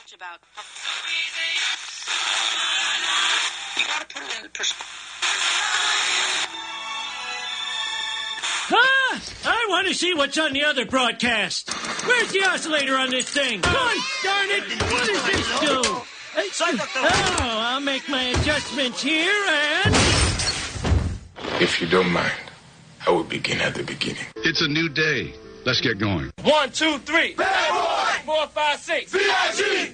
much about. You gotta put it in perspective. I want to see what's on the other broadcast. Where's the oscillator on this thing? God darn it! What does this do? I'll make my adjustments here and... If you don't mind, I will begin at the beginning. It's a new day. Let's get going. 1, 2, 3. Bad boy! 4, 5, 6. VIG!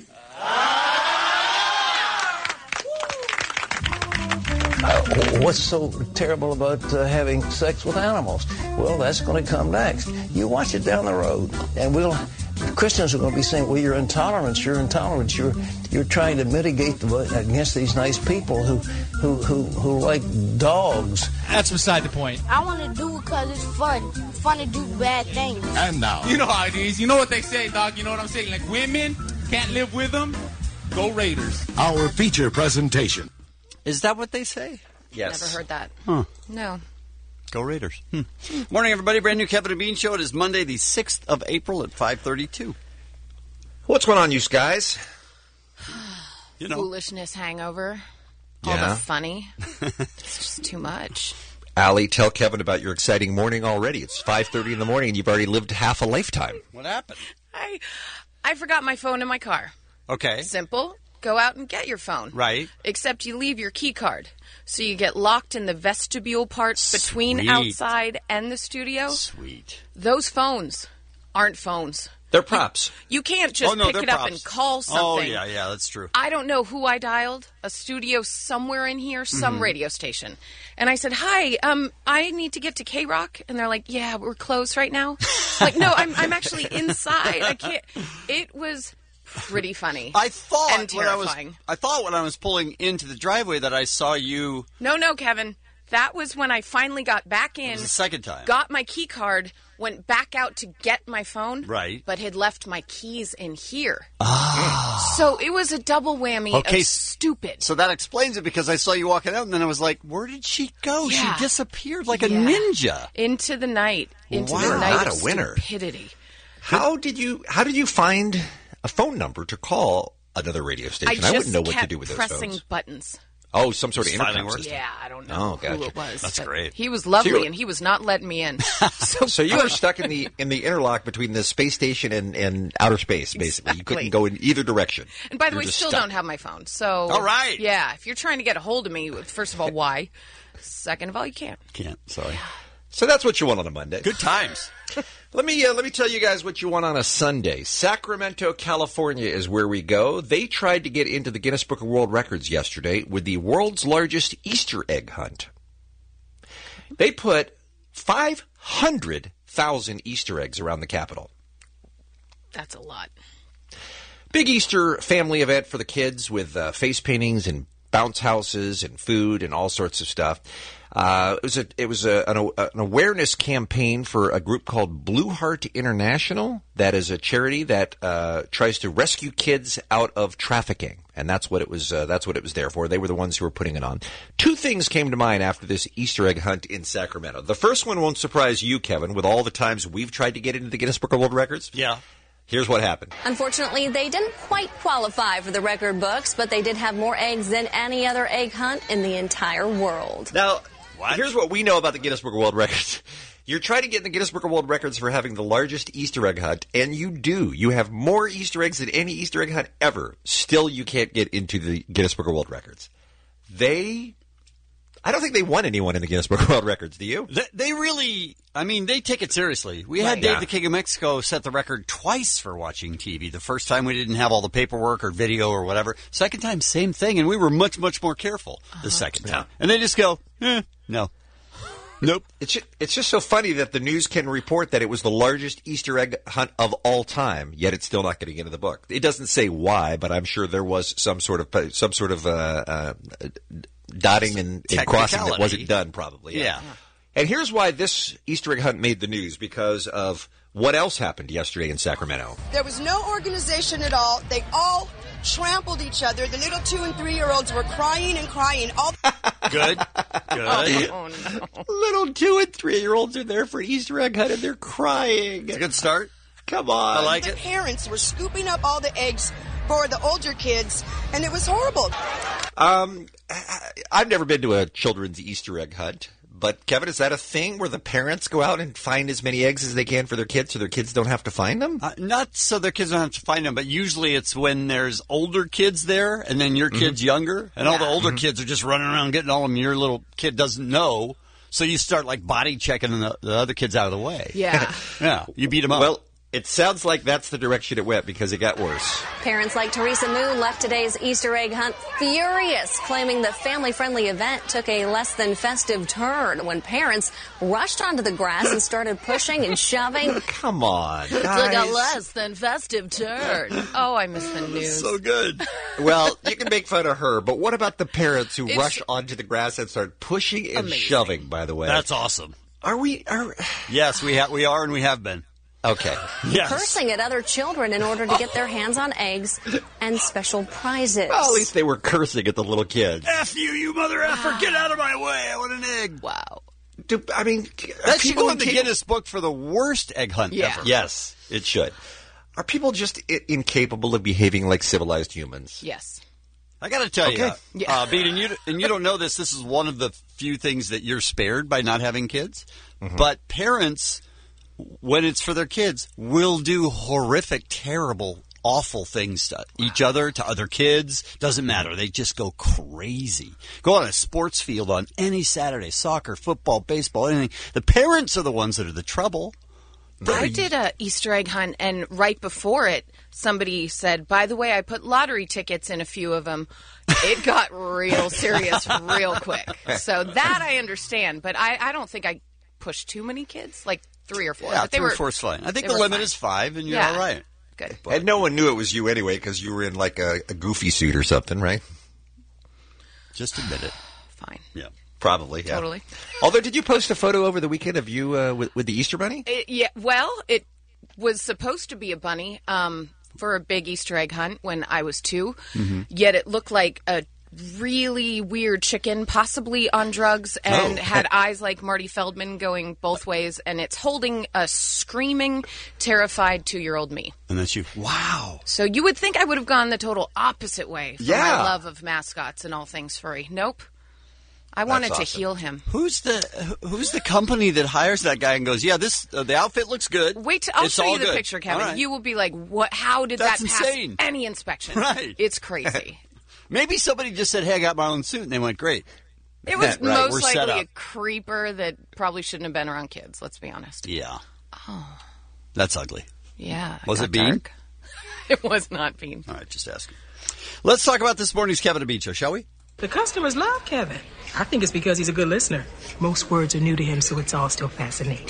What's so terrible about having sex with animals? Well, that's going to come next. You watch it down the road, and Christians are going to be saying, well, you're intolerant. You're trying to mitigate against these nice people who like dogs. That's beside the point. I want to do it because it's fun. It's fun to do bad things. And now. You know how it is. You know what they say, dog. You know what I'm saying? Like, women can't live with them. Go Raiders. Our feature presentation. Is that what they say? Yes. Never heard that. Huh. No. Go Raiders. Morning, everybody. Brand new Kevin and Bean Show. It is Monday, the 6th of April at 5:32. What's going on, you guys? You know. Foolishness hangover. All the funny. It's just too much. Allie, tell Kevin about your exciting morning already. It's 5:30 in the morning, and you've already lived half a lifetime. What happened? I forgot my phone in my car. Okay. Simple. Go out and get your phone. Right. Except you leave your key card. So you get locked in the vestibule parts between outside and the studio. Sweet. Those phones aren't phones. They're props. You can't just pick it up and call something. Oh, yeah, that's true. I don't know who I dialed. A studio somewhere in here, some radio station. And I said, hi, I need to get to K-Rock. And they're like, yeah, we're closed right now. Like, no, I'm actually inside. I can't. It was pretty funny. I thought and terrifying. when I was pulling into the driveway that I saw you. No, Kevin. That was when I finally got back in. It was the second time. Got my key card, went back out to get my phone. Right. But had left my keys in here. So it was a double whammy of stupid. So that explains it, because I saw you walking out and then I was like, where did she go? Yeah. She disappeared like a ninja. Into the night. Into Wow. the night Not of a winner. stupidity. How did you find a phone number to call another radio station? I wouldn't know what to do with those phones. pressing buttons. Oh, some sort of intercom system. Yeah, I don't know who it was. That's great. He was lovely, and he was not letting me in. So you were stuck in the interlock between the space station and outer space, basically. Exactly. You couldn't go in either direction. And by the way, still don't have my phone. So, all right. Yeah, if you're trying to get a hold of me, first of all, why? Second of all, you can't. Sorry. So that's what you want on a Monday. Good times. Let me tell you guys what you want on a Sunday. Sacramento, California is where we go. They tried to get into the Guinness Book of World Records yesterday with the world's largest Easter egg hunt. They put 500,000 Easter eggs around the Capitol. That's a lot. Big Easter family event for the kids with face paintings and bounce houses and food and all sorts of stuff. It was an awareness campaign for a group called Blue Heart International. That is a charity that tries to rescue kids out of trafficking, and that's what it was. That's what it was there for. They were the ones who were putting it on. Two things came to mind after this Easter egg hunt in Sacramento. The first one won't surprise you, Kevin, with all the times we've tried to get into the Guinness Book of World Records. Yeah. Here's what happened. Unfortunately, they didn't quite qualify for the record books, but they did have more eggs than any other egg hunt in the entire world. Now, here's what we know about the Guinness Book of World Records. You're trying to get in the Guinness Book of World Records for having the largest Easter egg hunt, and you do. You have more Easter eggs than any Easter egg hunt ever. Still, you can't get into the Guinness Book of World Records. I don't think they won anyone in the Guinness Book of World Records, do you? They really, they take it seriously. We had Dave the King of Mexico set the record twice for watching TV. The first time we didn't have all the paperwork or video or whatever. Second time, same thing, and we were much, much more careful the second time. And they just go, no. Nope. It's just so funny that the news can report that it was the largest Easter egg hunt of all time, yet it's still not getting into the book. It doesn't say why, but I'm sure there was some sort of dotting and crossing that wasn't done, probably. Yeah. And here's why this Easter egg hunt made the news, because of what else happened yesterday in Sacramento. There was no organization at all. They all trampled each other. The little 2- and 3-year-olds were crying and crying. Good. Oh, no. Little 2- and 3-year-olds are there for an Easter egg hunt, and they're crying. It's a good start. Come on. I like it. The parents were scooping up all the eggs for the older kids, and it was horrible. I've never been to a children's Easter egg hunt. But, Kevin, is that a thing where the parents go out and find as many eggs as they can for their kids so their kids don't have to find them? Not so their kids don't have to find them, but usually it's when there's older kids there and then your kid's younger. And all the older kids are just running around getting all of them. Your little kid doesn't know. So you start, like, body checking the other kids out of the way. Yeah. Yeah. You beat them up. Well, it sounds like that's the direction it went because it got worse. Parents like Teresa Moon left today's Easter egg hunt furious, claiming the family-friendly event took a less than festive turn when parents rushed onto the grass and started pushing and shoving. Come on, Took guys. a less than festive turn. Oh, I miss the news. So good. Well, you can make fun of her, but what about the parents who rush onto the grass and start pushing and shoving, by the way? That's awesome. Are we? Yes, we are and we have been. Okay. Yes. Cursing at other children in order to get their hands on eggs and special prizes. Well, at least they were cursing at the little kids. F you, you mother effer, get out of my way. I want an egg. Wow. I mean, that should go in the Guinness Book for the worst egg hunt ever. Yes, it should. Are people just incapable of behaving like civilized humans? Yes. I got to tell you, Yeah. Beat, and you don't know this. This is one of the few things that you're spared by not having kids. But parents, when it's for their kids, will do horrific, terrible, awful things to each other, to other kids. Doesn't matter. They just go crazy. Go on a sports field on any Saturday, soccer, football, baseball, anything. The parents are the ones that are the trouble. I did a Easter egg hunt, and right before it, somebody said, by the way, I put lottery tickets in a few of them. It got real serious real quick. So that I understand, but I don't think I pushed too many kids, like 3 or 4. Yeah, but they 3 or were, 4 is fine. I think the limit is 5, and you're all right. Good. And no one knew it was you anyway because you were in like a goofy suit or something, right? Just admit it. Fine. Yeah. Probably, yeah. Totally. Although, did you post a photo over the weekend of you with the Easter bunny? It was supposed to be a bunny for a big Easter egg hunt when I was 2. Yet it looked like a really weird chicken, possibly on drugs, and had eyes like Marty Feldman going both ways, and it's holding a screaming, terrified 2-year-old me. And then wow. So you would think I would have gone the total opposite way for my love of mascots and all things furry. Nope. I wanted to heal him. Who's the company that hires that guy and goes, yeah, this the outfit looks good. Wait, I'll show you the picture, Kevin. Right. You will be like, what? How did That's that pass insane. any inspection? Right. It's crazy. Maybe somebody just said, hey, I got my own suit, and they went, great. It was We're most set likely up. a creeper that probably shouldn't have been around kids, let's be honest. Yeah. Oh. That's ugly. Yeah. Was it Bean? Dark. It was not Bean. All right, just asking. Let's talk about this morning's Kevin and Bean Show, shall we? The customers love Kevin. I think it's because he's a good listener. Most words are new to him, so it's all still fascinating.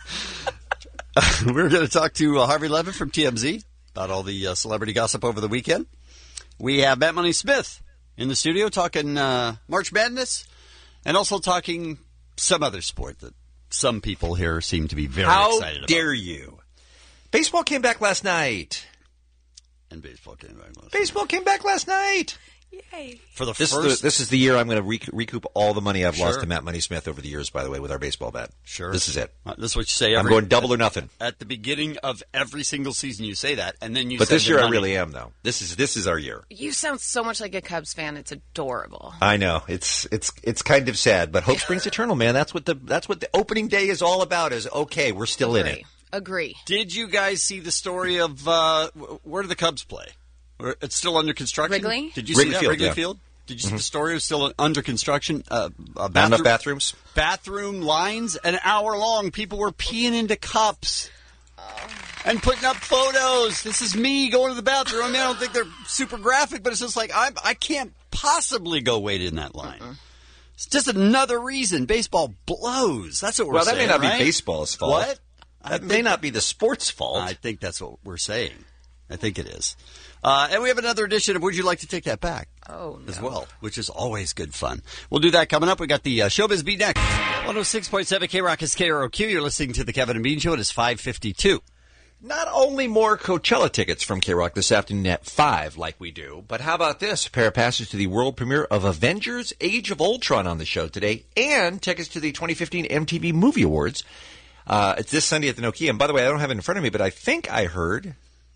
We're going to talk to Harvey Levin from TMZ about all the celebrity gossip over the weekend. We have Matt Money Smith in the studio talking March Madness and also talking some other sport that some people here seem to be very excited about. How dare you? Baseball came back last night. And baseball came back last night. Baseball came back last night. Yay. For the This is the year I'm going to recoup all the money I've lost to Matt Money Smith over the years, by the way, with our baseball bet. Sure. This is it. This is what you say. I'm going double or nothing. At the beginning of every single season, you say that, and then you But send this year the I money. really am, though. This is our year. You sound so much like a Cubs fan. It's adorable. I know. It's kind of sad, but hope springs eternal, man. That's what the opening day is all about, is okay, we're still in it. Agree. Did you guys see the story of where do the Cubs play? It's still under construction? Wrigley? Did you Wrigley see that? Field, Wrigley yeah. Field? Did you see the story? It was still under construction. Not enough bathrooms? Bathroom lines, an hour long. People were peeing into cups and putting up photos. This is me going to the bathroom. I mean, I don't think they're super graphic, but it's just like, I can't possibly go wait in that line. It's just another reason. Baseball blows. That's what we're saying, that may not right? be baseball's fault. What? That may not be the sport's fault. I think that's what we're saying. I think it is. And we have another edition of Would You Like to Take That Back? Oh, no. As well, which is always good fun. We'll do that coming up. We got the Showbiz Beat next. 106.7 K-Rock is KROQ. You're listening to the Kevin and Bean Show. It is 5:52. Not only more Coachella tickets from K-Rock this afternoon at 5, like we do, but how about this? A pair of passes to the world premiere of Avengers Age of Ultron on the show today, and tickets to the 2015 MTV Movie Awards. It's this Sunday at the Nokia. And by the way, I don't have it in front of me, but I think I heard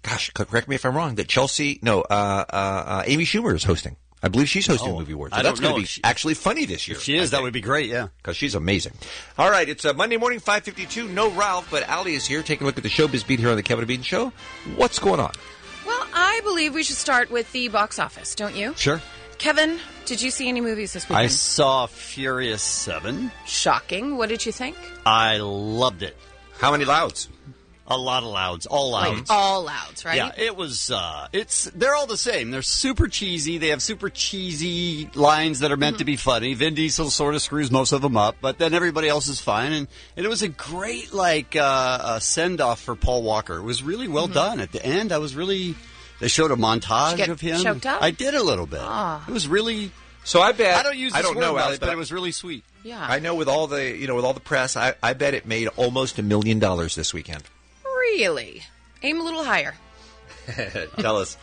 gosh, correct me if I'm wrong, that Amy Schumer is hosting. I believe she's hosting the Movie Awards. So that's going to be actually funny this year. If she is, that would be great, yeah. Because she's amazing. All right, it's Monday morning, 5:52. No Ralph, but Allie is here taking a look at the Showbiz Beat here on the Kevin and Bean Show. What's going on? Well, I believe we should start with the box office, don't you? Sure. Kevin, did you see any movies this weekend? I saw Furious 7. Shocking. What did you think? I loved it. How many louds? A lot of louds. All louds. Like all louds, right? Yeah, it was, they're all the same. They're super cheesy. They have super cheesy lines that are meant to be funny. Vin Diesel sort of screws most of them up, but then everybody else is fine. And it was a great, send-off for Paul Walker. It was really well done. At the end, they showed a montage of him. Choked up? I did a little bit. It was really... So I bet... I don't use this word know, much, Allie, but it was really sweet. Yeah. I know with all the press, I bet it made almost $1 million this weekend. Really? Aim a little higher. Tell us.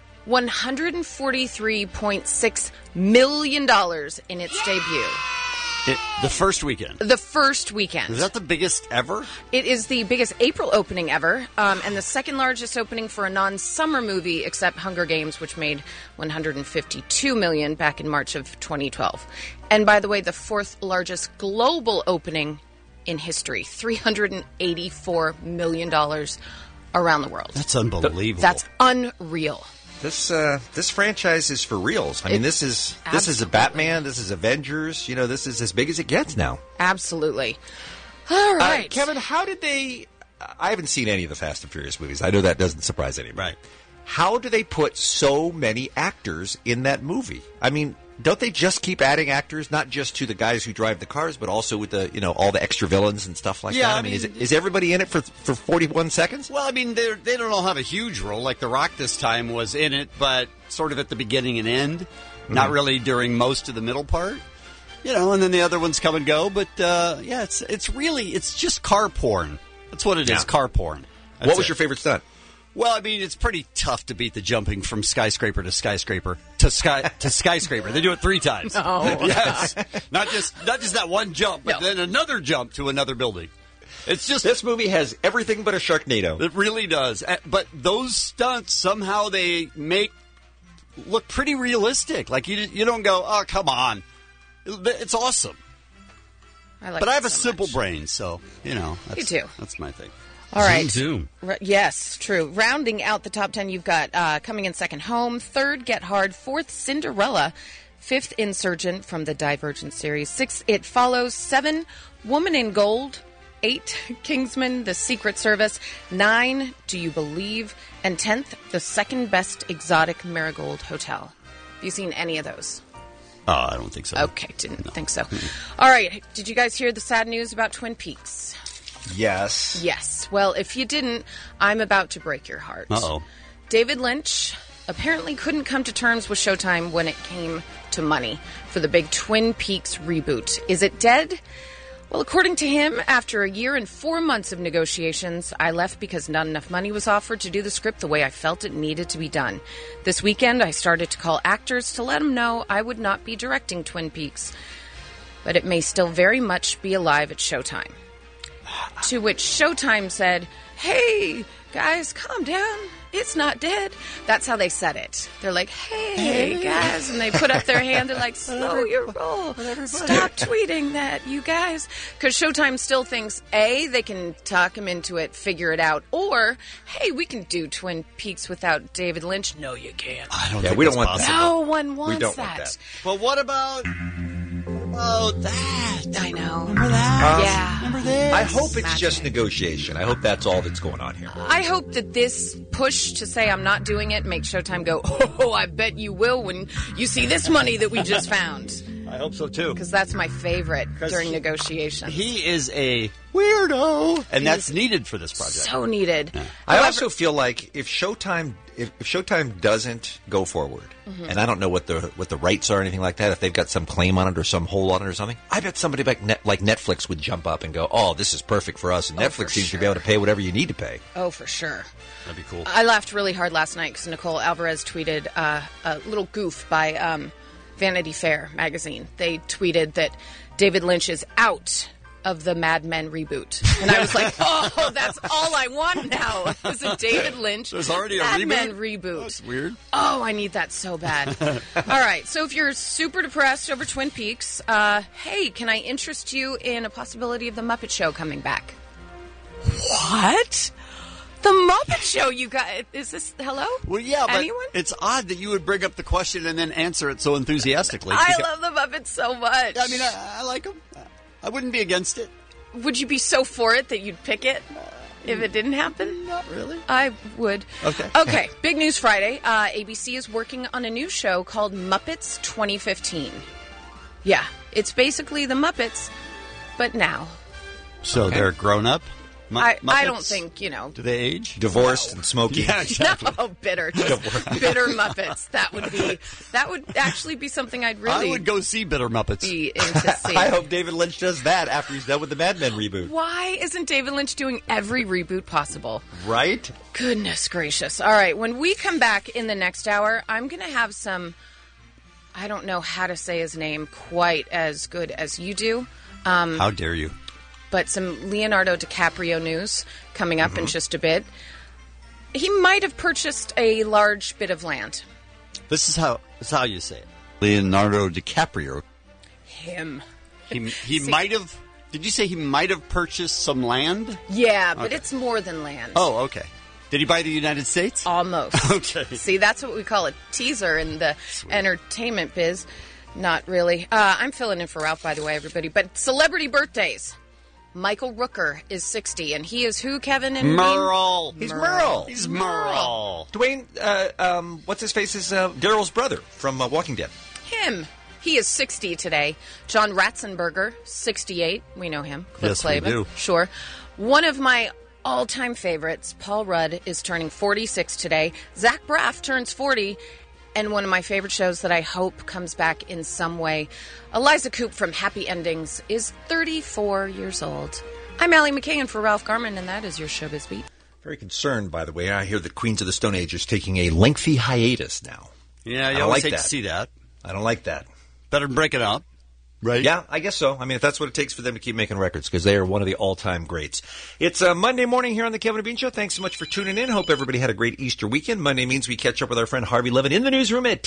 $143.6 million in its debut. The first weekend? The first weekend. Is that the biggest ever? It is the biggest April opening ever, and the second largest opening for a non-summer movie, except Hunger Games, which made $152 million back in March of 2012. And by the way, the fourth largest global opening in history, $384 million around the world. That's unbelievable. That's unreal. This franchise is for reals. I mean, this is a Batman. This is Avengers. This is as big as it gets now. Absolutely. All right, Kevin. How did they? I haven't seen any of the Fast and Furious movies. I know that doesn't surprise anybody. Right. How do they put so many actors in that movie? I mean, don't they just keep adding actors, not just to the guys who drive the cars, but also with the all the extra villains and stuff like that? I mean, is everybody in it for 41 seconds? Well, I mean, they don't all have a huge role. Like The Rock this time was in it, but sort of at the beginning and end, not really during most of the middle part. And then the other ones come and go. But it's just car porn. That's what it is, car porn. What was your favorite stunt? Well, I mean, it's pretty tough to beat the jumping from skyscraper to skyscraper to skyscraper. They do it 3 times. Oh. Yes. Not just that one jump, but then another jump to another building. It's just this movie has everything but a Sharknado. It really does. But those stunts somehow they make look pretty realistic. Like you don't go, "Oh, come on." It's awesome. But I have a simple brain, so, that's, you do. That's my thing. All right. Zoom. Yes, true. Rounding out the top 10, you've got coming in second, Home. Third, Get Hard. Fourth, Cinderella. Fifth, Insurgent from the Divergent series. 6, It Follows. 7, Woman in Gold. 8, Kingsman, The Secret Service. 9, Do You Believe? And 10th, the second best exotic Marigold Hotel. Have you seen any of those? I don't think so. Okay, didn't think so. All right, did you guys hear the sad news about Twin Peaks? Yes. Yes. Well, if you didn't, I'm about to break your heart. Uh-oh. David Lynch apparently couldn't come to terms with Showtime when it came to money for the big Twin Peaks reboot. Is it dead? Well, according to him, after a year and 4 months of negotiations, I left because not enough money was offered to do the script the way I felt it needed to be done. This weekend, I started to call actors to let them know I would not be directing Twin Peaks, but it may still very much be alive at Showtime. To which Showtime said, "Hey, guys, calm down. It's not dead." That's how they said it. They're like, hey, guys. And they put up their hand. They're like, slow your roll. Stop tweeting that, you guys. Because Showtime still thinks, A, they can talk him into it, figure it out. Or, hey, we can do Twin Peaks without David Lynch. No, you can't. I don't think we don't that's want possible. that. No one wants We don't that. want that. But what about that? I know. Remember that? Yeah. Remember this? I hope it's just negotiation. I hope that's all that's going on here. I hope that this push to say I'm not doing it makes Showtime go, oh, I bet you will when you see this money that we just found. I hope so, too. Because that's my favorite during negotiations. He is a weirdo, and that's needed for this project. So needed. Yeah. I also feel like if Showtime doesn't go forward, and I don't know what the rights are or anything like that, if they've got some claim on it or some hold on it or something, I bet somebody like Netflix would jump up and go, "Oh, this is perfect for us," and Netflix seems to be able to pay whatever you need to pay. Oh, for sure. That'd be cool. I laughed really hard last night because Nicole Alvarez tweeted a little goof by Vanity Fair magazine. They tweeted that David Lynch is out of the Mad Men reboot. And I was like, oh, that's all I want now is a David Lynch There's already a Mad reboot? Men reboot. That's weird. Oh, I need that so bad. All right, so if you're super depressed over Twin Peaks, hey, can I interest you in a possibility of The Muppet Show coming back? What? The Muppet Show, you guys. Is this, hello? Well, yeah, but anyone? it's odd that you would bring up the question and then answer it so enthusiastically. I love the Muppets so much. I mean, I like them. I wouldn't be against it. Would you be so for it that you'd pick it if it didn't happen? Not really. I would. Okay. Okay, Big News Friday. ABC is working on a new show called Muppets 2015. Yeah, it's basically the Muppets, but now. So they're grown up? I don't think, Do they age? Divorced and smoking. Yeah, exactly. No, bitter. Just bitter Muppets. That would actually be something I'd really I would go see Bitter Muppets. be into seeing. I hope David Lynch does that after he's done with the Mad Men reboot. Why isn't David Lynch doing every reboot possible? Right? Goodness gracious. All right, when we come back in the next hour, I'm going to have some, I don't know how to say his name quite as good as you do. How dare you? But some Leonardo DiCaprio news coming up in just a bit. He might have purchased a large bit of land. This is how you say it. Leonardo DiCaprio. Him. He might have... Did you say he might have purchased some land? Yeah, but it's more than land. Oh, okay. Did he buy the United States? Almost. Okay. See, that's what we call a teaser in the entertainment biz. Not really. I'm filling in for Ralph, by the way, everybody. But celebrity birthdays. Michael Rooker is 60, and he is who, Kevin? And Merle. He's Merle. He's Merle. Dwayne, what's his face, is Daryl's brother from Walking Dead. Him. He is 60 today. John Ratzenberger, 68. We know him. Cliff Yes, we Clavin. do. Sure. One of my all-time favorites, Paul Rudd, is turning 46 today. Zach Braff turns 40. And one of my favorite shows that I hope comes back in some way, Eliza Coupe from Happy Endings, is 34 years old. I'm Allie McKay, and for Ralph Garman, and that is your Showbiz Beat. Very concerned, by the way. I hear that Queens of the Stone Age is taking a lengthy hiatus now. Yeah, I you don't always like hate that. to see that. I don't like that. Better break it up. Right? Yeah, I guess so. I mean, if that's what it takes for them to keep making records, because they are one of the all-time greats. It's Monday morning here on the Kevin and Bean Show. Thanks so much for tuning in. Hope everybody had a great Easter weekend. Monday means we catch up with our friend Harvey Levin in the newsroom at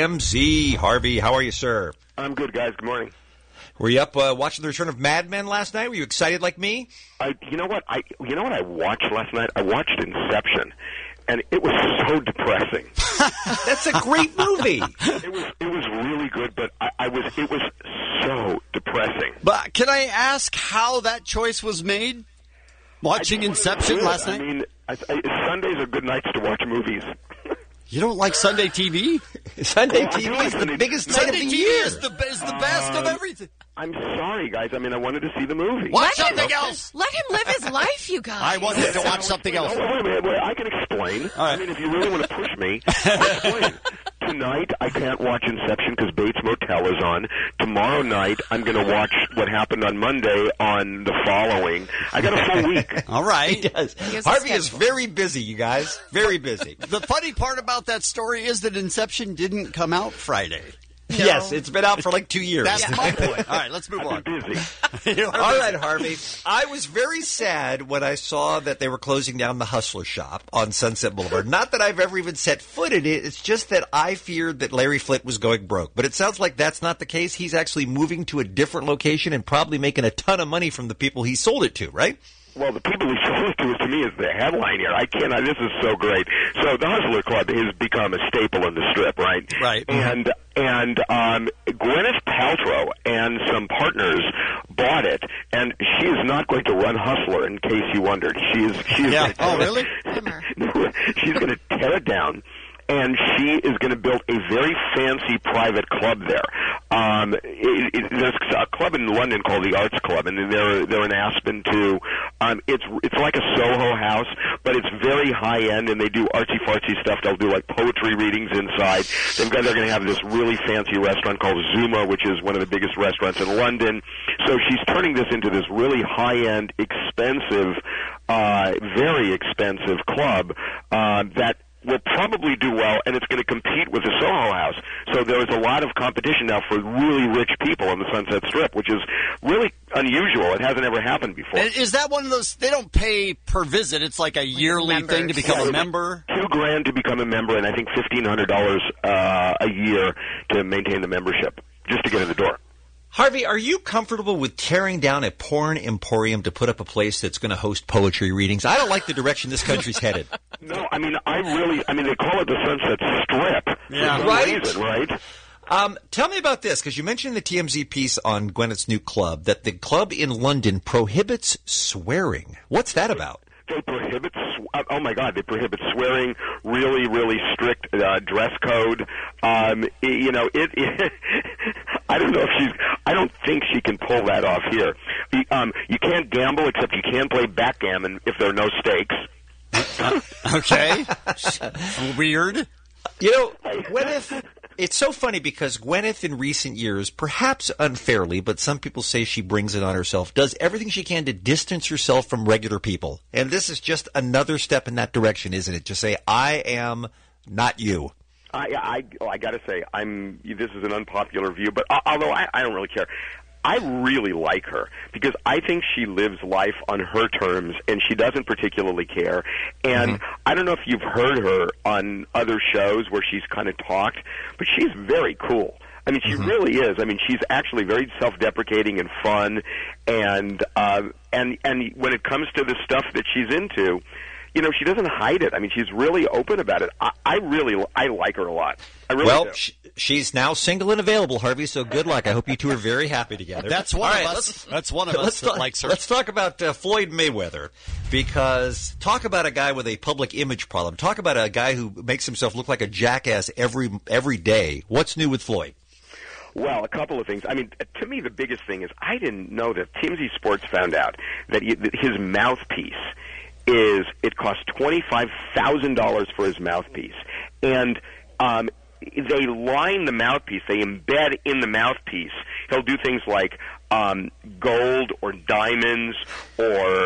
TMZ. Harvey, how are you, sir? I'm good, guys. Good morning. Were you up watching the return of Mad Men last night? Were you excited like me? You know what I watched last night? I watched Inception, and it was so depressing. That's a great movie. It was really good, but it was so depressing. But can I ask how that choice was made? Watching Inception last night? I mean, Sundays are good nights to watch movies. You don't like Sunday TV? Sunday TV is the biggest night of the year. Is the best of everything. I'm sorry, guys. I mean, I wanted to see the movie. Watch something else. Let him live his life, you guys. I wanted to watch something else. Wait a minute. I can explain. All right. I mean, if you really want to push me, I'll explain. Tonight, I can't watch Inception because Bates Motel is on. Tomorrow night, I'm going to watch what happened on Monday on the following. I got a full week. All right. He does. Harvey is very busy, you guys. Very busy. The funny part about that story is that Inception didn't come out Friday. No. Yes, it's been out for like 2 years. That's my point. All right, let's move on. Busy. All right, Harvey. I was very sad when I saw that they were closing down the Hustler shop on Sunset Boulevard. Not that I've ever even set foot in it. It's just that I feared that Larry Flynt was going broke. But it sounds like that's not the case. He's actually moving to a different location and probably making a ton of money from the people he sold it to, right? Well, the people he sold it to me is the headline here. I cannot. This is so great. So the Hustler Club has become a staple in the Strip, right? Right. And Gwyneth Paltrow and some partners bought it, and she is not going to run Hustler. In case you wondered, she is. Yeah. Oh, really? She's going to tear it down. And she is going to build a very fancy private club there. There's a club in London called the Arts Club, and they're in Aspen too. It's like a Soho house, but it's very high end, and they do artsy fartsy stuff. They'll do like poetry readings inside. They're going to have this really fancy restaurant called Zuma, which is one of the biggest restaurants in London. So she's turning this into this really high end, expensive, very expensive club that will probably do well, and it's going to compete with the Soho House. So there is a lot of competition now for really rich people on the Sunset Strip, which is really unusual. It hasn't ever happened before. And is that one of those? They don't pay per visit. It's like a yearly thing to become a member. $2,000 to become a member, and I think $1,500 a year to maintain the membership, just to get in the door. Harvey, are you comfortable with tearing down a porn emporium to put up a place that's going to host poetry readings? I don't like the direction this country's headed. No, I mean, they call it the Sunset Strip. Yeah. For some reason, right? Tell me about this, because you mentioned in the TMZ piece on Gwyneth's new club that the club in London prohibits swearing. What's that about? They prohibit, oh my God, they prohibit swearing, really, really strict dress code. I don't think she can pull that off here. You can't gamble, except you can play backgammon if there are no stakes. Okay. Weird. Gwyneth, it's so funny because Gwyneth in recent years, perhaps unfairly, but some people say she brings it on herself, does everything she can to distance herself from regular people. And this is just another step in that direction, isn't it? Just say, I am not you. I got to say, this is an unpopular view, but although I don't really care. I really like her because I think she lives life on her terms and she doesn't particularly care. And I don't know if you've heard her on other shows where she's kind of talked, but she's very cool. I mean, she really is. I mean, she's actually very self-deprecating and fun, and when it comes to the stuff that she's into, she doesn't hide it. I mean, she's really open about it. I like her a lot. I really do. She's now single and available, Harvey, so good luck. I hope you two are very happy together. That's one of us. That's one of us that likes her. Let's talk about Floyd Mayweather, because talk about a guy with a public image problem. Talk about a guy who makes himself look like a jackass every day. What's new with Floyd? Well, a couple of things. I mean, to me, the biggest thing is I didn't know that TMZ Sports found out that his mouthpiece it costs $25,000 for his mouthpiece, and they line the mouthpiece. They embed in the mouthpiece. He'll do things like gold or diamonds or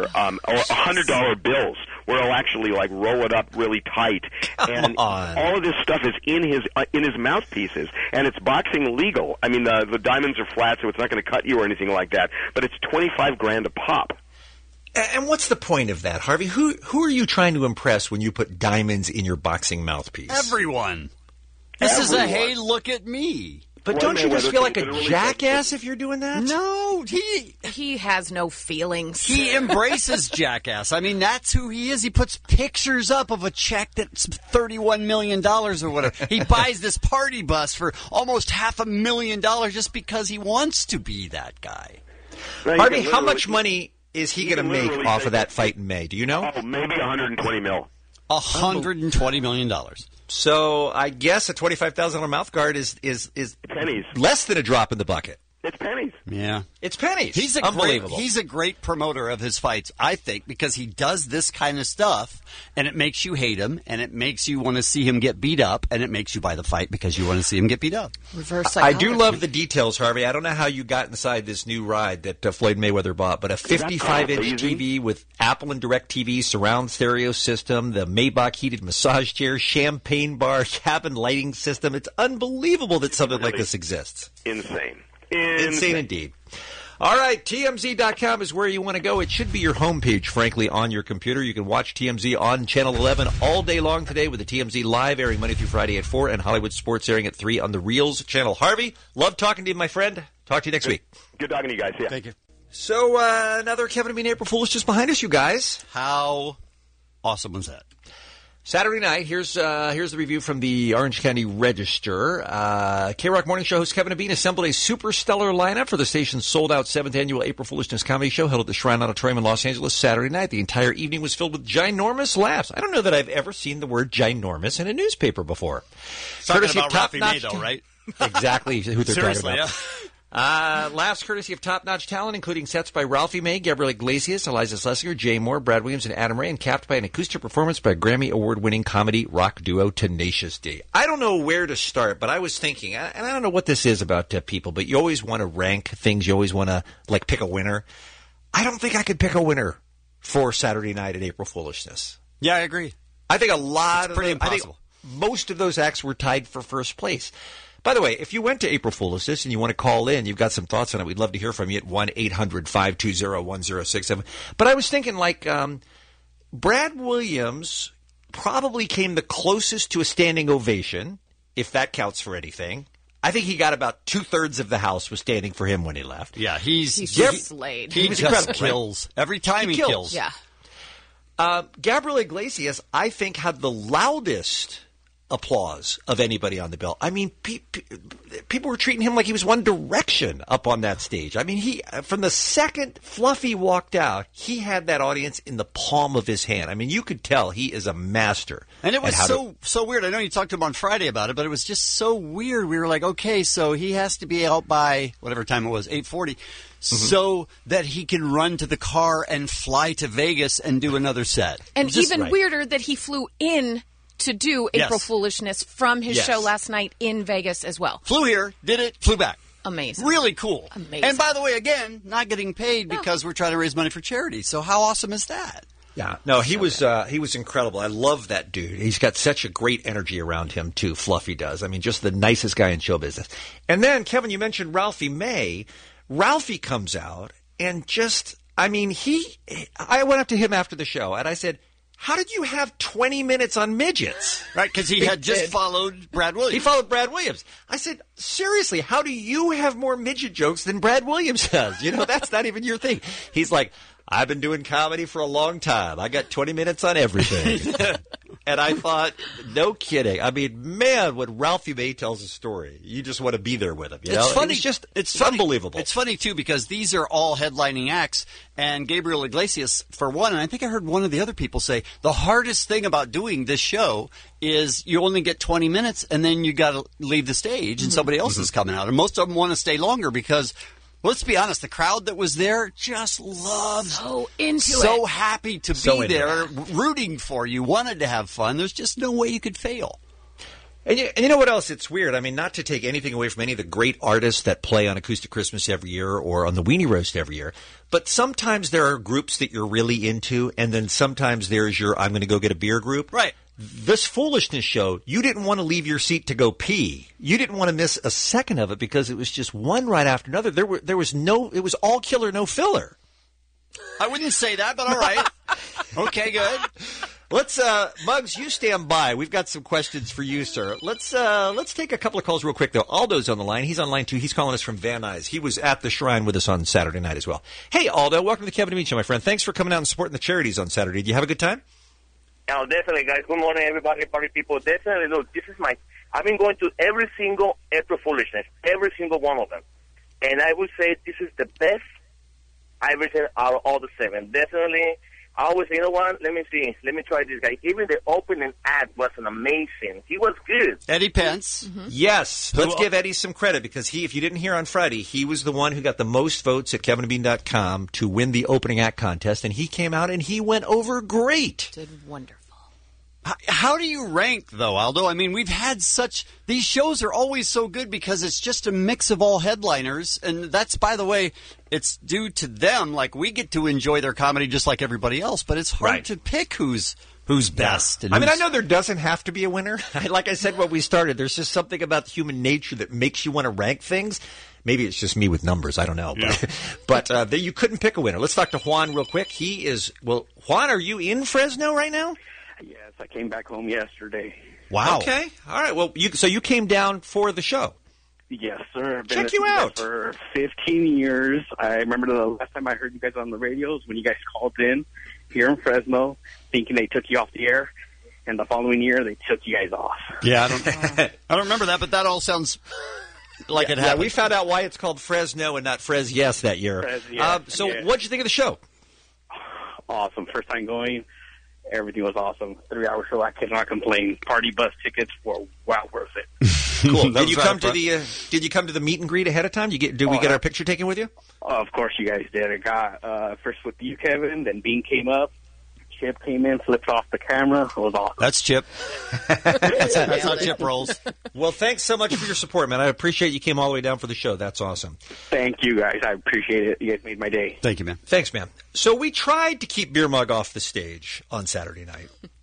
$100 bills, where he'll actually like roll it up really tight. And all of this stuff is in his mouthpieces, and it's boxing legal. I mean, the diamonds are flat, so it's not going to cut you or anything like that. But it's $25,000 a pop. And what's the point of that, Harvey? Who are you trying to impress when you put diamonds in your boxing mouthpiece? Everyone. This is a hey, look at me. But don't you just feel like a jackass if you're doing that? No, he has no feelings. He embraces jackass. I mean, that's who he is. He puts pictures up of a check that's $31 million or whatever. He buys this party bus for almost $500,000 just because he wants to be that guy. Harvey, how much money is he going to make off of that fight in May? Do you know? Oh, maybe $120 million. $120 million. So I guess a $25,000 mouth guard is pennies, less than a drop in the bucket. It's pennies. Yeah. It's pennies. He's a great promoter of his fights, I think, because he does this kind of stuff, and it makes you hate him, and it makes you want to see him get beat up, and it makes you buy the fight because you want to see him get beat up. Reverse psychology. I do love the details, Harvey. I don't know how you got inside this new ride that Floyd Mayweather bought, but a 55-inch TV with Apple and DirecTV surround stereo system, the Maybach heated massage chair, champagne bar, cabin lighting system. It's unbelievable that something like this exists. Insane. Insane indeed. All right, TMZ.com is where you want to go. It should be your homepage, frankly, on your computer. You can watch TMZ on Channel 11 all day long today with the TMZ Live airing Monday through Friday at 4 and Hollywood Sports airing at 3 on the Reels channel. Harvey, love talking to you, my friend. Talk to you next week. Good talking to you guys. Yeah. Thank you. So another Kevin and Bean April Foolish just behind us, you guys. How awesome was that? Saturday night, here's the review from the Orange County Register. K-Rock Morning Show host Kevin and Bean assembled a super stellar lineup for the station's sold-out 7th annual April Foolishness comedy show held at the Shrine Auditorium in Los Angeles Saturday night. The entire evening was filled with ginormous laughs. I don't know that I've ever seen the word ginormous in a newspaper before. Talking about Ralphie May, though, right? Exactly who they're Seriously, talking about. Yeah. Last courtesy of top-notch talent, including sets by Ralphie May, Gabriel Iglesias, Eliza Schlesinger, Jay Moore, Brad Williams, and Adam Ray, and capped by an acoustic performance by Grammy Award-winning comedy rock duo Tenacious D. I don't know where to start, but I was thinking, and I don't know what this is about people, but you always want to rank things. You always want to, pick a winner. I don't think I could pick a winner for Saturday night at April Foolishness. Yeah, I agree. I think a lot pretty of them, impossible. I think most of those acts were tied for first place. By the way, if you went to April Foolishness and you want to call in, you've got some thoughts on it, we'd love to hear from you at 1-800-520-1067. But I was thinking, like, Brad Williams probably came the closest to a standing ovation, if that counts for anything. I think he got about 2/3 of the house was standing for him when he left. Yeah, he's slayed. He was just incredible, kills. Every time he kills. Yeah. Gabriel Iglesias, I think, had the loudest applause of anybody on the bill. I mean, people were treating him like he was One Direction up on that stage. I mean, he from the second Fluffy walked out, he had that audience in the palm of his hand. I mean, you could tell he is a master. And it was so weird. I know you talked to him on Friday about it, but it was just so weird. We were like, okay, so he has to be out by whatever time it was, 8:40. So that he can run to the car and fly to Vegas and do another set. And even weirder that he flew in to do April Foolishness from his show last night in Vegas as well. Flew here, did it, flew back. Amazing. Really cool. Amazing. And by the way, again, not getting paid because we're trying to raise money for charity. So how awesome is that? Yeah, no, he was incredible. I love that dude. He's got such a great energy around him too. Fluffy does. I mean, just the nicest guy in show business. And then Kevin, you mentioned Ralphie May. Ralphie comes out and just, I mean, I went up to him after the show and I said, how did you have 20 minutes on midgets? Right, because he had just followed Brad Williams. He followed Brad Williams. I said, seriously, how do you have more midget jokes than Brad Williams does? You know, that's not even your thing. He's like, I've been doing comedy for a long time. I got 20 minutes on everything. And I thought, no kidding. I mean, man, when Ralphie May tells a story, you just want to be there with him. You know? It's funny. It's unbelievable. It's funny, too, because these are all headlining acts. And Gabriel Iglesias, for one, and I think I heard one of the other people say, the hardest thing about doing this show is you only get 20 minutes, and then you got to leave the stage, and somebody else is coming out. And most of them want to stay longer because... let's be honest, the crowd that was there just loved, so happy to be there, rooting for you, wanted to have fun. There's just no way you could fail. And you know what else? It's weird. I mean, not to take anything away from any of the great artists that play on Acoustic Christmas every year or on the Weenie Roast every year, but sometimes there are groups that you're really into, and then sometimes there's your I'm going to go get a beer group. Right. This Foolishness show, you didn't want to leave your seat to go pee. You didn't want to miss a second of it because it was just one right after another. It was all killer, no filler. I wouldn't say that, but all right. Okay, good. Let's, Muggs, you stand by. We've got some questions for you, sir. Let's take a couple of calls real quick, though. Aldo's on the line. He's on line 2. He's calling us from Van Nuys. He was at the Shrine with us on Saturday night as well. Hey, Aldo, welcome to the Kevin and Bean Show, my friend. Thanks for coming out and supporting the charities on Saturday. Did you have a good time? Oh, definitely, guys. Good morning, everybody, party people. Definitely, look, I've been going to every single April Foolishness, every single one of them. And I would say this is the best I've ever seen out of all the 7. Definitely, I always say, you know what, let me try this guy. Even the opening act was amazing. He was good. Eddie Pence. Mm-hmm. Yes. Let's give Eddie some credit because if you didn't hear on Friday, he was the one who got the most votes at kevinandbean.com to win the opening act contest, and he came out and he went over great. Did wonderful. How do you rank, though, Aldo? I mean, we've had these shows are always so good because it's just a mix of all headliners. And that's, by the way, it's due to them. Like, we get to enjoy their comedy just like everybody else, but it's hard to pick who's best. And I mean, I know there doesn't have to be a winner. Like I said when we started, there's just something about human nature that makes you want to rank things. Maybe it's just me with numbers. I don't know. Yeah. But you couldn't pick a winner. Let's talk to Juan real quick. Juan, are you in Fresno right now? Yes, I came back home yesterday. Wow. Okay. All right. Well, so you came down for the show. Yes, sir. I've been Check you out. For 15 years. I remember the last time I heard you guys on the radios when you guys called in here in Fresno, thinking they took you off the air, and the following year they took you guys off. Yeah, I don't remember that, but that all sounds like it happened. Yeah, we found out why it's called Fresno and not Frez Yes that year. What'd you think of the show? Awesome. First time going. Everything was awesome. 3-hour show. I could not complain. Party bus tickets were well worth it. Cool. Did you come to the meet and greet ahead of time? Did we get our picture taken with you? Of course, you guys did. I got first with you, Kevin. Then Bean came up. Chip came in, flipped off the camera. It was awesome. That's Chip. That's how Chip rolls. Well, thanks so much for your support, man. I appreciate you came all the way down for the show. That's awesome. Thank you, guys. I appreciate it. You guys made my day. Thank you, man. Thanks, man. So we tried to keep Beer Mug off the stage on Saturday night.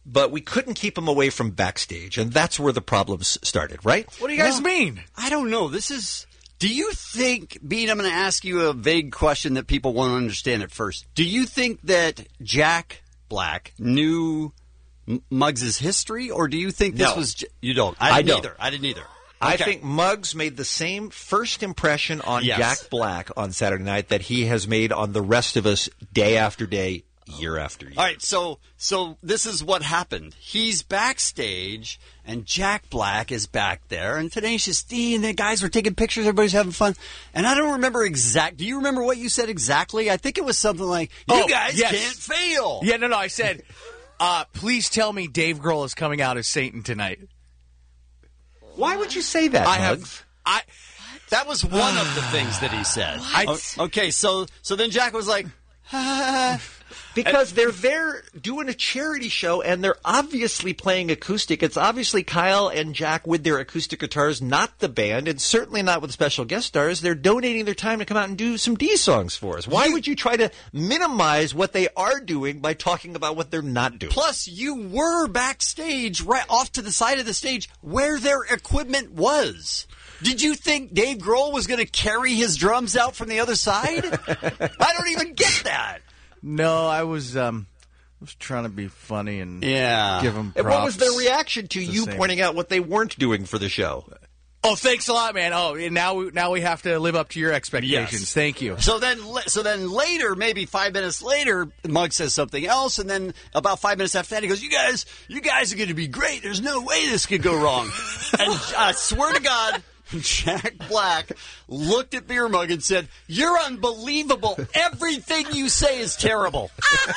but we couldn't keep him away from backstage, and that's where the problems started, right? What do you guys mean? I don't know. Do you think, Bean, I'm going to ask you a vague question that people won't understand at first. Do you think that Jack Black knew Muggs' history, or do you think this was... You don't? I didn't either. I think Muggs made the same first impression on Jack Black on Saturday night that he has made on the rest of us day after day, year after year. All right, so this is what happened. He's backstage, and Jack Black is back there, and Tenacious D, and the guys were taking pictures, everybody's having fun. And I don't remember do you remember what you said exactly? I think it was something like, you guys can't fail. Yeah, no, I said, please tell me Dave Grohl is coming out as Satan tonight. Why would you say that, Muggs? That was one of the things that he said. Okay, so then Jack was like, because they're there doing a charity show, and they're obviously playing acoustic. It's obviously Kyle and Jack with their acoustic guitars, not the band, and certainly not with special guest stars. They're donating their time to come out and do some D songs for us. Why would you try to minimize what they are doing by talking about what they're not doing? Plus, you were backstage, right off to the side of the stage, where their equipment was. Did you think Dave Grohl was going to carry his drums out from the other side? I don't even get that. No, I was trying to be funny and give them props. And what was their reaction to you pointing out what they weren't doing for the show? Oh, thanks a lot, man. Oh, and now we have to live up to your expectations. Yes. Thank you. So then later, maybe 5 minutes later, Muggs says something else, and then about 5 minutes after that, he goes, "You guys are going to be great. There's no way this could go wrong." And I swear to God, Jack Black looked at Beer Mug and said, "You're unbelievable. Everything you say is terrible."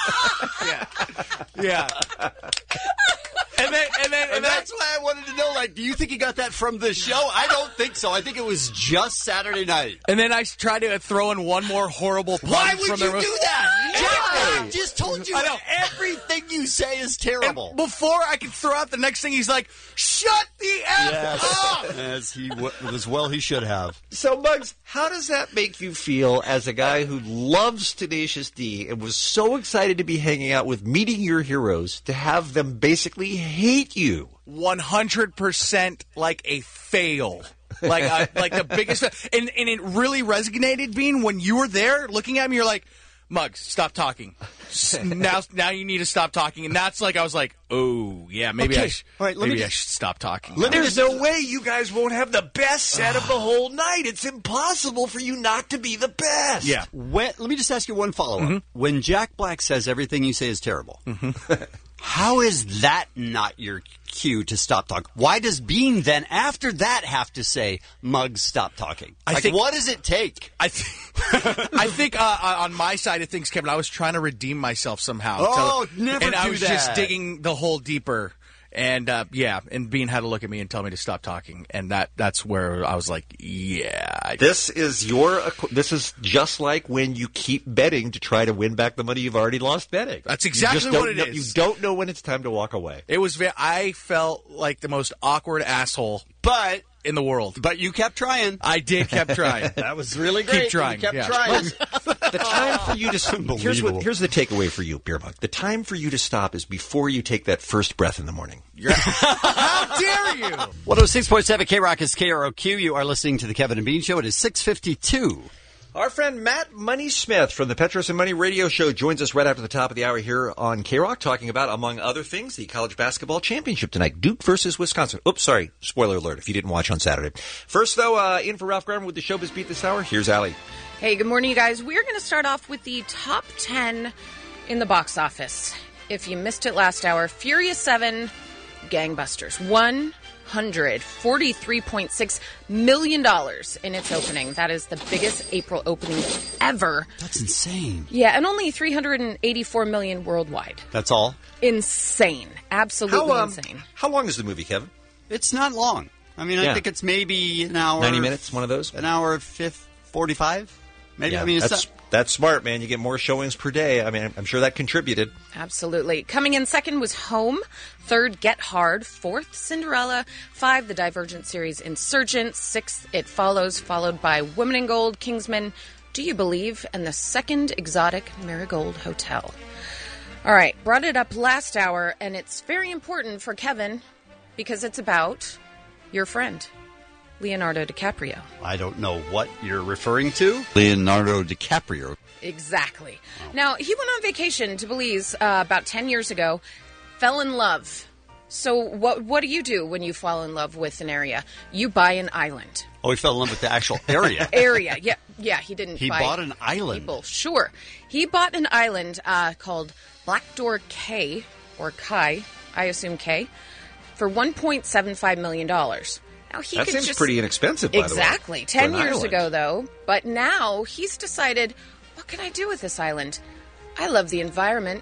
Yeah. And that's why I wanted to know, like, do you think he got that from the show? I don't think so. I think it was just Saturday night. And then I tried to throw in one more horrible pun. Why would from you the do that? Jack Black just told you everything you say is terrible. And before I could throw out the next thing, he's like, "Shut the F up!" As he should have. So, Muggs, how does that make you feel as a guy who loves Tenacious D and was so excited to be hanging out with Meeting Your Heroes to have them basically hate you? 100% like a fail. Like the biggest. And it really resonated, Bean, when you were there looking at me, you're like, "Muggs, stop talking. Now you need to stop talking." And that's like, I was like, oh, yeah, maybe I should stop talking. There's no way you guys won't have the best set of the whole night. It's impossible for you not to be the best. Yeah. Let me just ask you one follow-up. Mm-hmm. When Jack Black says everything you say is terrible, how is that not your cue to stop talking? Why does Bean then, after that, have to say, "Muggs, stop talking"? What does it take? I think on my side of things, Kevin, I was trying to redeem myself somehow. Never and do I was that. just digging the hole deeper. And, and Bean had to look at me and tell me to stop talking. And that's where I was like, yeah. This is just like when you keep betting to try to win back the money you've already lost betting. That's exactly what it is. You don't know when it's time to walk away. It was I felt like the most awkward asshole in the world. But you kept trying. I did kept trying. That was really great. Keep trying. You kept trying. The time for you to here's the takeaway for you, Beer Mug. The time for you to stop is before you take that first breath in the morning. How dare you? 106.7 K-Rock is KROQ. You are listening to the Kevin and Bean Show. It is 6:52. Our friend Matt Money Smith from the Petros and Money Radio Show joins us right after the top of the hour here on K-Rock, talking about, among other things, the college basketball championship tonight, Duke versus Wisconsin. Oops, sorry, spoiler alert if you didn't watch on Saturday. First, though, in for Ralph Garman with the Showbiz Beat this hour, here's Allie. Hey, good morning, you guys. We're going to start off with the top 10 in the box office. If you missed it last hour, Furious 7, gangbusters, $143.6 million in its opening. That is the biggest April opening ever. That's insane. Yeah, and only $384 million worldwide. That's all? Insane. Absolutely insane. How long is the movie, Kevin? It's not long. I mean, I think it's maybe an hour. 90 minutes, one of those? An hour 45? Maybe. Yeah, I mean, that's smart, man. You get more showings per day. I mean, I'm sure that contributed. Absolutely. Coming in second was Home. Third, Get Hard. Fourth, Cinderella. 5, the Divergent series Insurgent. 6th, It Follows, followed by Women in Gold, Kingsman, Do You Believe, and the second exotic Marigold Hotel. All right, brought it up last hour, and it's very important for Kevin because it's about your friend, Leonardo DiCaprio. I don't know what you're referring to. Leonardo DiCaprio. Exactly. Now, he went on vacation to Belize about 10 years ago, fell in love. So what do you do when you fall in love with an area? You buy an island. Oh, he fell in love with the actual area. Yeah, he didn't He buy bought an island. people. Sure. He bought an island called Blackdoor Cay, or Kai, I assume K, for $1.75 million. Now, he that could seems just, pretty inexpensive, by the way. Exactly. 10 for an years island. ago, though. But now he's decided, what can I do with this island? I love the environment.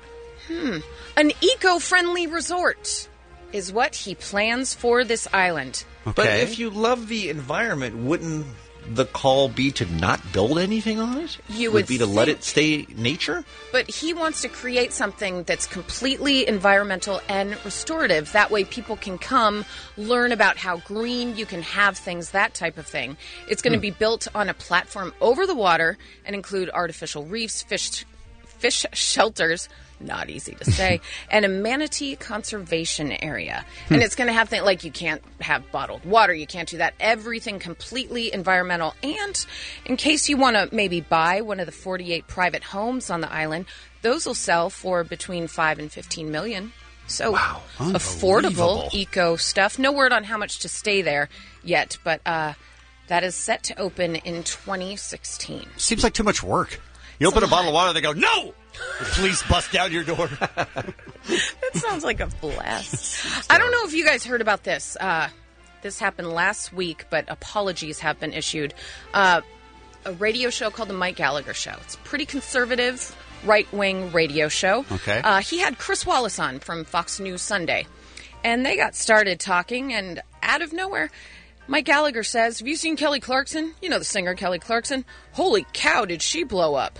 An eco-friendly resort is what he plans for this island. But if you love the environment, wouldn't the call be to not build anything on it? You would would be to let think. it stay nature? But he wants to create something that's completely environmental and restorative. That way people can come, learn about how green you can have things, that type of thing. It's going to be built on a platform over the water and include artificial reefs, fish shelters, not easy to say, and a manatee conservation area. And it's going to have things like you can't have bottled water, you can't do that. Everything completely environmental. And in case you want to maybe buy one of the 48 private homes on the island, those will sell for between $5 and $15 million. So affordable eco stuff. No word on how much to stay there yet, but that is set to open in 2016. Seems like too much work. You open a bottle of water, they go, no! The police bust down your door. That sounds like a blast. I don't know if you guys heard about this. This happened last week, but apologies have been issued. A radio show called The Mike Gallagher Show. It's a pretty conservative, right-wing radio show. Okay. He had Chris Wallace on from Fox News Sunday. And they got started talking, and out of nowhere, Mike Gallagher says, have you seen Kelly Clarkson? You know the singer Kelly Clarkson? Holy cow, did she blow up?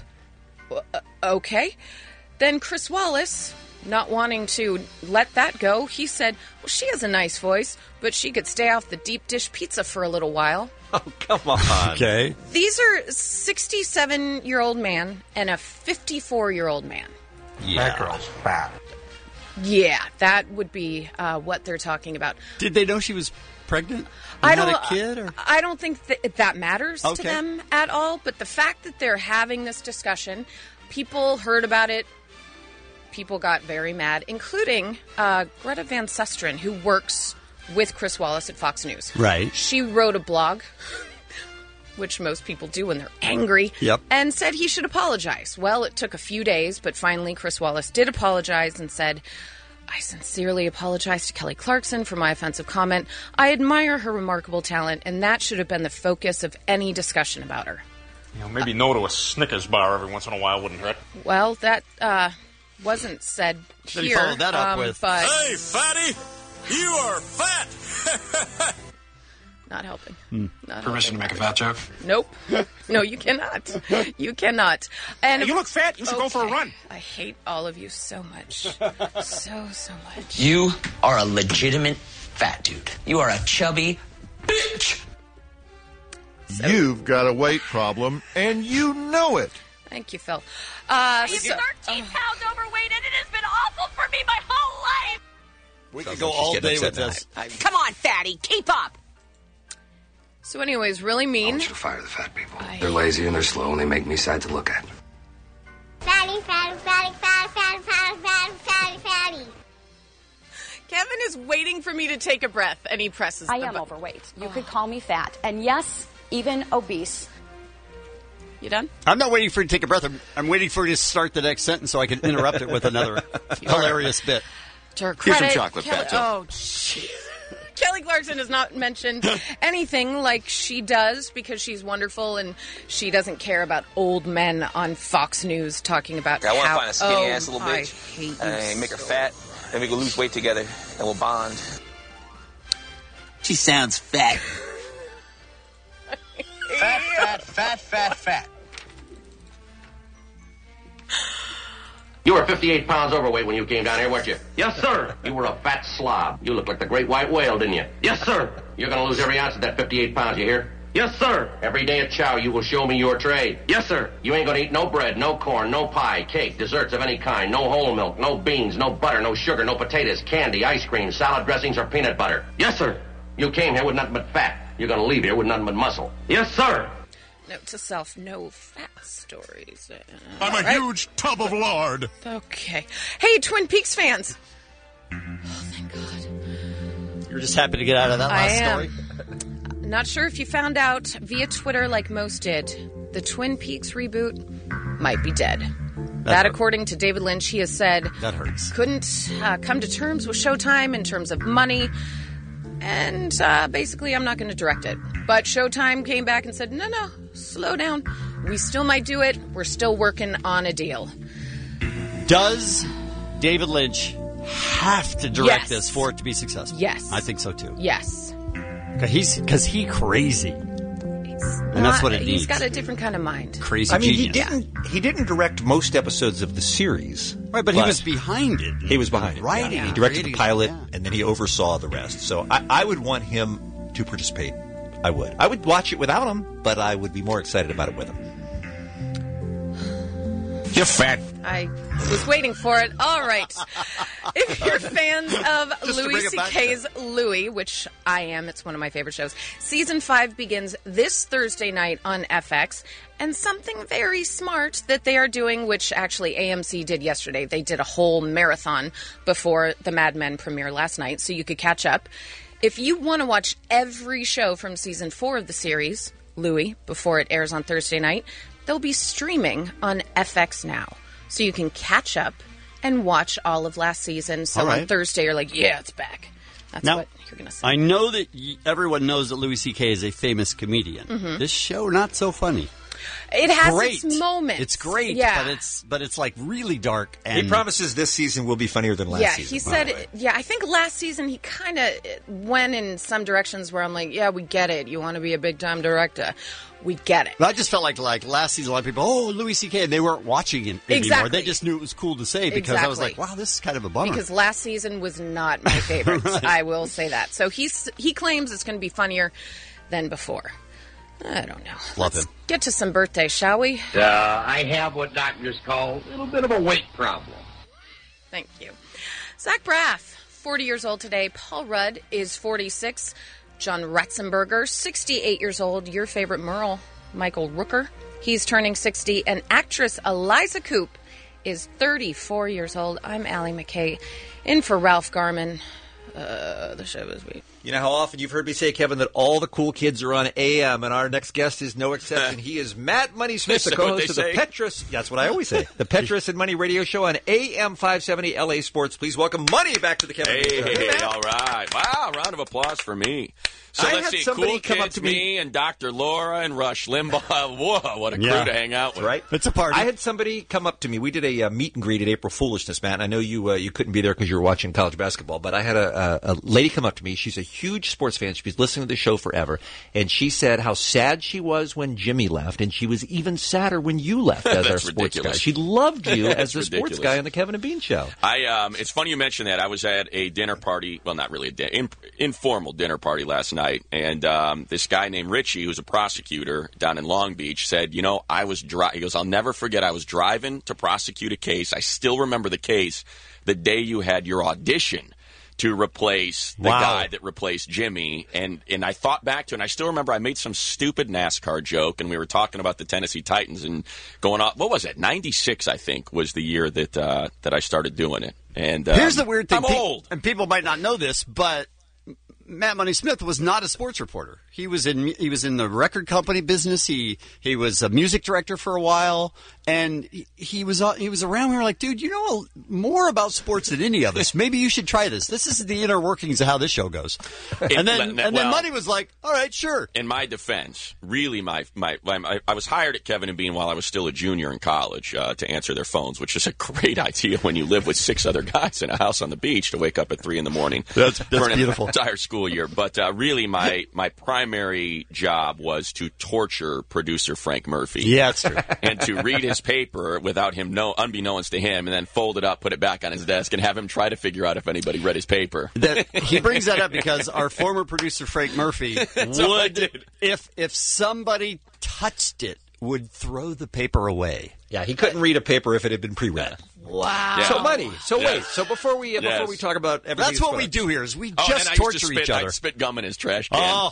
Okay. Then Chris Wallace, not wanting to let that go, he said, well, she has a nice voice, but she could stay off the deep dish pizza for a little while. Oh, come on. Okay. These are 67-year-old man and a 54-year-old man. Yeah. That girl's fat. Yeah, that would be what they're talking about. Did they know she was pregnant? I Had don't. a kid? Or? I don't think that matters to Okay. them at all. But the fact that they're having this discussion, people heard about it. People got very mad, including Greta Van Susteren, who works with Chris Wallace at Fox News. Right. She wrote a blog, which most people do when they're angry, Yep. and said he should apologize. Well, it took a few days, but finally Chris Wallace did apologize and said, I sincerely apologize to Kelly Clarkson for my offensive comment. I admire her remarkable talent, and that should have been the focus of any discussion about her. You know, maybe no to a Snickers bar every once in a while wouldn't hurt. Well, that wasn't said Then he here. followed that up with, but Hey, fatty, you are fat. not helping. Not Permission to make a fat joke? Nope. No, you cannot. You cannot. And Hey, you look fat. You should go for a run. I hate all of you so much. So much. You are a legitimate fat dude. You are a chubby bitch. You've got a weight problem, and you know it. Thank you, Phil. I'm 13 pounds overweight, and it has been awful for me my whole life. We could go all day with this. Come on, fatty, keep up. So anyways, really I mean. want you to fire the fat people. They're lazy and they're slow and they make me sad to look at. Fatty, fatty, fatty, fatty, fatty, fatty, fatty, fatty, fatty. Kevin is waiting for me to take a breath, and he presses I the am button. overweight. You could call me fat. And yes, even obese. You done? I'm not waiting for you to take a breath. I'm waiting for you to start the next sentence so I can interrupt it with another hilarious bit. To her Here's credit, some chocolate, Kelly, fat joke. oh, jeez. Kelly Clarkson has not mentioned anything like she does because she's wonderful and she doesn't care about old men on Fox News talking about I want to how, find a skinny oh, ass little I bitch hate you and make her so fat, and we can lose weight together, and we'll bond. She sounds fat. Fat, fat, fat, fat, fat. You were 58 pounds overweight when you came down here, weren't you? Yes, sir. You were a fat slob. You looked like the great white whale, didn't you? Yes, sir. You're going to lose every ounce of that 58 pounds, you hear? Yes, sir. Every day at chow, you will show me your trade. Yes, sir. You ain't gonna eat no bread, no corn, no pie, cake, desserts of any kind, no whole milk, no beans, no butter, no sugar, no potatoes, candy, ice cream, salad dressings, or peanut butter. Yes, sir. You came here with nothing but fat. You're gonna leave here with nothing but muscle. Yes, sir. Note to self, no fat stories. I'm a huge tub of lard. Okay. Hey, Twin Peaks fans. You're just happy to get out of that last story? Not sure if you found out via Twitter like most did. The Twin Peaks reboot might be dead. That according to David Lynch, he has said... That hurts. Couldn't come to terms with Showtime in terms of money. And basically, I'm not going to direct it. But Showtime came back and said, no, slow down. We still might do it. We're still working on a deal. Does David Lynch have to direct this for it to be successful? Yes. I think so, too. Yes. Because he's crazy. And that's what it needs. He's got a different kind of mind. Crazy genius. He didn't direct most episodes of the series. Right, but he was behind it. He was behind it. Writing He directed the pilot, and then he oversaw the rest. So I would want him to participate. I would. I would watch it without him, but I would be more excited about it with him. You're fat. I was waiting for it. All right. If you're fans of Louis C.K.'s Louie, which I am, it's one of my favorite shows, Season 5 begins this Thursday night on FX. And something very smart that they are doing, which actually AMC did yesterday. They did a whole marathon before the Mad Men premiere last night, so you could catch up. If you want to watch every show from Season 4 of the series, Louie, before it airs on Thursday night, they'll be streaming on FX now. So you can catch up and watch all of last season. So on Thursday, you're like, yeah, it's back. That's what you're going to say. I know that everyone knows that Louis C.K. is a famous comedian. Mm-hmm. This show, not so funny. It has its moments. It's great, but it's like really dark. And he promises this season will be funnier than last season. He said, I think last season he kind of went in some directions where I'm like, yeah, we get it. You want to be a big-time director. We get it. But I just felt like last season, a lot of people, Louis C.K., and they weren't watching it anymore. They just knew it was cool to say because I was like, wow, this is kind of a bummer. Because last season was not my favorite. I will say that. So he claims it's going to be funnier than before. I don't know. Let's get to some birthdays, shall we? I have what doctors call a little bit of a weight problem. Thank you. Zach Braff, 40 years old today. Paul Rudd is 46. John Ratzenberger, 68 years old. Your favorite Merle, Michael Rooker. He's turning 60. And actress Eliza Coupe is 34 years old. I'm Allie McKay, in for Ralph Garman. The show is weak. You know how often you've heard me say, Kevin, that all the cool kids are on AM, and our next guest is no exception. He is Matt Money Smith, the co-host of the Petrus. That's what I always say. The Petrus and Money radio show on AM 570 LA Sports. Please welcome Money back to the Kevin. Hey, all right. Wow, round of applause for me. So let's see, cool come kids, up to me and Dr. Laura and Rush Limbaugh. Whoa, what a crew to hang out with. Right? It's a party. I had somebody come up to me. We did a meet and greet at April Foolishness, Matt. And I know you couldn't be there because you were watching college basketball, but I had a lady come up to me. She's a huge sports fan. She's been listening to the show forever. And she said how sad she was when Jimmy left, and she was even sadder when you left as our sports guy. She loved you as the sports guy on the Kevin and Bean show. It's funny you mentioned that. I was at a dinner party, well, not really informal dinner party last night, and this guy named Richie, who's a prosecutor down in Long Beach, said, he goes, I'll never forget, I was driving to prosecute a case. I still remember the case the day you had your audition to replace the guy that replaced Jimmy. And I thought back to it, and I still remember I made some stupid NASCAR joke, and we were talking about the Tennessee Titans and going on, what was it, 96, I think, was the year that I started doing it. And here's the weird thing. I'm old. And people might not know this, but Matt Money Smith was not a sports reporter. He was in the record company business. He was a music director for a while, and he was around. We were like, dude, you know more about sports than any of us. Maybe you should try this. This is the inner workings of how this show goes. And then Money was like, all right, sure. In my defense, really, I was hired at Kevin and Bean while I was still a junior in college to answer their phones, which is a great idea when you live with 6 other guys in a house on the beach to wake up at 3 a.m. That's beautiful. Entire school school year. But really, my primary job was to torture producer Frank Murphy. Yeah, that's true. And to read his paper without him unbeknownst to him, and then fold it up, put it back on his desk, and have him try to figure out if anybody read his paper. He brings that up because our former producer Frank Murphy would, if somebody touched it, would throw the paper away. Yeah, he couldn't read a paper if it had been pre-read. Wow. So money. So wait. So before we talk about everything, that's what we do here. Is we just torture each other. I'd spit gum in his trash can. Oh.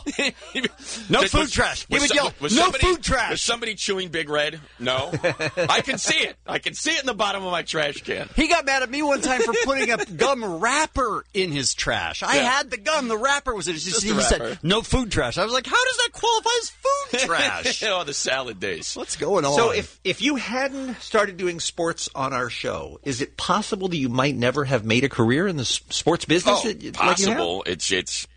No food trash. He would yell, "No food trash." Was somebody chewing Big Red? No. I can see it. I can see it in the bottom of my trash can. He got mad at me one time for putting a gum wrapper in his trash. I had the gum. The wrapper was in it. He said, "No food trash." I was like, "How does that qualify as food trash?" Oh, the salad days. What's going on? So if you hadn't started doing sports on our show, is it possible that you might never have made a career in the sports business? Possible. It's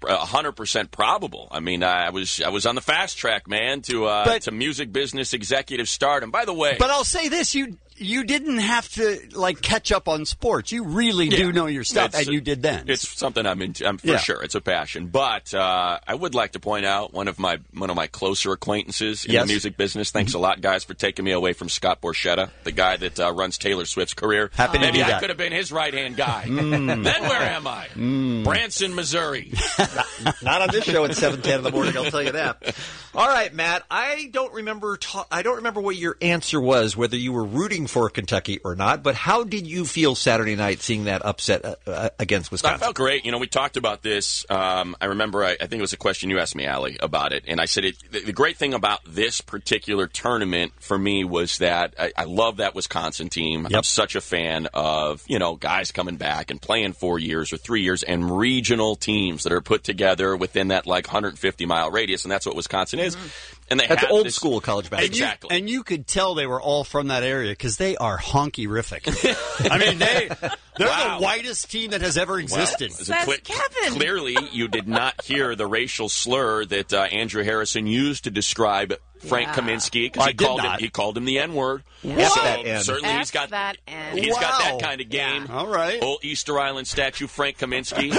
100% probable. I mean, I was on the fast track, man, to music business executive stardom. By the way, but I'll say this: you didn't have to catch up on sports. You really do know your stuff, and you did then. It's something I'm into. For sure, it's a passion. But I would like to point out one of my closer acquaintances in the music business. Thanks a lot, guys, for taking me away from Scott Borchetta, the guy that runs Taylor Swift's career. Happy to do that. I could have been his right-hand guy. Then where am I? Branson, Missouri. Not on this show at 7:10 in the morning. I'll tell you that. All right, Matt. I don't remember what your answer was, whether you were rooting for Kentucky or not. But how did you feel Saturday night seeing that upset against Wisconsin? I felt great. We talked about this. I remember. I think it was a question you asked me, Allie, about it, and I said the great thing about this particular tournament for me was that I love that Wisconsin team. Yep. I'm such a fan of guys coming back and playing 4 years or 3 years, and regional teams that are put together within that 150-mile radius, and that's what Wisconsin is. And that's old school college basketball. Exactly. And you could tell they were all from that area because they are honky-rific. I mean, they're the whitest team that has ever existed. Kevin. Clearly, you did not hear the racial slur that Andrew Harrison used to describe Frank Kaminsky, because he called him the N-word. So certainly he's got that kind of game. All right. Old Easter Island statue Frank Kaminsky.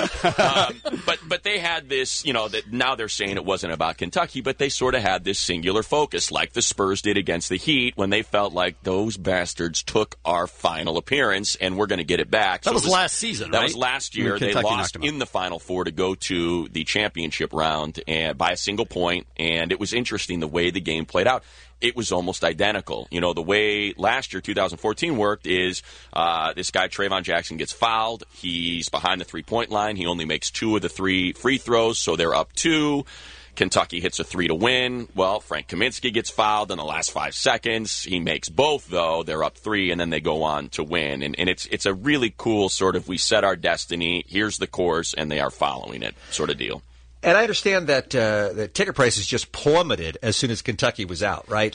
But they had this, that now they're saying it wasn't about Kentucky, but they sort of had this singular focus, like the Spurs did against the Heat when they felt like those bastards took our final appearance and we're going to get it back. That was last season, That right? was last year. They lost in the Final Four to go to the championship round by a single point, and it was interesting the way the game played out. It was almost identical. The way last year, 2014, worked is this guy, Trayvon Jackson, gets fouled. He's behind the three-point line. He only makes 2 of the 3 free throws, so they're up 2. Kentucky hits a 3 to win. Well, Frank Kaminsky gets fouled in the last 5 seconds. He makes both, though. They're up 3, and then they go on to win. And it's a really cool sort of, we set our destiny, here's the course, and they are following it sort of deal. And I understand that the ticket prices just plummeted as soon as Kentucky was out, right?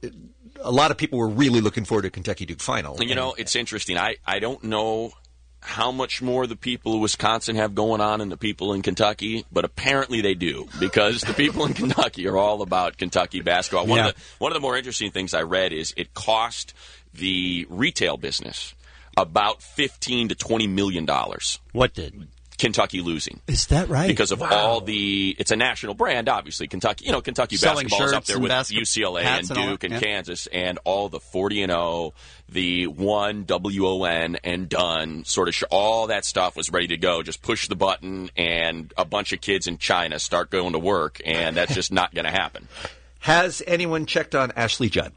A lot of people were really looking forward to Kentucky Duke final. It's interesting. I don't know how much more the people of Wisconsin have going on than the people in Kentucky, but apparently they do, because the people in Kentucky are all about Kentucky basketball. One of the more interesting things I read is it cost the retail business about $15 to $20 million. What did? Kentucky losing. Is that right? Because of all it's a national brand, obviously. Kentucky basketball is up there with UCLA and Duke and Kansas, and all the 40-0, the one WON and done sort of all that stuff was ready to go. Just push the button and a bunch of kids in China start going to work, and that's just not going to happen. Has anyone checked on Ashley Judd?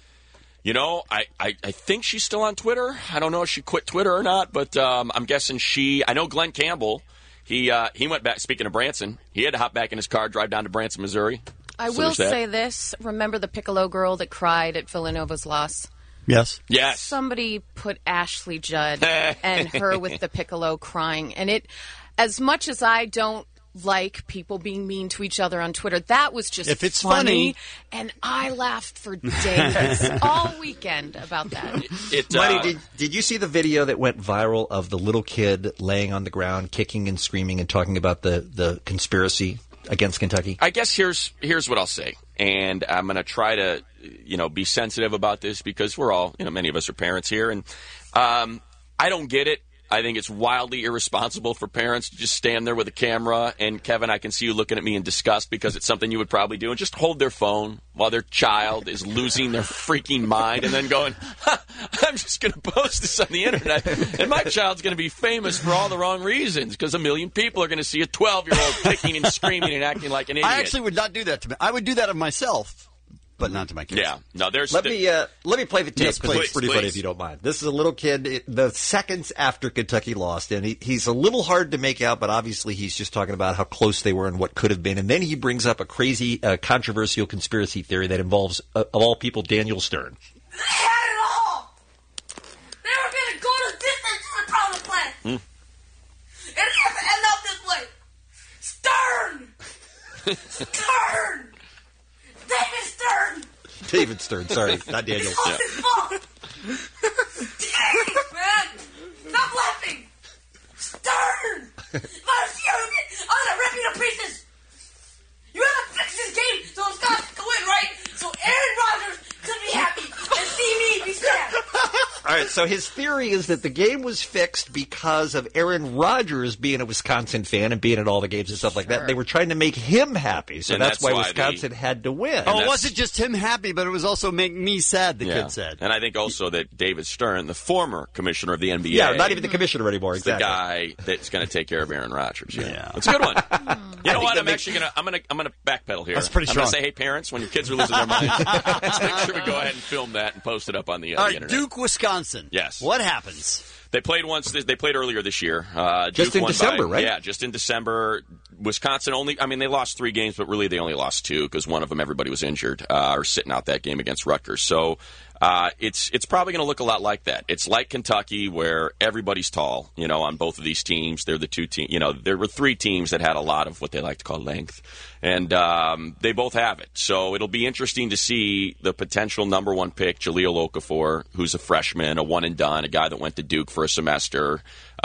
I think she's still on Twitter. I don't know if she quit Twitter or not, but I'm guessing I know Glenn Campbell. He went back, speaking of Branson, he had to hop back in his car, drive down to Branson, Missouri. I will say this. Remember the Piccolo girl that cried at Villanova's loss? Yes. Somebody put Ashley Judd and her with the Piccolo crying. And as much as I don't like people being mean to each other on Twitter, that was just if it's funny. And I laughed for days, all weekend about that. Buddy, did you see the video that went viral of the little kid laying on the ground, kicking and screaming and talking about the conspiracy against Kentucky? I guess here's what I'll say, and I'm going to try to be sensitive about this because we're all many of us are parents here, and I don't get it. I think it's wildly irresponsible for parents to just stand there with a camera. And, Kevin, I can see you looking at me in disgust because it's something you would probably do. And just hold their phone while their child is losing their freaking mind and then going, I'm just going to post this on the Internet. And my child's going to be famous for all the wrong reasons because a million people are going to see a 12-year-old kicking and screaming and acting like an idiot. I actually would not do that to me. I would do that of myself. But not to my kids. Yeah, no. There's let me play the tape Yes, because it's pretty funny if you don't mind. This is a little kid, the seconds after Kentucky lost, and he's a little hard to make out, but obviously he's just talking about how close they were and what could have been, and then he brings up a crazy, controversial conspiracy theory that involves, of all people, Daniel Stern. They had it all. They were going to go to distance to the promised land. It has to end up this way. Stern. Stern. David Stern! David Stern, sorry, not Daniel. It's all his fault! Dang, man! Stop laughing! Stern! If I was you, I'm gonna rip you to pieces! You have to fix this game so Wisconsin can win, right? So Aaron Rodgers could be happy and see me be sad! All right, so his theory is that the game was fixed because of Aaron Rodgers being a Wisconsin fan and being at all the games and stuff like that. They were trying to make him happy, so And that's why why Wisconsin had to win. Oh, it wasn't just him happy, but it was also making me sad, the Yeah. kid said. And I think also that David Stern, the former commissioner of the NBA. Yeah, not even the commissioner anymore, is exactly. the guy that's going to take care of Aaron Rodgers. Yeah. It's a good one. You know what? I'm gonna backpedal here. That's pretty I'm gonna strong. say, hey, parents, when your kids are losing their minds, let's make sure we go ahead and film that and post it up on the All right, internet. Duke, Wisconsin. Yes. What happens? They played once. They played earlier this year. Just Duke in won December, by- right? Yeah, just in December. Wisconsin only. I mean, they lost 3 games, but really they only lost 2 because one of them everybody was injured or sitting out that game against Rutgers. So it's probably going to look a lot like that. It's like Kentucky, where everybody's tall. You know, on both of these teams, they're the 2 teams. You know, there were 3 teams that had a lot of what they like to call length, and they both have it. So it'll be interesting to see the potential number 1 pick, Jahlil Okafor, who's a freshman, a one and done, a guy that went to Duke for a semester.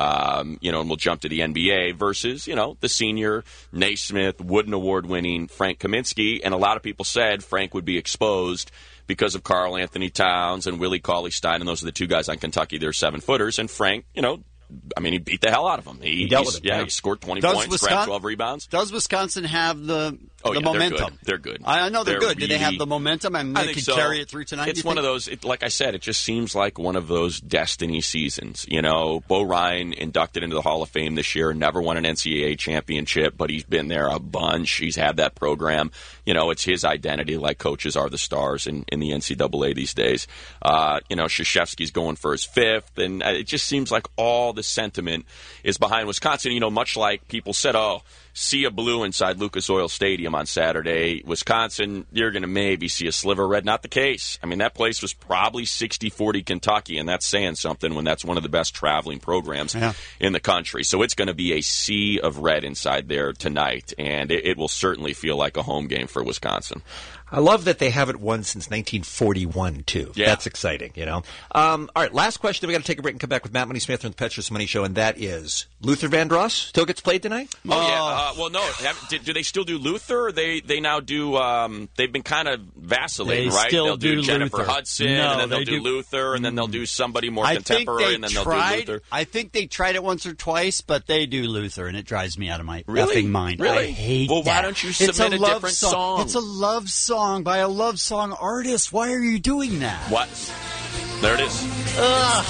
You know, and we'll jump to the NBA versus, you know, the senior Naismith, Wooden Award-winning Frank Kaminsky. And a lot of people said Frank would be exposed because of Karl Anthony Towns and Willie Cauley-Stein, and those are the 2 guys on Kentucky. They're 7-footers. And Frank, you know, I mean, he beat the hell out of him. He dealt with him. Yeah, he scored 20 points, grabbed 12 rebounds. Does Wisconsin have the momentum? They're good. I know they're good. Do they have really- the momentum? I mean, I they think could so. carry it through tonight. It's one of those, like I said, it just seems like one of those destiny seasons. You know, Bo Ryan inducted into the Hall of Fame this year, never won an NCAA championship, but he's been there a bunch. He's had that program. You know, it's his identity, like coaches are the stars in the NCAA these days. You know, Krzyzewski's going for his 5th, and it just seems like all the sentiment is behind Wisconsin. You know, much like people said, see a blue inside Lucas Oil Stadium on Saturday. Wisconsin, you're going to maybe see a sliver of red. Not the case. I mean, that place was probably 60-40 Kentucky, and that's saying something when that's one of the best traveling programs in the country. So it's going to be a sea of red inside there tonight, and it will certainly feel like a home game for Wisconsin. I love that they haven't won since 1941, too. Yeah. That's exciting, you know. All right, last question. We got to take a break and come back with Matt Money Smith from the Petrus Money Show, and that is Luther Vandross still gets played tonight? Oh, yeah. Well, no. Do they still do Luther? Or they now do. They've been kind of vacillating, They right? still They'll do do Jennifer Luther. Hudson, No, and then they'll they do do- Luther, and then they'll do somebody more I think contemporary, they and then they'll tried. do Luther. I think they tried it once or twice, but they do Luther, and it drives me out of my Really? effing mind. Really? I hate Well, that. why don't you It's submit a love different song? It's a love song by a love song artist. Why are you doing that? What? There it is. Ugh.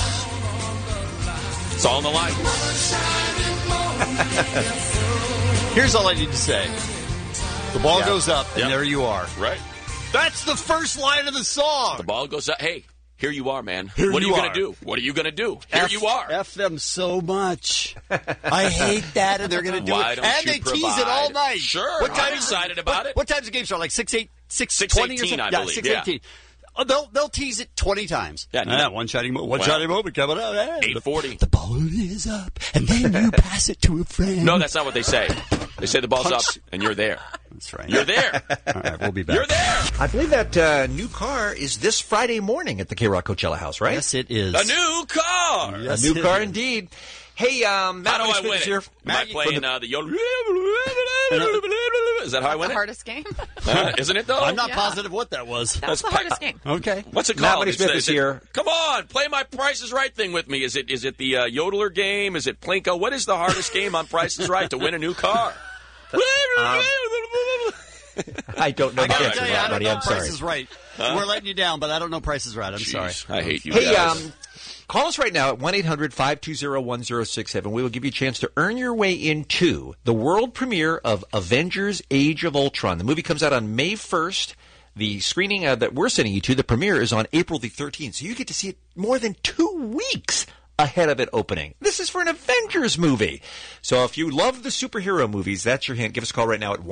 It's all in the line. Here's all I need to say. The ball Yeah. goes up, and Yep. there you are. Right. That's the first line of the song. The ball goes up. Hey, here you are, man. Here what are you you are. going to do? What are you going to do? Here you are. F them so much. I hate that, and they're going to do Why it. don't And you they tease it all provide- night. Sure, I'm excited about it. What time's the game start? Like 6:20 or 6:18, something? I Yeah, believe, 6:18. They'll tease it 20 times. Yeah, one shotty moment coming up. 8:40. The ball is up, and then you pass it to a friend. No, that's not what they say. They say the ball's Punch. up, and you're there. That's right. You're there. All right, we'll be back. You're there. I believe that new car is this Friday morning at the K-Rock Coachella House, right? Yes, it is. A new car. A new car indeed. Hey, Matt How do I Smith win is it? here. Am I playing the yodel? Is that how I win The it? hardest game. Isn't it, though? I'm not positive what that was. That's the hardest game. Okay. What's it Matt called? Money Smith is here. Come on, play my Price is Right thing with me. Is it the Yodeler game? Is it Plinko? What is the hardest game on Price is Right to win a new car? I don't know the I answer, tell you, Matt I don't Money. know I'm sorry. Price is Right. We're letting you down, but I don't know Price is Right. I'm sorry. I hate you Hey, guys. call us right now at 1-800-520-1067. We will give you a chance to earn your way into the world premiere of Avengers Age of Ultron. The movie comes out on May 1st. The screening that we're sending you to, the premiere, is on April the 13th. So you get to see it more than 2 weeks ahead of it opening. This is for an Avengers movie. So if you love the superhero movies, that's your hint. Give us a call right now at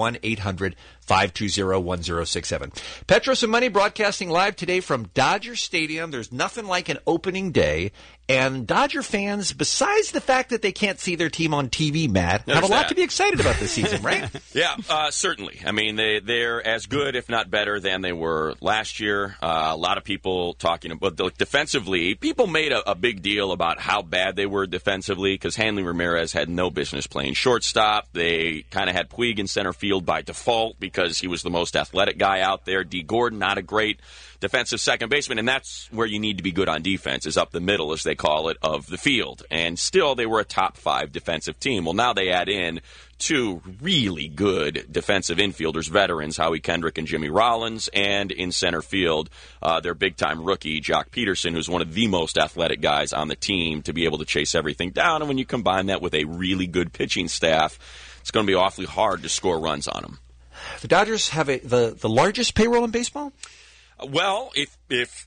1-800-520-1067. Petros and Money broadcasting live today from Dodger Stadium. There's nothing like an opening day. And Dodger fans, besides the fact that they can't see their team on TV, Matt, have a lot to be excited about this season, right? Yeah, certainly. I mean, they're as good, if not better, than they were last year. A lot of people talking about defensively. People made a big deal about how bad they were defensively because Hanley Ramirez had no business playing shortstop. They kind of had Puig in center field by default because he was the most athletic guy out there. D. Gordon, not a great defensive second baseman, and that's where you need to be good on defense, is up the middle, as they call it, of the field. And still, they were a top 5 defensive team. Well, now they add in 2 really good defensive infielders, veterans, Howie Kendrick and Jimmy Rollins, and in center field, their big-time rookie, Jock Peterson, who's one of the most athletic guys on the team to be able to chase everything down. And when you combine that with a really good pitching staff, it's going to be awfully hard to score runs on them. The Dodgers have the largest payroll in baseball? Well, if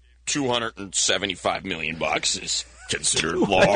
$275 million is considered large,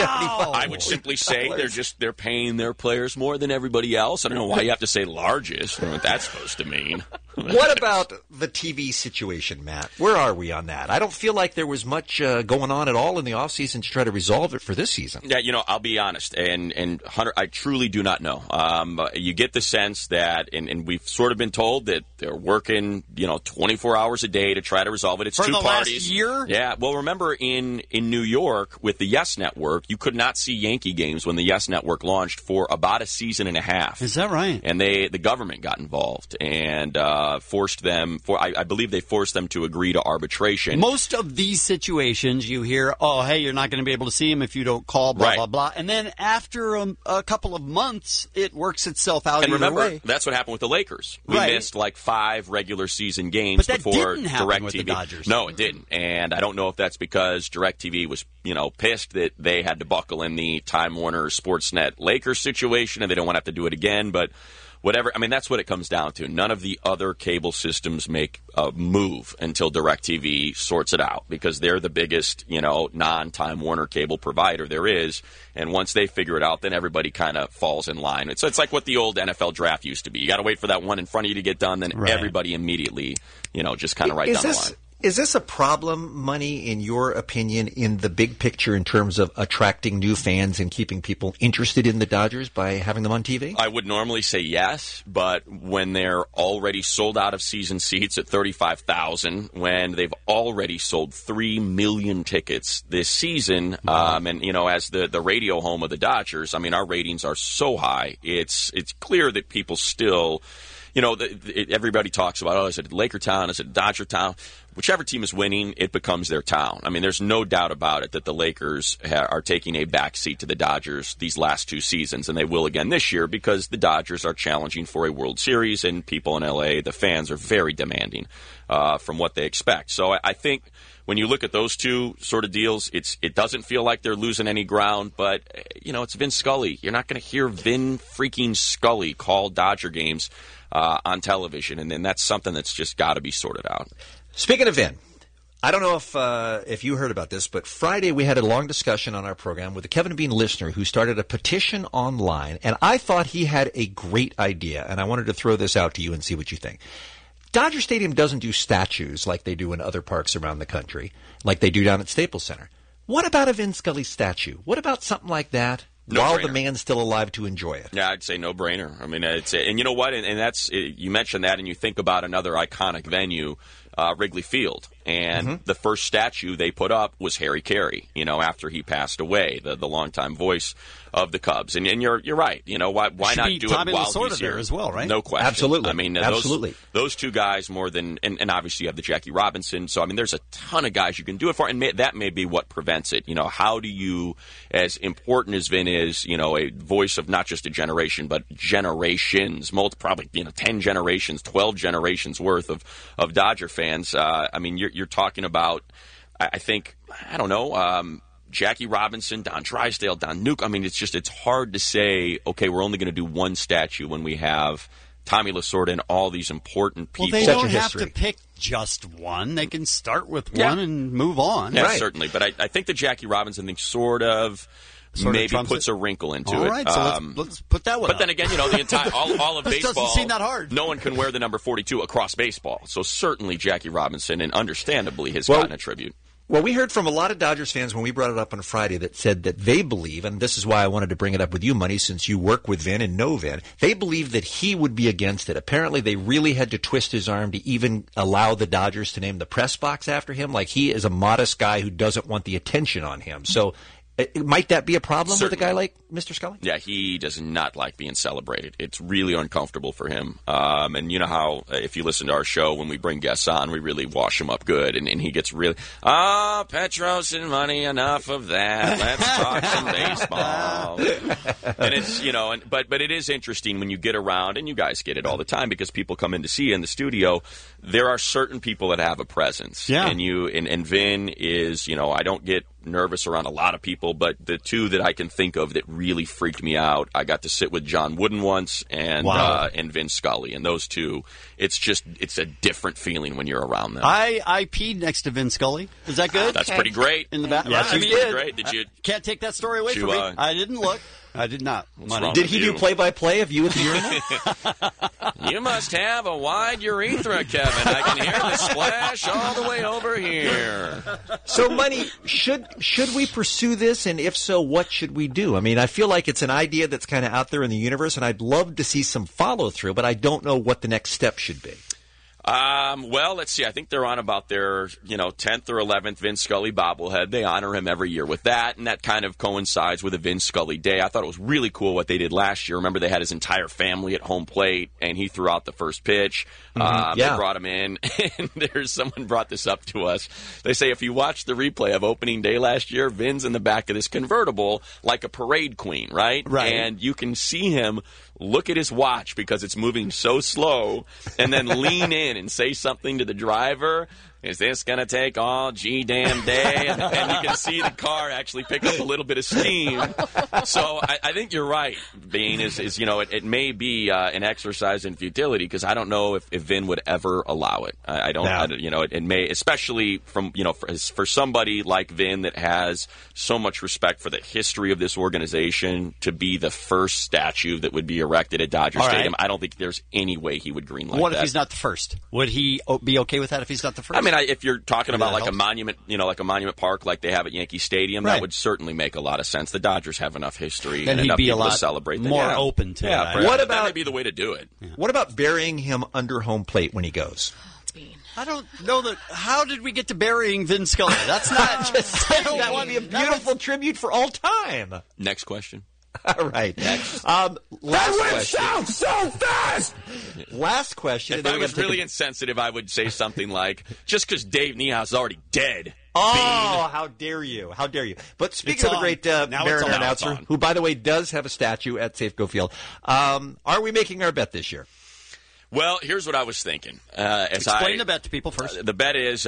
I would simply say they're paying their players more than everybody else. I don't know why you have to say largest. I don't know what that's supposed to mean. What about the TV situation, Matt? Where are we on that? I don't feel like there was much going on at all in the offseason to try to resolve it for this season. Yeah, I'll be honest, and Hunter, I truly do not know. You get the sense that, and we've sort of been told that they're working, 24 hours a day to try to resolve it. It's for 2 the parties. Last year? Yeah. Well, remember in New York with the Yes Network, you could not see Yankee games when the Yes Network launched for about a season and a half. Is that right? And the government got involved and forced them. I believe they forced them to agree to arbitration. Most of these situations, you hear, "Oh, hey, you're not going to be able to see him if you don't call." Blah blah blah. And then after a couple of months, it works itself out. And remember, way. that's what happened with the Lakers. We missed like 5 regular season games but that before didn't happen with the DirecTV. Dodgers. No, it didn't. And I don't know if that's because DirecTV was, pissed that they had to buckle in the Time Warner Sportsnet Lakers situation, and they don't want to have to do it again. But whatever. I mean, that's what it comes down to. None of the other cable systems make a move until DirecTV sorts it out because they're the biggest, non-Time Warner cable provider there is. And once they figure it out, then everybody kind of falls in line. It's like what the old NFL draft used to be. You got to wait for that one in front of you to get done, then everybody immediately, just kind of right down the line. Is this a problem, Money, in your opinion, in the big picture in terms of attracting new fans and keeping people interested in the Dodgers by having them on TV? I would normally say yes, but when they're already sold out of season seats at 35,000, when they've already sold 3 million tickets this season, and, as the radio home of the Dodgers, I mean, our ratings are so high, it's clear that people still... everybody talks about, is it Laker town? Is it Dodger town? Whichever team is winning, it becomes their town. I mean, there's no doubt about it that the Lakers are taking a backseat to the Dodgers these last 2 seasons, and they will again this year because the Dodgers are challenging for a World Series, and people in L.A., the fans, are very demanding from what they expect. So I think when you look at those 2 sort of deals, it doesn't feel like they're losing any ground, but, it's Vin Scully. You're not going to hear Vin freaking Scully call Dodger games on television, and then that's something that's just got to be sorted out. Speaking of Vin, I don't know if you heard about this, but Friday we had a long discussion on our program with a Kevin Bean listener who started a petition online, and I thought he had a great idea, and I wanted to throw this out to you and see what you think. Dodger Stadium doesn't do statues like they do in other parks around the country, like they do down at Staples Center. What about a Vin Scully statue? What about something like that? While the man's still alive to enjoy it. Yeah, I'd say no brainer. I mean, and you know what? And that's you mentioned that, and you think about another iconic venue. Wrigley Field. And the first statue they put up was Harry Carey, after he passed away, the longtime voice of the Cubs. And you're right. Why not do Tommy it while Lasorda he's here? there as well, right? No question. Absolutely. I mean, Absolutely. Those two guys more than, and obviously you have the Jackie Robinson. So, I mean, there's a ton of guys you can do it for, and that may be what prevents it. How do you, as important as Vin is, a voice of not just a generation, but generations, probably 10 generations, 12 generations worth of Dodger fans. I mean, you're talking about, I think, I don't know, Jackie Robinson, Don Drysdale, Don Nuke. I mean, it's hard to say, okay, we're only going to do one statue when we have Tommy Lasorda and all these important people. Well, they don't have to pick just one. They can start with one and move on. Yeah, certainly. But I think the Jackie Robinson thing sort of maybe puts a wrinkle into it. All right, so let's put that one But up. then again, the entire all of This baseball doesn't seem that hard. No one can wear the number 42 across baseball. So certainly Jackie Robinson, and understandably, has gotten a tribute. Well, we heard from a lot of Dodgers fans when we brought it up on Friday that said that they believe, and this is why I wanted to bring it up with you, Money, since you work with Vin and know Vin, they believe that he would be against it. Apparently, they really had to twist his arm to even allow the Dodgers to name the press box after him. Like, he is a modest guy who doesn't want the attention on him. So might that be a problem with a guy like Mr. Scully? Yeah, he does not like being celebrated. It's really uncomfortable for him. And you know how, if you listen to our show, when we bring guests on, we really wash him up good. And he gets really, Petros and Money, enough of that. Let's talk some baseball. And it's, but it is interesting when you get around, and you guys get it all the time because people come in to see you in the studio. There are certain people that have a presence. Yeah. And Vin is, I don't get nervous around a lot of people, but the two that I can think of that really freaked me out, I got to sit with John Wooden once and Vin Scully, and those two, it's a different feeling when you're around them. I peed next to Vin Scully. Is that good? That's pretty great. In the back, Yes, I it's mean, pretty great. Did you? Can't take that story away from me. I didn't look. I did not. Money. Did he do play-by-play of you at the urinal? You must have a wide urethra, Kevin. I can hear the splash all the way over here. So, Money, should we pursue this? And if so, what should we do? I mean, I feel like it's an idea that's kind of out there in the universe, and I'd love to see some follow-through, but I don't know what the next step should be. Well, let's see. I think they're on about their, 10th or 11th Vin Scully bobblehead. They honor him every year with that, and that kind of coincides with a Vin Scully day. I thought it was really cool what they did last year. Remember, they had his entire family at home plate, and he threw out the first pitch. They brought him in, and someone brought this up to us. They say if you watch the replay of opening day last year, Vin's in the back of this convertible like a parade queen, right? Right. And you can see him look at his watch because it's moving so slow, and then lean in and say something to the driver. Is this going to take all damn day? And you can see the car actually pick up a little bit of steam. So I think you're right, Bean, it may be an exercise in futility because I don't know if Vin would ever allow it. I don't, it may, especially from, for somebody like Vin that has so much respect for the history of this organization to be the first statue that would be erected at Dodger Stadium. I don't think there's any way he would greenlight that. What if he's not the first? Would he be okay with that if he's not the first? I mean, if you're talking about like a monument, like a monument park like they have at Yankee Stadium, that would certainly make a lot of sense. The Dodgers have enough history and enough people to celebrate that. More open to it. That may be the way to do it. Yeah. What about burying him under home plate when he goes? I don't know that. How did we get to burying Vin Scully? That's not just. That would be a beautiful tribute for all time. Next question. All right. Next. Last question. Sounds so fast. Last question. If I was really insensitive, I would say something like, just because Dave Niehaus is already dead. Oh, how dare you. How dare you. But speaking of the great Mariner announcer, who, by the way, does have a statue at Safeco Field, are we making our bet this year? Well, here's what I was thinking. Explain the bet to people first. The bet is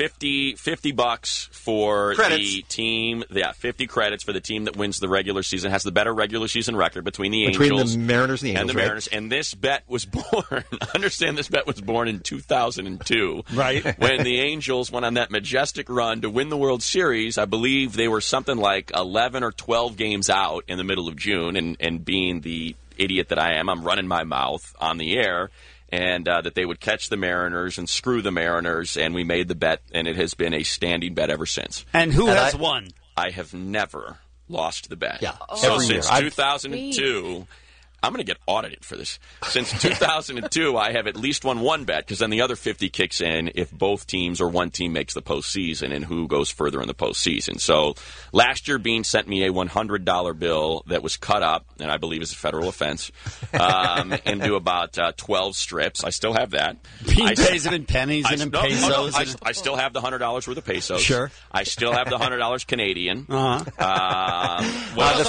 $50 for the team. Yeah, 50 credits for the team that wins the regular season, has the better regular season record between the Angels. The Mariners and the Angels, Mariners. And this bet was born, understand this bet was born in 2002. Right. When the Angels went on that majestic run to win the World Series. I believe they were something like 11 or 12 games out in the middle of June. And being the idiot that I am, I'm running my mouth on the air. And that they would catch the Mariners and screw the Mariners, and we made the bet, and it has been a standing bet ever since. And who has won? I have never lost the bet. Yeah, So since 2002, I'm going to get audited for this. Since 2002, I have at least won one bet, because then the other 50 kicks in if both teams or one team makes the postseason and who goes further in the postseason. So last year, Bean sent me a $100 bill that was cut up, and I believe is a federal offense, into about 12 strips. I still have that. Bean pays it in pennies and in pesos. I still have the $100 worth of pesos. Sure. I still have the $100 Canadian. Uh-huh. The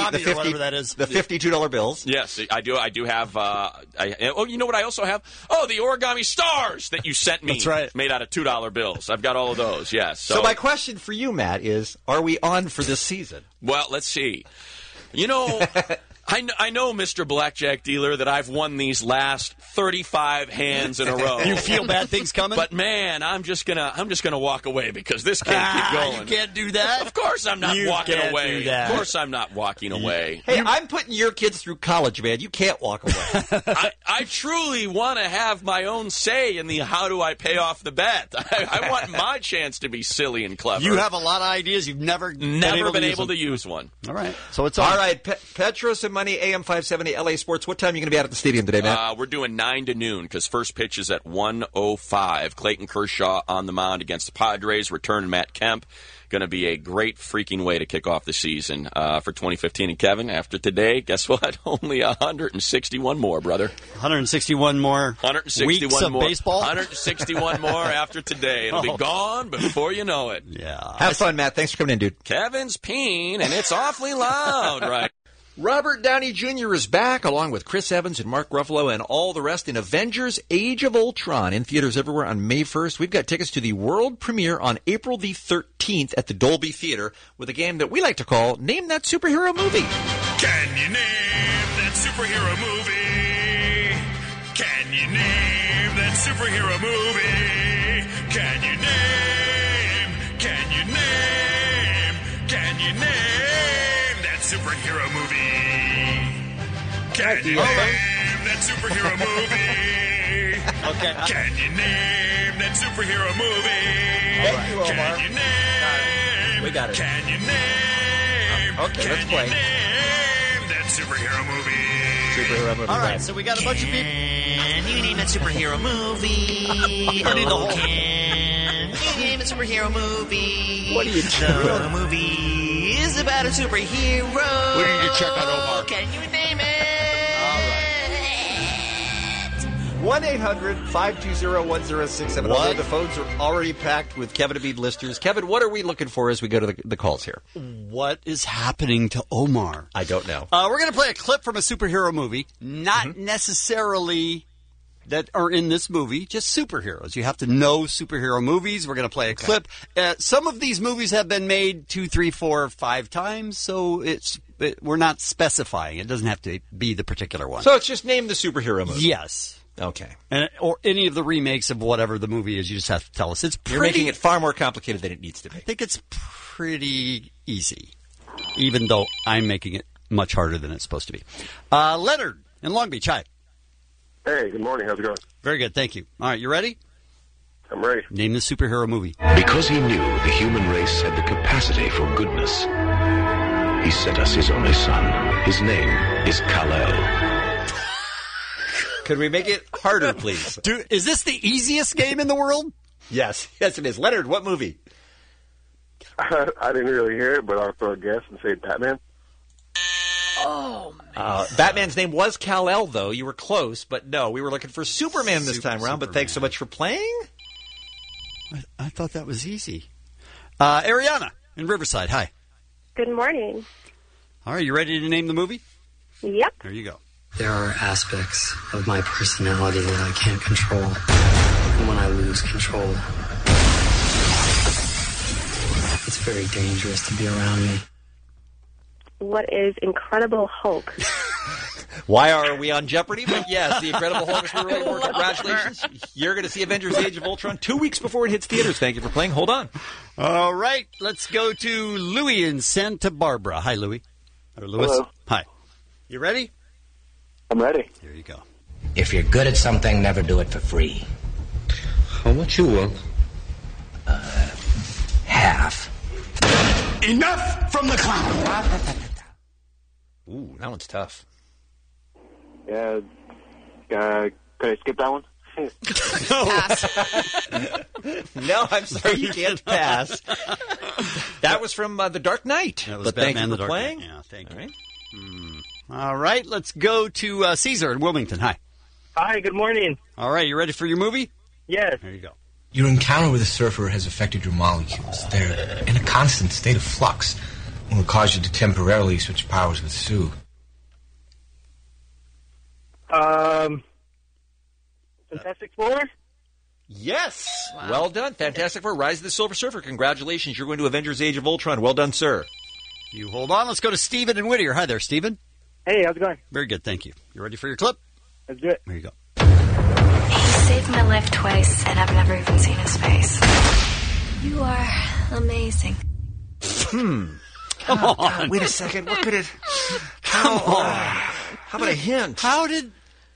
$52 bills. Yes, I do. I do have. You know what I also have? Oh, the origami stars that you sent me. That's right. Made out of $2 bills. I've got all of those. Yes. So my question for you, Matt, is: are we on for this season? Well, let's see. You know, I know, Mr. Blackjack Dealer, that I've won these last 35 hands in a row. You feel bad things coming? But man, I'm just gonna walk away because this can't keep going. You can't do that. Of course, I'm not walking away. Do that. Of course, I'm not walking away. Hey, I'm putting your kids through college, man. You can't walk away. I truly want to have my own say in the how do I pay off the bet. I want my chance to be silly and clever. You have a lot of ideas. You've never been able to use one. All right. So it's on. All right. Petros and Money, AM 570, LA Sports. What time are you going to be out at the stadium today, Matt? We're doing 9 to noon because first pitch is at 1:05. Clayton Kershaw on the mound against the Padres. Return Matt Kemp. Going to be a great freaking way to kick off the season for 2015. And Kevin, after today, guess what? Only 161 more, brother. 161 more 161 weeks of more baseball? 161 more after today. It'll be gone before you know it. Yeah. Have fun, Matt. Thanks for coming in, dude. Kevin's peeing, and it's awfully loud, right? Robert Downey Jr. is back, along with Chris Evans and Mark Ruffalo and all the rest in Avengers Age of Ultron in theaters everywhere on May 1st. We've got tickets to the world premiere on April the 13th at the Dolby Theater with a game that we like to call Name That Superhero Movie. Can you name that superhero movie? Can you name that superhero movie? Can you name that superhero movie? Can you name that superhero movie? Okay. Can you name that superhero movie? Thank you, Omar. Can you name? We got it. Can you name? Okay, let's play. Name that superhero movie? Superhero movie. All right, so we got a bunch of people. Can you name that superhero movie? I need the whole- Can you name a superhero movie? What are you doing? The movie is about a superhero. We need to check on Omar. Can you name it? 1-800-520-1067. Although the phones are already packed with Kevin Abid listeners. Kevin, what are we looking for as we go to the calls here? What is happening to Omar? I don't know. We're going to play a clip from a superhero movie, not necessarily that are in this movie, just superheroes. You have to know superhero movies. We're going to play a clip. Some of these movies have been made 2, 3, 4, 5 times, so we're not specifying. It doesn't have to be the particular one. So it's just name the superhero movie. Yes. Okay. Or any of the remakes of whatever the movie is. You just have to tell us. You're making it far more complicated than it needs to be. I think it's pretty easy, even though I'm making it much harder than it's supposed to be. Leonard in Long Beach. Hi. Hey, good morning. How's it going? Very good. Thank you. All right, you ready? I'm ready. Name the superhero movie. Because he knew the human race had the capacity for goodness, he sent us his only son. His name is Kal-El. Could we make it harder, please? Dude, is this the easiest game in the world? Yes. Yes, it is. Leonard, what movie? I didn't really hear it, but I'll throw a guess and say Batman. Oh, man. Batman's name was Kal-El, though. You were close, but no. We were looking for Superman this time around, but thanks so much for playing. I thought that was easy. Ariana in Riverside. Hi. Good morning. All right, you ready to name the movie? Yep. There you go. There are aspects of my personality that I can't control. And when I lose control, it's very dangerous to be around me. What is Incredible Hulk? Why are we on Jeopardy? But yes, the Incredible Hulk is really more. Congratulations. You're going to see Avengers Age of Ultron 2 weeks before it hits theaters. Thank you for playing. Hold on. All right, let's go to Louis in Santa Barbara. Hi, Louis. Or Louis. Hello. Hi. You ready? I'm ready. Here you go. If you're good at something, never do it for free. How much you want? Half. Enough from the clown. Ooh, that one's tough. Could I skip that one? No, I'm sorry, you can't pass. That was from The Dark Knight. That was But thank Batman you the for Dark playing. Knight. Yeah, thank you. All right. All right, let's go to Caesar in Wilmington. Hi. Hi, good morning. All right, you ready for your movie? Yes. There you go. Your encounter with a surfer has affected your molecules. They're in a constant state of flux and will cause you to temporarily switch powers with Sue. Fantastic Four? Yes. Wow. Well done. Fantastic Four, Rise of the Silver Surfer. Congratulations. You're going to Avengers Age of Ultron. Well done, sir. You hold on. Let's go to Stephen in Whittier. Hi there, Stephen. Hey, how's it going? Very good, thank you. You ready for your clip? Let's do it. There you go. He saved my life twice, and I've never even seen his face. You are amazing. Come on. God, wait a second. What could it... Come on. How about a hint? How did...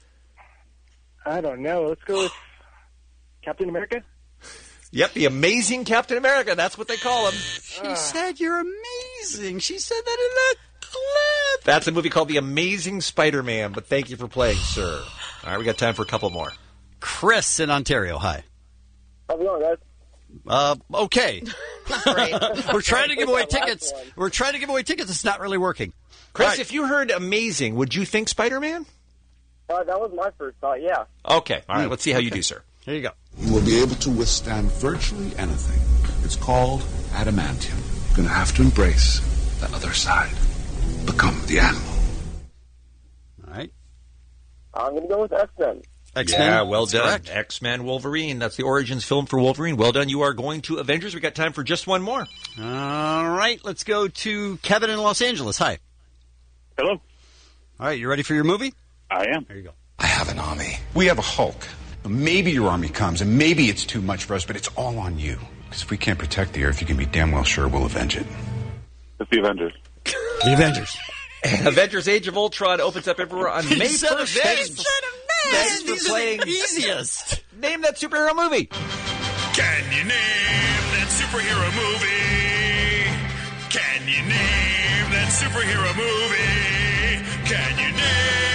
I don't know. Let's go with Captain America? Yep, the amazing Captain America. That's what they call him. She said you're amazing. She said that in that clip. That's a movie called The Amazing Spider-Man, but thank you for playing, sir. All right, we got time for a couple more. Chris in Ontario. Hi. How's it going, guys? Okay. We're trying to give away tickets. We're trying to give away tickets. It's not really working. Chris, right. If you heard amazing, would you think Spider-Man? That was my first thought, yeah. Okay. All right, let's see how you do, sir. Here you go. You will be able to withstand virtually anything. It's called adamantium. You're going to have to embrace the other side. Become the animal. All right. I'm going to go with X-Men. X-Men? Yeah, well That's done. correct. X-Men Wolverine. That's the Origins film for Wolverine. Well done. You are going to Avengers. We got time for just one more. All right, let's go to Kevin in Los Angeles. Hi. Hello. All right, you ready for your movie? I am. There you go. I have an army. We have a Hulk. Maybe your army comes, and maybe it's too much for us, but it's all on you. Because if we can't protect the Earth, you can be damn well sure we'll avenge it. It's the Avengers. The Avengers. Avengers Age of Ultron opens up everywhere on May 1st. Thanks for playing. Easiest. Name that superhero movie. Can you name that superhero movie? Can you name that superhero movie? Can you name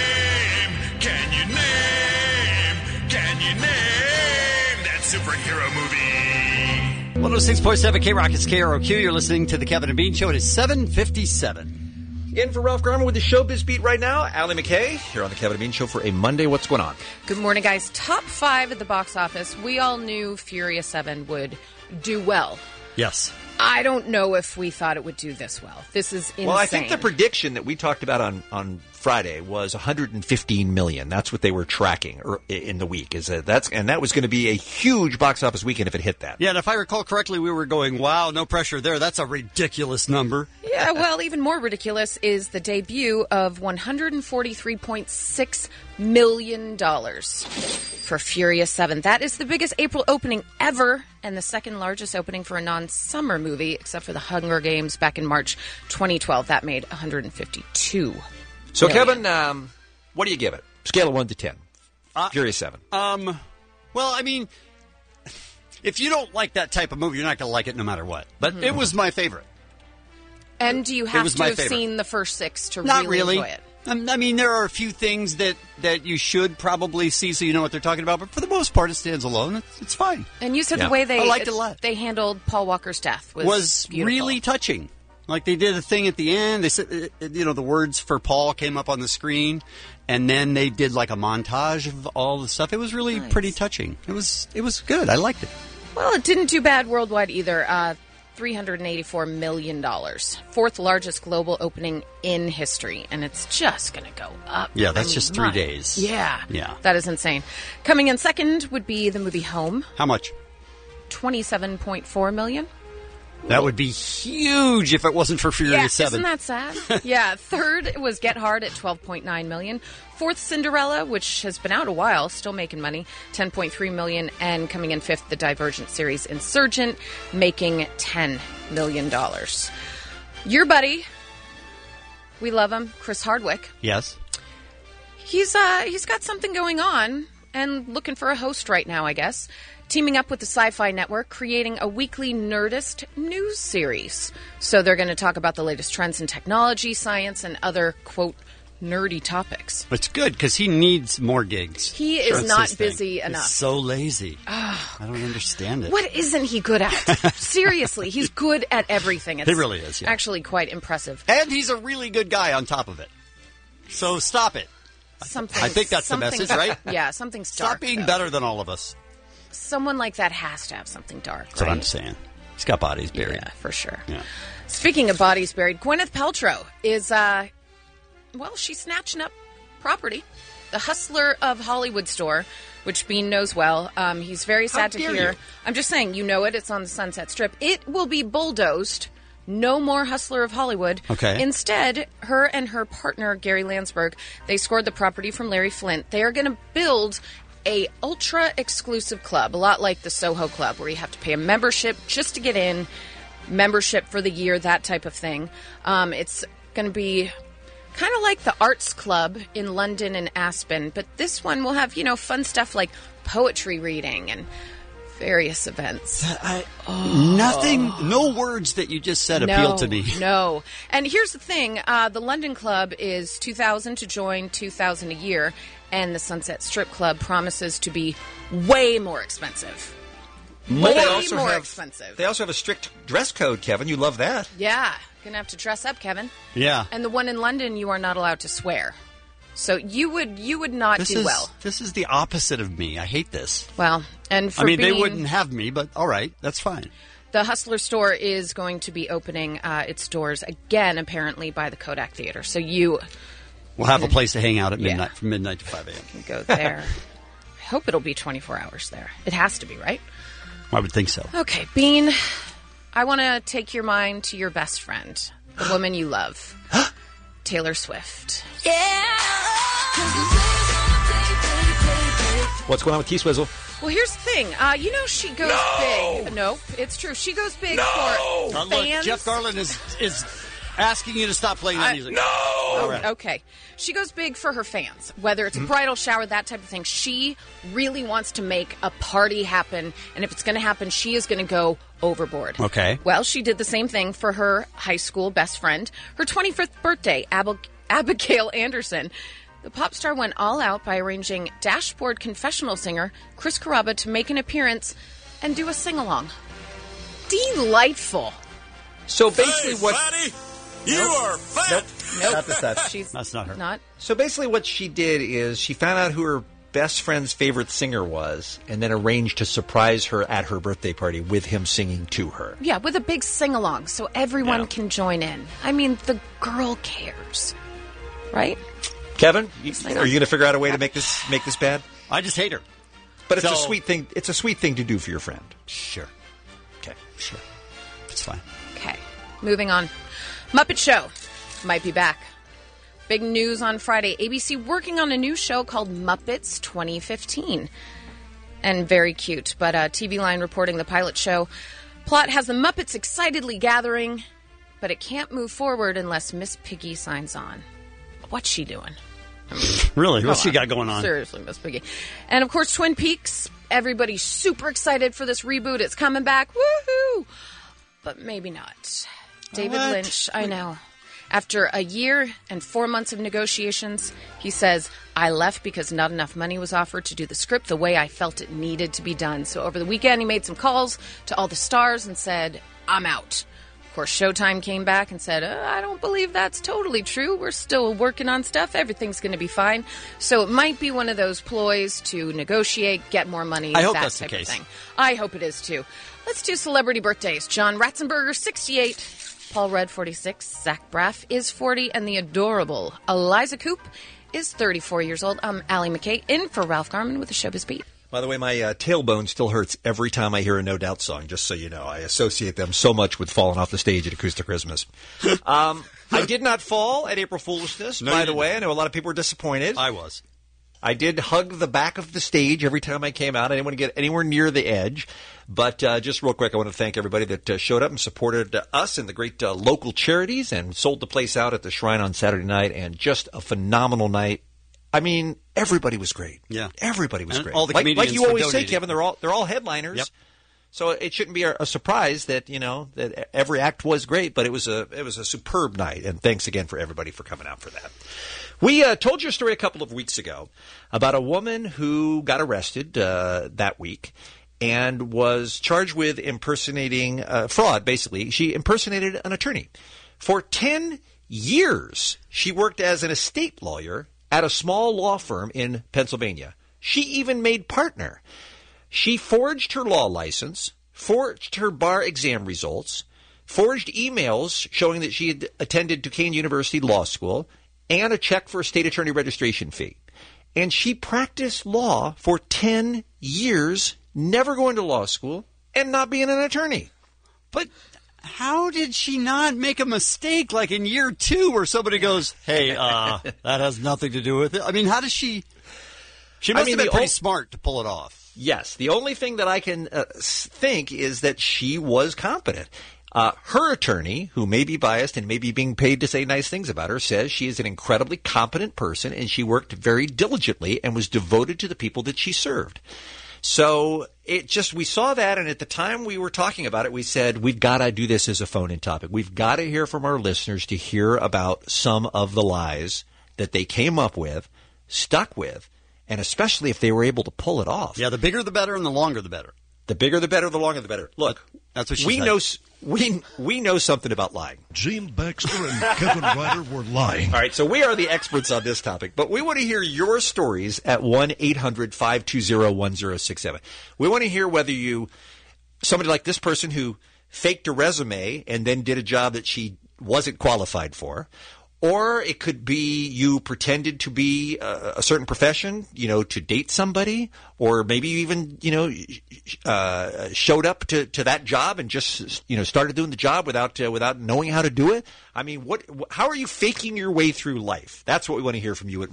that superhero movie? 106.7 K-Rock is KROQ. You're listening to the Kevin and Bean Show. It is 7:57. In for Ralph Garman with the Showbiz Beat right now. Allie McKay here on the Kevin and Bean Show for a Monday. What's going on? Good morning, guys. Top 5 at the box office. We all knew Furious 7 would do well. Yes. I don't know if we thought it would do this well. This is insane. Well, I think the prediction that we talked about on Friday was 115 million. That's what they were tracking in the week. And that was going to be a huge box office weekend if it hit that. Yeah, and if I recall correctly, we were going, wow, no pressure there. That's a ridiculous number. Yeah, well, even more ridiculous is the debut of $143.6 million for Furious 7. That is the biggest April opening ever and the second largest opening for a non-summer movie, except for The Hunger Games back in March 2012. That made $152 So, million. Kevin, what do you give it? Scale of 1 to 10. Furious 7. Well, I mean, if you don't like that type of movie, you're not going to like it no matter what. But it was my favorite. And do you have to have favorite. seen the first 6 to Not really enjoy it? I mean, there are a few things that you should probably see so you know what they're talking about, but for the most part, it stands alone. It's fine. And you said Yeah. the way I liked it a lot. they handled Paul Walker's death was beautiful. Really touching. Like they did a thing at the end. They said, the words for Paul came up on the screen, and then they did like a montage of all the stuff. It was really pretty touching. It was good. I liked it. Well, it didn't do bad worldwide either. $384 million. Fourth largest global opening in history. And it's just going to go up. Yeah, that's just 3 days. Yeah. Yeah. That is insane. Coming in second would be the movie Home. How much? $27.4 million. That would be huge if it wasn't for Furious 7. Isn't that sad? Yeah. Third was Get Hard at $12.9 million. Fourth, Cinderella, which has been out a while, still making money, $10.3 million. And coming in fifth, the Divergent series Insurgent, making $10 million. Your buddy, we love him, Chris Hardwick. Yes. He's got something going on and looking for a host right now, I guess. Teaming up with the Sci-Fi Network, creating a weekly Nerdist news series. So they're going to talk about the latest trends in technology, science, and other, quote, nerdy topics. It's good because he needs more gigs. He is That's not his thing. busy enough. He's so lazy. Oh, I don't understand it. what isn't he good at? Seriously, he's good at everything. It's He really is, yeah. actually quite impressive. And he's a really good guy on top of it. So stop it. I think that's the message, right? Yeah, something's dark. Stop being though. better than all of us. Someone like that has to have something dark, That's what I'm right? saying. He's got bodies buried. Yeah, for sure. Yeah. Speaking of bodies buried, Gwyneth Paltrow is, she's snatching up property. The Hustler of Hollywood store, which Bean knows well. He's very sad to dare hear. you. I'm just saying, you know it. It's on the Sunset Strip. It will be bulldozed. No more Hustler of Hollywood. Okay. Instead, her and her partner, Gary Landsberg, they scored the property from Larry Flint. They are going to build a ultra-exclusive club, a lot like the Soho Club, where you have to pay a membership just to get in, membership for the year, that type of thing. It's going to be kind of like the Arts Club in London and Aspen, but this one will have, fun stuff like poetry reading and various events. Nothing, no words that you just said appeal to me. No. And here's the thing. The London Club is $2,000 to join, $2,000 a year, and the Sunset Strip Club promises to be way more expensive. Way more expensive. They also have a strict dress code, Kevin. You love that. Yeah. Gonna have to dress up, Kevin. Yeah. And the one in London, you are not allowed to swear. So you would not do well. This is the opposite of me. I hate this. Well, and for they wouldn't have me, but all right, that's fine. The Hustler store is going to be opening its doors again, apparently, by the Kodak Theater. So we'll have a place to hang out at midnight, from midnight to 5 a.m. You can go there. I hope it'll be 24 hours there. It has to be, right? I would think so. Okay, Bean, I want to take your mind to your best friend, the woman you love, Taylor Swift. What's going on with T-Swizzle? Well, here's the thing. She goes big. Nope, it's true. She goes big for fans. Look, Jeff Garland is asking you to stop playing that music. Oh, right. okay. She goes big for her fans, whether it's a bridal shower, that type of thing. She really wants to make a party happen, and if it's going to happen, she is going to go overboard. Okay. Well, she did the same thing for her high school best friend, her 25th birthday, Abigail Anderson. The pop star went all out by arranging Dashboard confessional singer Chris Carrabba to make an appearance and do a sing-along. Delightful. So basically Fatty, you are fat. Nope. That's not her. Not. So basically what she did is she found out who her best friend's favorite singer was and then arranged to surprise her at her birthday party with him singing to her. Yeah, with a big sing-along so everyone can join in. I mean, the girl cares. Right? Kevin, are you going to figure out a way to make this bad? I just hate her. But it's a sweet thing. It's a sweet thing to do for your friend. Sure. Okay. Sure. It's fine. Okay. Moving on. Muppet Show might be back. Big news on Friday. ABC working on a new show called Muppets 2015. And very cute. But TV Line reporting the pilot show. Plot has the Muppets excitedly gathering, but it can't move forward unless Miss Piggy signs on. What's she doing? Really? What's she got going on? Seriously, Miss Piggy. And, of course, Twin Peaks. Everybody's super excited for this reboot. It's coming back. Woohoo! But maybe not. David Lynch, I know. After a year and 4 months of negotiations, he says, I left because not enough money was offered to do the script the way I felt it needed to be done. So over the weekend, he made some calls to all the stars and said, I'm out. Of course, Showtime came back and said, I don't believe that's totally true. We're still working on stuff. Everything's going to be fine. So it might be one of those ploys to negotiate, get more money, I hope that that's type the case. of thing. I hope it is, too. Let's do celebrity birthdays. John Ratzenberger, 68. Paul Rudd, 46. Zach Braff is 40. And the adorable Eliza Coupe is 34 years old. I'm Allie McKay, in for Ralph Garman with the Showbiz Beat. By the way, my tailbone still hurts every time I hear a No Doubt song, just so you know. I associate them so much with falling off the stage at Acoustic Christmas. I did not fall at April Foolishness, by the way. I know a lot of people were disappointed. I was. I did hug the back of the stage every time I came out. I didn't want to get anywhere near the edge. But just real quick, I want to thank everybody that showed up and supported us and the great local charities and sold the place out at the Shrine on Saturday night. And just a phenomenal night. I mean, everybody was great. Yeah, everybody was and great. All the comedians like you always donating. say, Kevin, they're all headliners. Yep. So it shouldn't be a surprise that, that every act was great, but it was a superb night. And thanks again for everybody for coming out for that. We told you a story a couple of weeks ago about a woman who got arrested that week and was charged with impersonating fraud, basically. She impersonated an attorney. For 10 years, she worked as an estate lawyer at a small law firm in Pennsylvania. She even made partner. She forged her law license, forged her bar exam results, forged emails showing that she had attended Duquesne University Law School, and a check for a state attorney registration fee. And she practiced law for 10 years, never going to law school, and not being an attorney. But how did she not make a mistake like in year 2 where somebody goes, hey, that has nothing to do with it? I mean, how does she... She must have been pretty smart to pull it off. Yes. The only thing that I can think is that she was competent. Her attorney, who may be biased and may be being paid to say nice things about her, says she is an incredibly competent person and she worked very diligently and was devoted to the people that she served. So we saw that, and at the time we were talking about it, we said, we've got to do this as a phone-in topic. We've got to hear from our listeners to hear about some of the lies that they came up with, stuck with, and especially if they were able to pull it off. Yeah, the bigger the better and the longer the better. The bigger the better, the longer the better. Look, that's what she said. We know something about lying. Gene Baxter and Kevin Ryder were lying. All right, so we are the experts on this topic, but we want to hear your stories at 1-800-520-1067. We want to hear whether somebody like this person who faked a resume and then did a job that she wasn't qualified for, or it could be you pretended to be a certain profession, to date somebody, or maybe you even, showed up to that job and just, started doing the job without knowing how to do it. I mean, how are you faking your way through life? That's what we want to hear from you at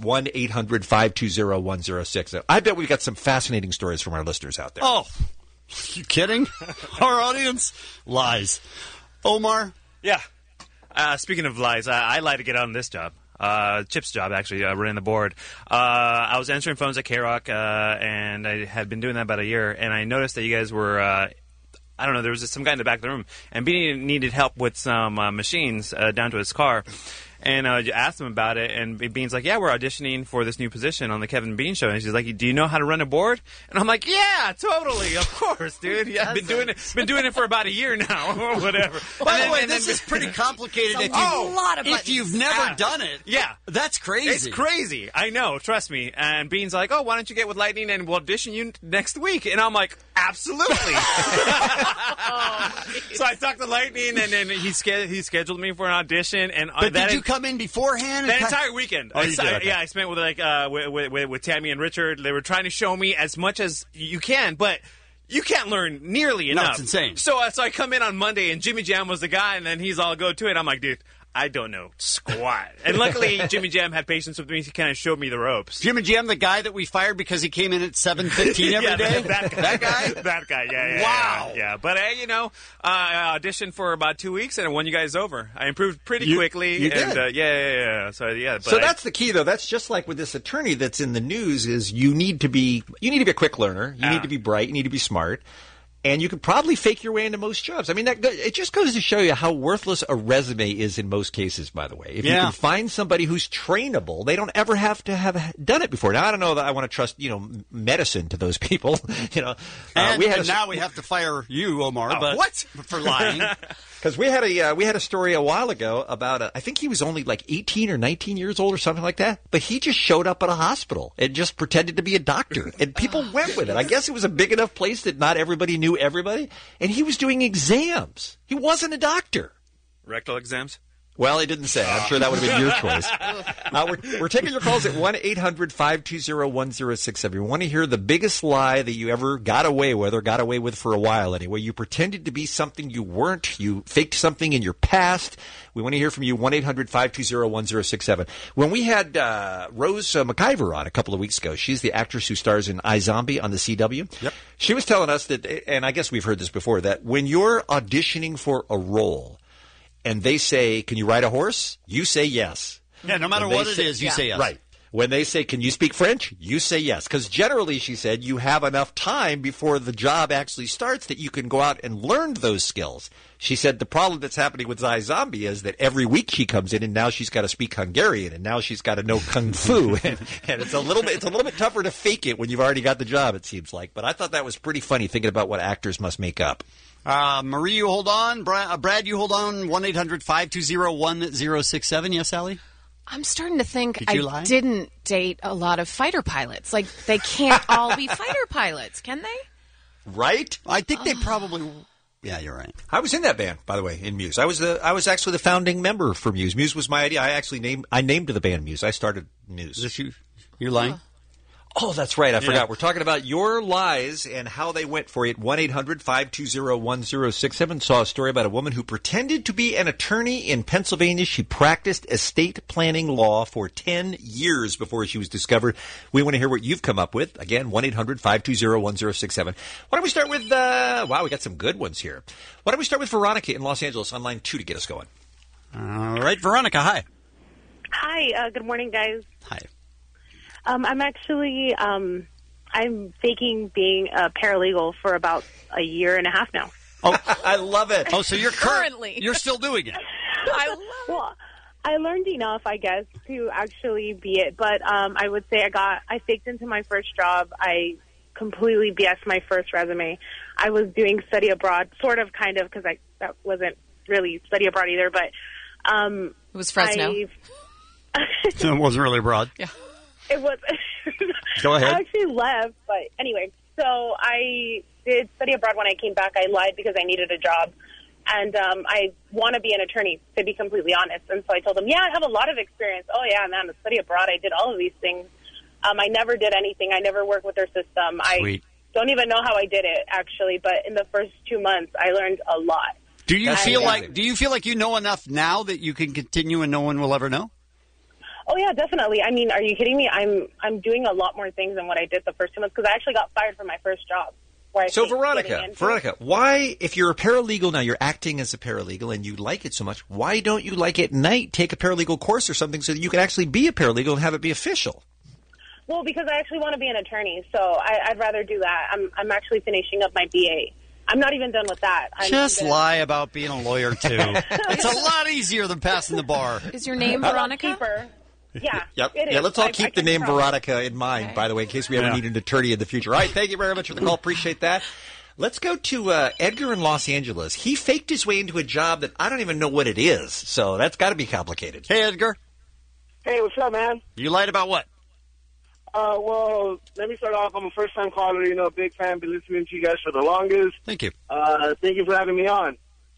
1-800-520-1067. I bet we've got some fascinating stories from our listeners out there. Oh, you kidding? Our audience lies. Omar? Yeah. Speaking of lies, I lied to get on this job. Chip's job, actually, running the board. I was answering phones at K-Rock, and I had been doing that about a year, and I noticed that you guys were, I don't know, there was some guy in the back of the room, and Beanie needed help with some machines down to his car. And I asked him about it, and Bean's like, yeah, we're auditioning for this new position on the Kevin Bean Show. And she's like, do you know how to run a board? And I'm like, yeah, totally, of course, dude. Yeah, I've been doing it for about a year now, or whatever. By the way, this is pretty complicated if you've never done it. Yeah. That's crazy. It's crazy. I know, trust me. And Bean's like, oh, why don't you get with Lightning and we'll audition you next week? And I'm like, absolutely. So I talked to Lightning, and then he scheduled me for an audition. But did you come in beforehand? That entire weekend. Oh, you did? Okay. Yeah, I spent with Tammy and Richard. They were trying to show me as much as you can, but you can't learn nearly enough. No, it's insane. So I come in on Monday, and Jimmy Jam was the guy, and then he's all go to it. I'm like, dude, I don't know squat. And luckily, Jimmy Jam had patience with me. He kind of showed me the ropes. Jimmy Jam, the guy that we fired because he came in at 7:15 every day? That guy? That guy, yeah. Wow. Yeah, but, I auditioned for about 2 weeks, and I won you guys over. I improved pretty quickly. You did? Yeah. So, yeah. So that's the key, though. That's just like with this attorney that's in the news is you need to be a quick learner. You need to be bright. You need to be smart. And you could probably fake your way into most jobs. I mean, it just goes to show you how worthless a resume is in most cases, by the way. If you can find somebody who's trainable, they don't ever have to have done it before. Now, I don't know that I want to trust, medicine to those people. Now we have to fire you, Omar. But what? For lying. Because we had a story a while ago about I think he was only like 18 or 19 years old or something like that, but he just showed up at a hospital and just pretended to be a doctor, and people went with it. I guess it was a big enough place that not everybody knew everybody, and he was doing exams. He wasn't a doctor. Rectal exams? Well, he didn't say. I'm sure that would have been your choice. We're taking your calls at 1-800-520-1067. We want to hear the biggest lie that you ever got away with for a while anyway. You pretended to be something you weren't. You faked something in your past. We want to hear from you, 1-800-520-1067. When we had Rose McIver on a couple of weeks ago, she's the actress who stars in iZombie on the CW. Yep. She was telling us that, and I guess we've heard this before, that when you're auditioning for a role, and they say, can you ride a horse? You say yes. Yeah, no matter what it is, you say yes. Right. When they say, can you speak French? You say yes. Because generally, she said, you have enough time before the job actually starts that you can go out and learn those skills. She said the problem that's happening with Zai Zombie is that every week she comes in and now she's got to speak Hungarian and now she's got to know Kung Fu. and it's a little bit tougher to fake it when you've already got the job, it seems like. But I thought that was pretty funny thinking about what actors must make up. Marie, you hold on. Brad, you hold on. 1-800-520-1067. Yes, Allie? I'm starting to think Did you I lie? didn't date a lot of fighter pilots. Like, they can't all be fighter pilots, can they? Right? I think they probably... Yeah, you're right. I was in that band, by the way, in Muse. I was actually the founding member for Muse. Muse was my idea. I actually named the band Muse. I started Muse. Is this you? You're lying? Oh, that's right. I forgot. We're talking about your lies and how they went for you at 1-800-520-1067. Saw a story about a woman who pretended to be an attorney in Pennsylvania. She practiced estate planning law for 10 years before she was discovered. We want to hear what you've come up with. Again, 1-800-520-1067. Why don't we start with, wow, we got some good ones here. Why don't we start with Veronica in Los Angeles on line 2 to get us going? All right, Veronica, hi. Hi, good morning, guys. Hi. I'm actually, I'm faking being a paralegal for about a year and a half now. Oh, I love it. Oh, so you're currently. You're still doing it. Well, I learned enough, I guess, to actually be it. But I would say I faked into my first job. I completely BS'd my first resume. I was doing study abroad, sort of, kind of, because that wasn't really study abroad either. But it was Fresno. It wasn't really abroad. Yeah. It was. Go ahead. I actually left, but anyway. So I did study abroad when I came back. I lied because I needed a job. And I want to be an attorney, to be completely honest. And so I told them, yeah, I have a lot of experience. Oh, yeah, man, I study abroad. I did all of these things. I never did anything. I never worked with their system. Sweet. I don't even know how I did it, actually. But in the first 2 months, I learned a lot. Do you feel like you know enough now that you can continue and no one will ever know? Oh, yeah, definitely. I mean, are you kidding me? I'm doing a lot more things than what I did the first 2 months because I actually got fired from my first job. So, Veronica, why, if you're a paralegal now, you're acting as a paralegal and you like it so much, why don't you, like, at night take a paralegal course or something so that you can actually be a paralegal and have it be official? Well, because I actually want to be an attorney, so I'd rather do that. I'm actually finishing up my BA. I'm not even done with that. Just lie about being a lawyer, too. It's a lot easier than passing the bar. Is your name Veronica? Yeah, yep. It is. Yeah, let's all keep the name Veronica in mind, by the way, in case we ever need an attorney in the future. All right, thank you very much for the call. Appreciate that. Let's go to Edgar in Los Angeles. He faked his way into a job that I don't even know what it is, so that's got to be complicated. Hey, Edgar. Hey, what's up, man? You lied about what? Well, let me start off. I'm a first-time caller, big fan. Been listening to you guys for the longest. Thank you. Thank you for having me on.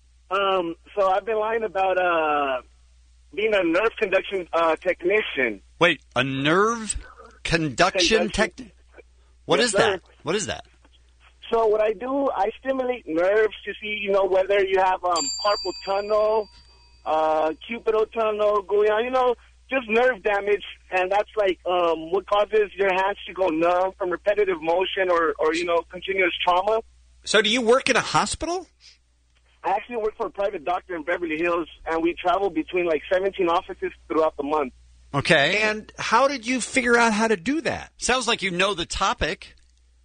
So I've been lying about being a nerve conduction technician. Wait, a nerve conduction technician? What is that? What is that? So what I do, I stimulate nerves to see, whether you have carpal tunnel, cubital tunnel, gluteal, just nerve damage, and that's like what causes your hands to go numb from repetitive motion or continuous trauma. So do you work in a hospital? I actually work for a private doctor in Beverly Hills, and we travel between like 17 offices throughout the month. Okay. And how did you figure out how to do that? Sounds like you know the topic.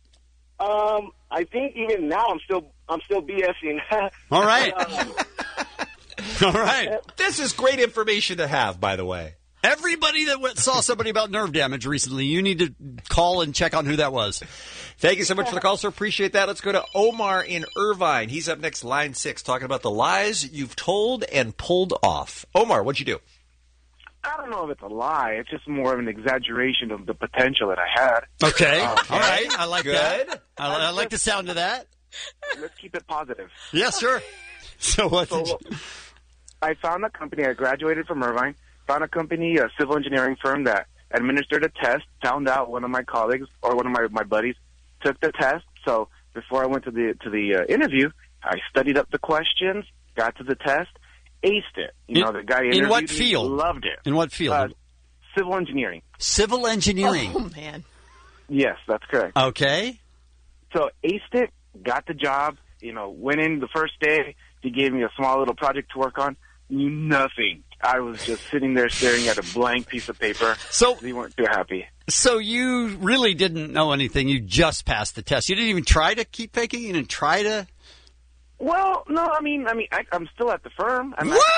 I think even now I'm still BSing. All right. All right. This is great information to have, by the way. Everybody that saw somebody about nerve damage recently, you need to call and check on who that was. Thank you so much for the call, sir. Appreciate that. Let's go to Omar in Irvine. He's up next, line 6, talking about the lies you've told and pulled off. Omar, what'd you do? I don't know if it's a lie. It's just more of an exaggeration of the potential that I had. Okay. All right. I like that. I like the sound of that. Let's keep it positive. Yeah, sure. So what? I found a company. I graduated from Irvine. Found a company, a civil engineering firm that administered a test. Found out one of my colleagues or one of my buddies took the test. So before I went to the interview, I studied up the questions, got to the test, aced it. The guy interviewed in what field? Me, loved it. In what field? Civil engineering. Civil engineering. Oh man. Yes, that's correct. Okay. So aced it, got the job. Went in the first day. He gave me a small little project to work on. Knew nothing. I was just sitting there staring at a blank piece of paper. So they weren't too happy. So you really didn't know anything. You just passed the test. You didn't even try to keep faking. You didn't try to. Well, no, I'm still at the firm.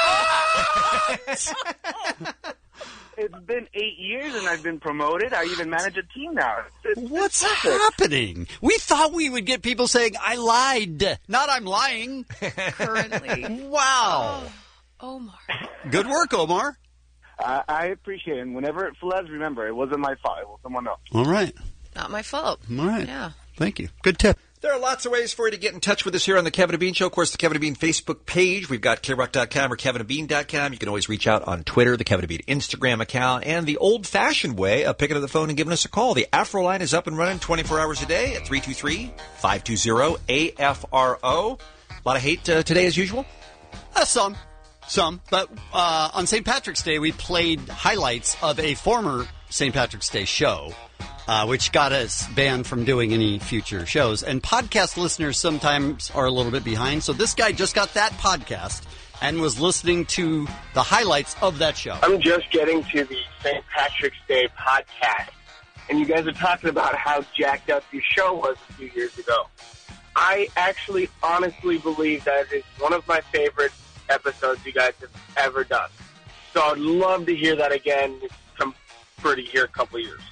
It's been 8 years, and I've been promoted. I even manage a team now. What's happening? We thought we would get people saying, I lied. Not I'm lying. Currently. Wow. Omar. Good work, Omar. I appreciate it. And whenever it floods, remember, it wasn't my fault. It was someone else. All right. Not my fault. All right. Yeah. Thank you. Good tip. There are lots of ways for you to get in touch with us here on the Kevin and Bean Show. Of course, the Kevin and Bean Facebook page. We've got KROC.com or KevinandBean.com. You can always reach out on Twitter, the Kevin and Bean Instagram account, and the old-fashioned way of picking up the phone and giving us a call. The Afro line is up and running 24 hours a day at 323-520-AFRO. A lot of hate today, as usual? Some. But on St. Patrick's Day, we played highlights of a former St. Patrick's Day show, which got us banned from doing any future shows. And podcast listeners sometimes are a little bit behind. So this guy just got that podcast and was listening to the highlights of that show. I'm just getting to the St. Patrick's Day podcast, and you guys are talking about how jacked up your show was a few years ago. I actually honestly believe that is one of my favorite episodes you guys have ever done. So I'd love to hear that again. Come pretty here a couple years.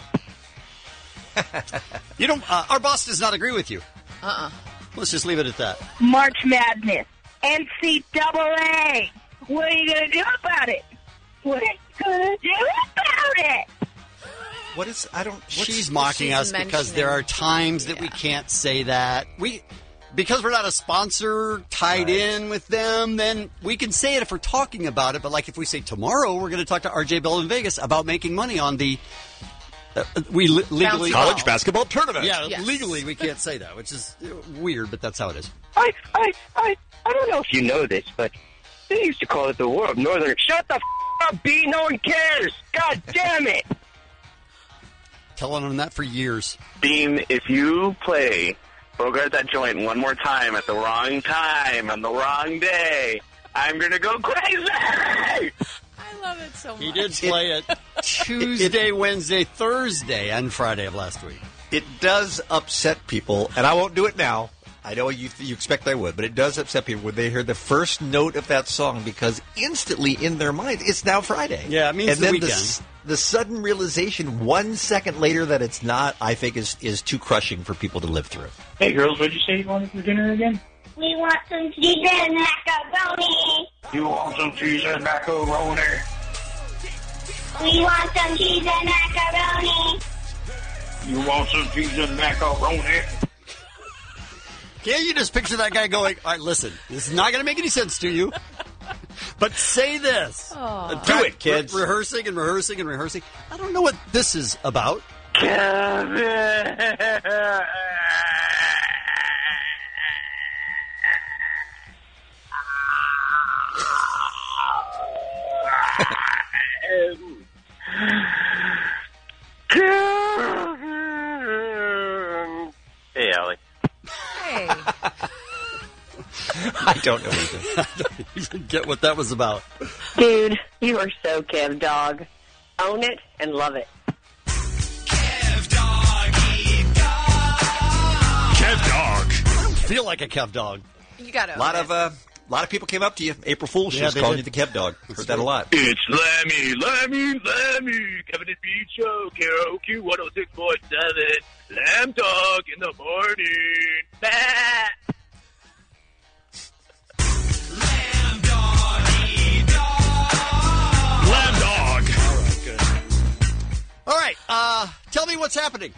Our boss does not agree with you. Let's just leave it at that. March Madness. NCAA. What are you going to do about it? What are you going to do about it? What is, She's mocking us because there are times that we can't say that. Because we're not a sponsor tied in with them, then we can say it if we're talking about it. But like if we say tomorrow we're going to talk to RJ Bell in Vegas about making money on the legally college basketball tournament. Yeah, legally we can't say that, which is weird, but that's how it is. I don't know if you know this, but they used to call it the World Northern. Shut the up, B. No one cares. God damn it. Telling them that for years. Bean, if you play Bogart that joint one more time at the wrong time on the wrong day, I'm going to go crazy! I love it so much. He did play it Tuesday, Wednesday, Thursday, and Friday of last week. It does upset people, and I won't do it now. I know you expect I would, but it does upset people when they hear the first note of that song because instantly in their mind, it's now Friday. Yeah, it means and the then weekend. The sudden realization 1 second later that it's not, I think, is too crushing for people to live through. Hey, girls, what'd you say you wanted for dinner again? We want some cheese and macaroni. You want some cheese and macaroni? We want some cheese and macaroni. You want some cheese and macaroni? Can't you just picture that guy going, all right, listen, this is not going to make any sense to you, but say this. Do it, kids. Rehearsing and rehearsing and rehearsing. I don't know what this is about. Hey, Allie. Hey. I don't know either. I don't even get what that was about. Dude, you are so Kev Dog. Own it and love it. Kev Dog. I don't feel like a Kev Dog. You got to. A lot of people came up to you. April Fool's Yeah, just they calling did. you the Kev Dog. Heard that a lot. It's Lemmy. Kevin and Bean Show, karaoke 106.7. Lamb Dog in the morning. Bah! Lamb Dog. All right, tell me what's happening.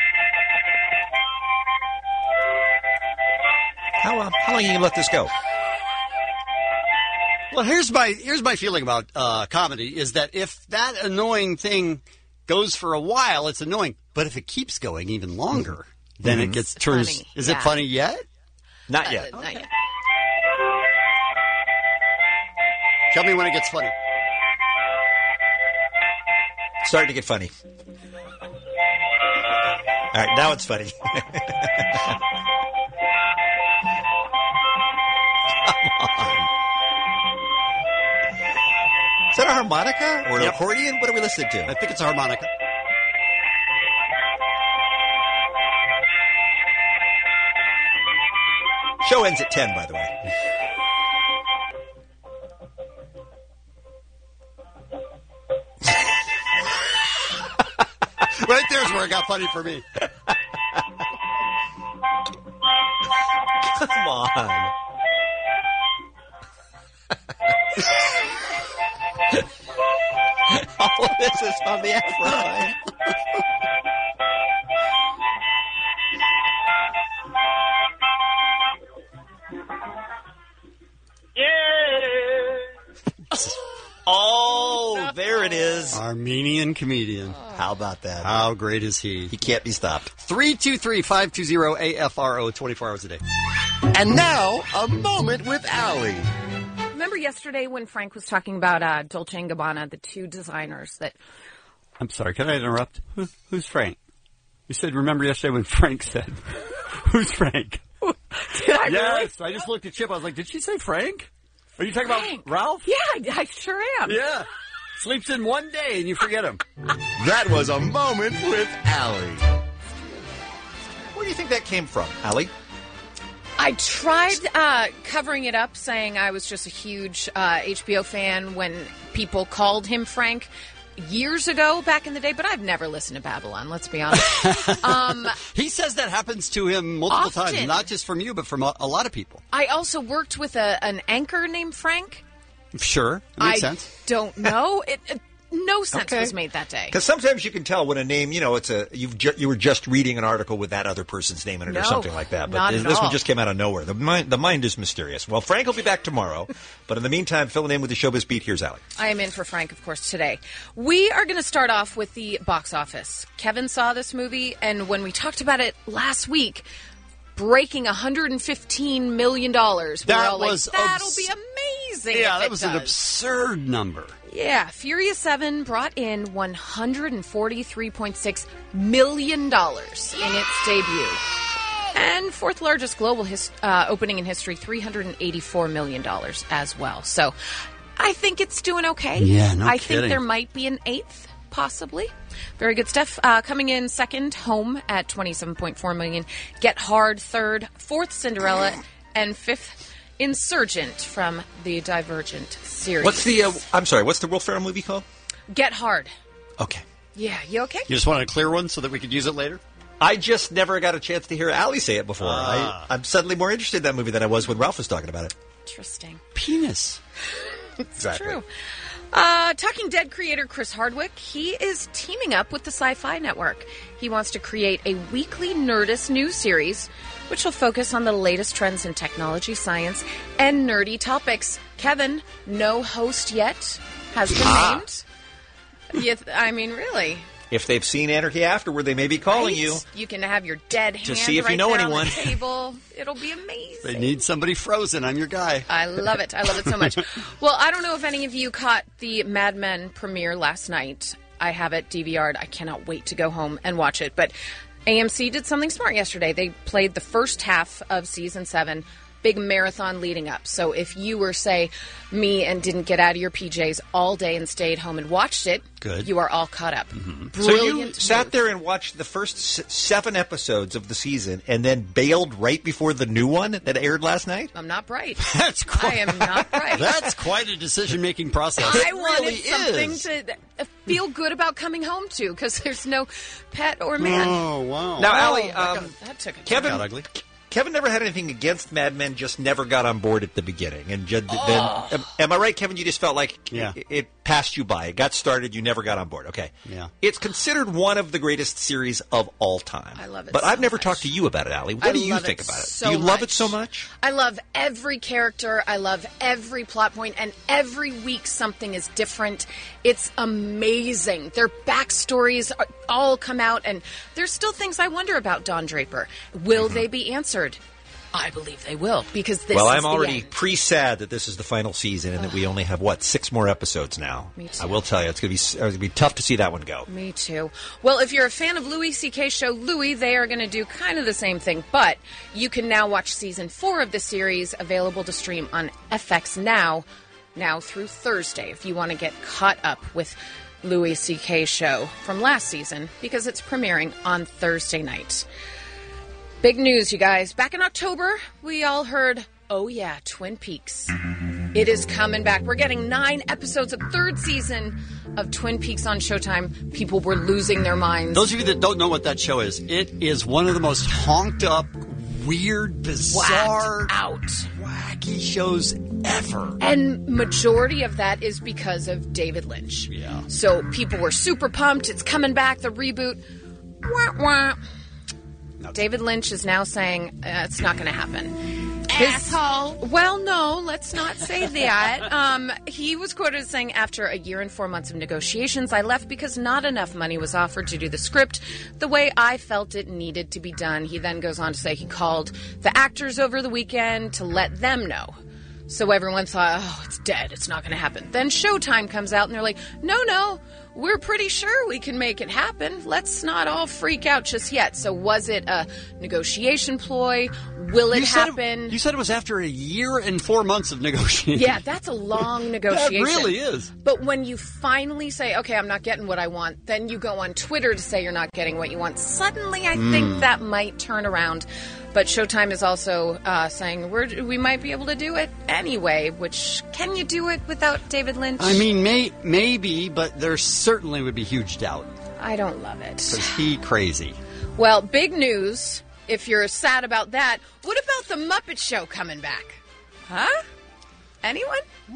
How long are you going to let this go? Well, here's my feeling about comedy is that if that annoying thing goes for a while, it's annoying. But if it keeps going even longer, then it gets turns. Funny. Is it funny yet? Not yet. Not yet. Tell me when it gets funny. Starting to get funny. All right, now it's funny. Come on. Is that a harmonica or an accordion? What are we listening to? I think it's a harmonica. Show ends at 10, by the way. Right there's where it got funny for me. Come on. All of this is from the Afro. Oh, there it is. Armenian comedian. How about that? How great is he? He can't be stopped. 323-520-AFRO, 24 hours a day. And now, a moment with Allie. Remember yesterday when Frank was talking about Dolce & Gabbana, the two designers that... I'm sorry, can I interrupt? Who's Frank? You said, remember yesterday when Frank said, who's Frank? Did I Yes, really? I just looked at Chip. I was like, did she say Frank? Are you talking about Ralph? Yeah, I sure am. Yeah. Sleeps in one day and you forget him. That was a moment with Allie. Where do you think that came from, Allie? I tried covering it up, saying I was just a huge HBO fan when people called him Frank years ago, back in the day, but I've never listened to Babylon, let's be honest. He says that happens to him multiple Often. times, not just from you, but from a lot of people. I also worked with an anchor named Frank. Sure, that makes sense. Don't know. No sense was made that day. Because sometimes you can tell when a name, you were just reading an article with that other person's name in it or something like that. But not at this all. one just came out of nowhere. The mind is mysterious. Well, Frank will be back tomorrow. But in the meantime, filling in with the Showbiz Beat, here's Allie. I am in for Frank, of course, today. We are going to start off with the box office. Kevin saw this movie, and when we talked about it last week, breaking $115 million, we were all like, that'll be amazing. Yeah, if that it was does. an absurd number. Yeah, Furious 7 brought in $143.6 million in its debut. And fourth largest global opening in history, $384 million as well. So I think it's doing okay. Yeah, no I kidding. think there might be an eighth, possibly. Very good stuff. Coming in second, Home at $27.4 million. Get Hard third, fourth, Cinderella, and fifth, Insurgent from the Divergent series. What's the Will Ferrell movie called? Get Hard. Okay. Yeah, you okay? You just want a clear one so that we could use it later? I just never got a chance to hear Allie say it before. I'm suddenly more interested in that movie than I was when Ralph was talking about it. Interesting. Penis. It's true. Talking Dead creator Chris Hardwick, he is teaming up with the Sci-Fi Network. He wants to create a weekly Nerdist news series, which will focus on the latest trends in technology, science, and nerdy topics. Kevin, no host yet, has been named. I mean, really. If they've seen Anarchy Afterward, they may be calling you. You can have your dead hand to see if right you know there anyone. on the table. It'll be amazing. They need somebody frozen. I'm your guy. I love it. I love it so much. Well, I don't know if any of you caught the Mad Men premiere last night. I have it DVR'd. I cannot wait to go home and watch it. But AMC did something smart yesterday. They played the first half of season 7, big marathon leading up. So if you were, say, me and didn't get out of your PJs all day and stayed home and watched it, Good. You are all caught up. So you sat there and watched the first 7 episodes of the season and then bailed right before the new one that aired last night? I'm not bright. I am not bright. That's quite a decision-making process. I wanted something to feel good about coming home to because there's no pet or man. Oh, wow. Now, Oh, Allie, my God, that took a Kevin, turn. Kevin never had anything against Mad Men, just never got on board at the beginning. And then, am I right, Kevin? You just felt like it passed you by. It got started, you never got on board. Okay. Yeah. It's considered one of the greatest series of all time. I love it But so I've never much. talked to you about it, Allie. What do you think about it? So Do you love much. it so much? I love every character. I love every plot point, and every week something is different. It's amazing. Their backstories all come out, and there's still things I wonder about Don Draper. Will they be answered? I believe they will, because this Well, is I'm the already end. pre-sad that this is the final season and that we only have, 6 more episodes now. Me too. I will tell you, it's going to be tough to see that one go. Me too. Well, if you're a fan of Louis C.K.'s show Louis, they are going to do kind of the same thing, but you can now watch season 4 of the series, available to stream on FX now through Thursday, if you want to get caught up with Louis C.K.'s show from last season, because it's premiering on Thursday night. Big news, you guys. Back in October, we all heard, oh yeah, Twin Peaks. It is coming back. We're getting 9 episodes of 3rd season of Twin Peaks on Showtime. People were losing their minds. Those of you that don't know what that show is, it is one of the most honked up, weird, bizarre, wacky shows ever. And majority of that is because of David Lynch. Yeah. So people were super pumped. It's coming back, the reboot. Wah, wah. David Lynch is now saying it's not going to happen. Asshole. Well, no, let's not say that. He was quoted as saying, after a year and 4 months of negotiations, I left because not enough money was offered to do the script the way I felt it needed to be done. He then goes on to say he called the actors over the weekend to let them know. So everyone thought, oh, it's dead. It's not going to happen. Then Showtime comes out and they're like, no, we're pretty sure we can make it happen. Let's not all freak out just yet. So was it a negotiation ploy? Will it happen? You said it was after a year and 4 months of negotiation. Yeah, that's a long negotiation. That really is. But when you finally say, okay, I'm not getting what I want, then you go on Twitter to say you're not getting what you want. Suddenly, I think that might turn around. But Showtime is also saying we might be able to do it anyway, which, can you do it without David Lynch? I mean, maybe, but there certainly would be huge doubt. I don't love it. Because he crazy. Well, big news, if you're sad about that, what about the Muppet Show coming back? Huh? Anyone?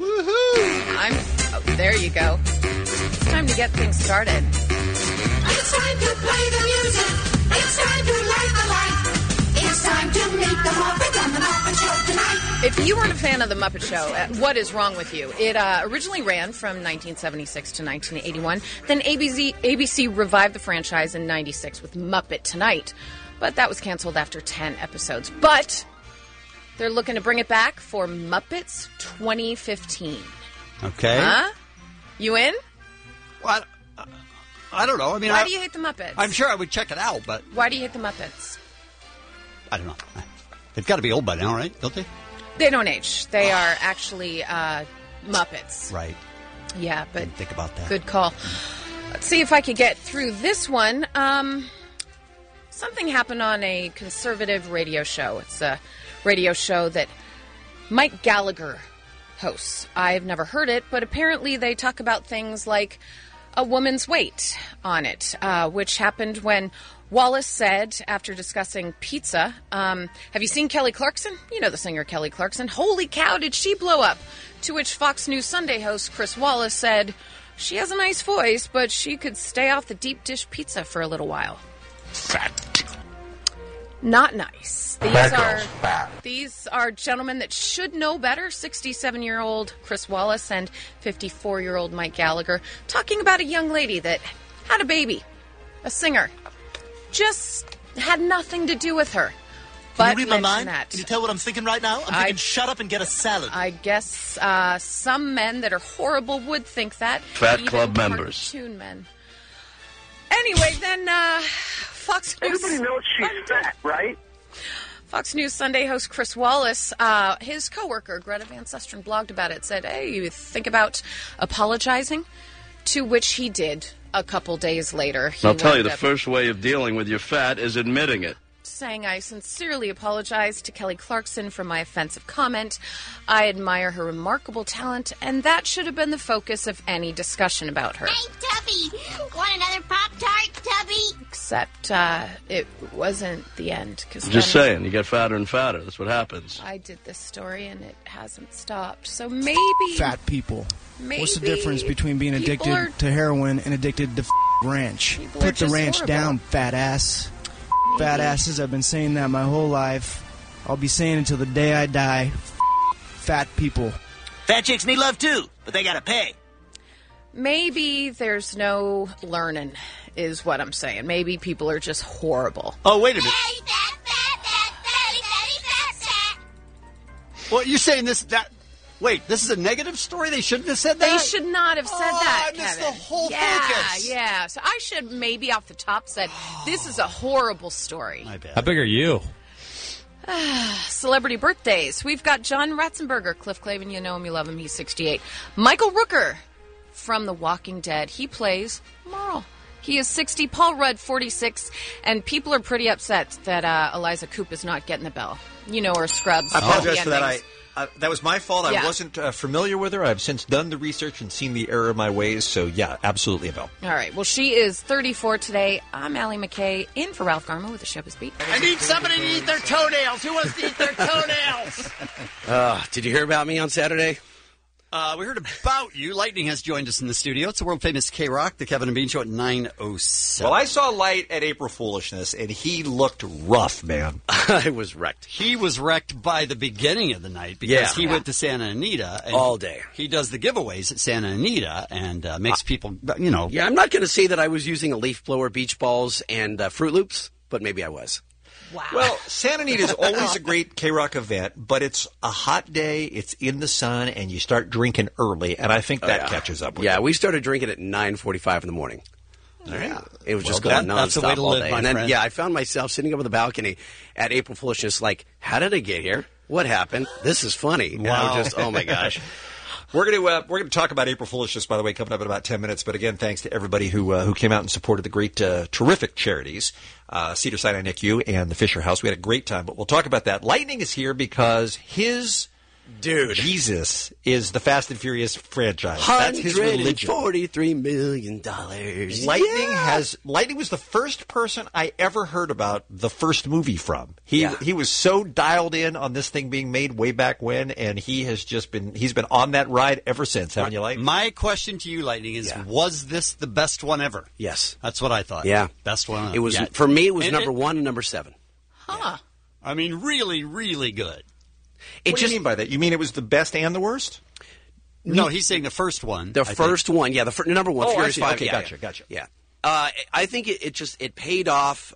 Woohoo! There you go. It's time to get things started. It's time to play the music. It's time to light the light. It's time to meet the Muppets on the Muppet Show tonight. If you weren't a fan of the Muppet Show, what is wrong with you? It originally ran from 1976 to 1981. Then ABC revived the franchise in 96 with Muppet Tonight. But that was canceled after 10 episodes. But they're looking to bring it back for Muppets 2015. Okay. Huh? You in? Well, I don't know. I mean, Why do you hate the Muppets? I'm sure I would check it out, but Why do you hate the Muppets? I don't know. They've got to be old by now, right? Don't they? They don't age. They are actually Muppets. Right. Yeah, but Didn't think about that. good call. Let's see if I could get through this one. Something happened on a conservative radio show. It's a radio show that Mike Gallagher hosts. I've never heard it, but apparently they talk about things like a woman's weight on it, which happened when Wallace said, after discussing pizza, have you seen Kelly Clarkson? You know the singer Kelly Clarkson. Holy cow, did she blow up? To which Fox News Sunday host Chris Wallace said, she has a nice voice, but she could stay off the deep dish pizza for a little while. Fat. Not nice. That girl's fat. These are gentlemen that should know better. 67-year-old Chris Wallace and 54-year-old Mike Gallagher talking about a young lady that had a baby, a singer. Just had nothing to do with her. Can But you read my mention mind? that. Can you tell what I'm thinking right now? I'm thinking shut up and get a salad. I guess some men that are horrible would think that. Fat Even club members. Cartoon men. Anyway, then Fox News. Everybody knows she's fat, right? Fox News Sunday host Chris Wallace, his coworker Greta Van Susteren blogged about it, said, hey, you think about apologizing? To which he did a couple days later. He I'll tell you, wound the up first way of dealing with your fat is admitting it. saying, I sincerely apologize to Kelly Clarkson for my offensive comment. I admire her remarkable talent, and that should have been the focus of any discussion about her. Hey, Tubby! Want another Pop-Tart, Tubby? except it wasn't the end. Just saying, you get fatter and fatter. That's what happens. I did this story, and it hasn't stopped. So maybe... Fat people. Maybe What's the difference between being people are- addicted to heroin and addicted to ranch? People are Put the just ranch horrible. down, fat ass. Fat asses, I've been saying that my whole life. I'll be saying it until the day I die. Fat people. Fat chicks need love too, but they gotta pay. Maybe there's no learning, is what I'm saying. Maybe people are just horrible. Oh, wait a minute. Well, you're saying this... Wait, this is a negative story? They shouldn't have said that? They should not have said that, I missed Kevin. the whole focus. Yeah. So I should maybe off the top said, this is a horrible story. My bad. How big are you? Celebrity birthdays. We've got John Ratzenberger, Cliff Clavin. You know him, you love him. He's 68. Michael Rooker from The Walking Dead. He plays Marl. He is 60. Paul Rudd, 46. And people are pretty upset that Eliza Coupe is not getting the bell. You know her, Scrubs. I apologize the for that. endings. That was my fault. Yeah. I wasn't familiar with her. I've since done the research and seen the error of my ways. So, yeah, absolutely a bell. All right. Well, she is 34 today. I'm Allie McKay, in for Ralph Garma with the Showbiz Beat. I need somebody to eat their toenails. Who wants to eat their toenails? Did you hear about me on Saturday? We heard about you. Lightning has joined us in the studio. It's the world-famous K-Rock, the Kevin and Bean Show at 9:07. Well, I saw Light at April Foolishness, and he looked rough, man. I was wrecked. He was wrecked by the beginning of the night because he went to Santa Anita. And all day. He does the giveaways at Santa Anita and makes people, you know. Yeah, I'm not going to say that I was using a leaf blower, beach balls, and Fruit Loops, but maybe I was. Wow. Well, Santa Anita is always a great K-Rock event, but it's a hot day, it's in the sun, and you start drinking early, and I think that catches up with you. Yeah, we started drinking at 9:45 in the morning. Yeah, it was just going nonstop That's the way to all live, day. my And then, friend. I found myself sitting up on the balcony at April Foolishness like, how did I get here? What happened? This is funny. And I was just, oh my gosh. We're going to talk about April Foolishness, by the way, coming up in about 10 minutes. But again, thanks to everybody who came out and supported the great, terrific charities, Cedar Sinai NICU and the Fisher House. We had a great time, but we'll talk about that. Lightning is here because his Jesus is the Fast and Furious franchise. That's his religion. $143 million. Lightning was the first person I ever heard about the first movie from. He was so dialed in on this thing being made way back when, and he's been on that ride ever since, haven't you, Lightning? My question to you, Lightning, is was this the best one ever? Yes. That's what I thought. Yeah. Best one. It was yet. for me. It was And number 1 and number 7. Huh. I mean, really, really good. What do you mean by that? You mean it was the best and the worst? No, he's saying the first one. The first one, yeah, the number 1, Oh, I Furious see. 5. Okay, yeah, gotcha. Yeah, I think it paid off.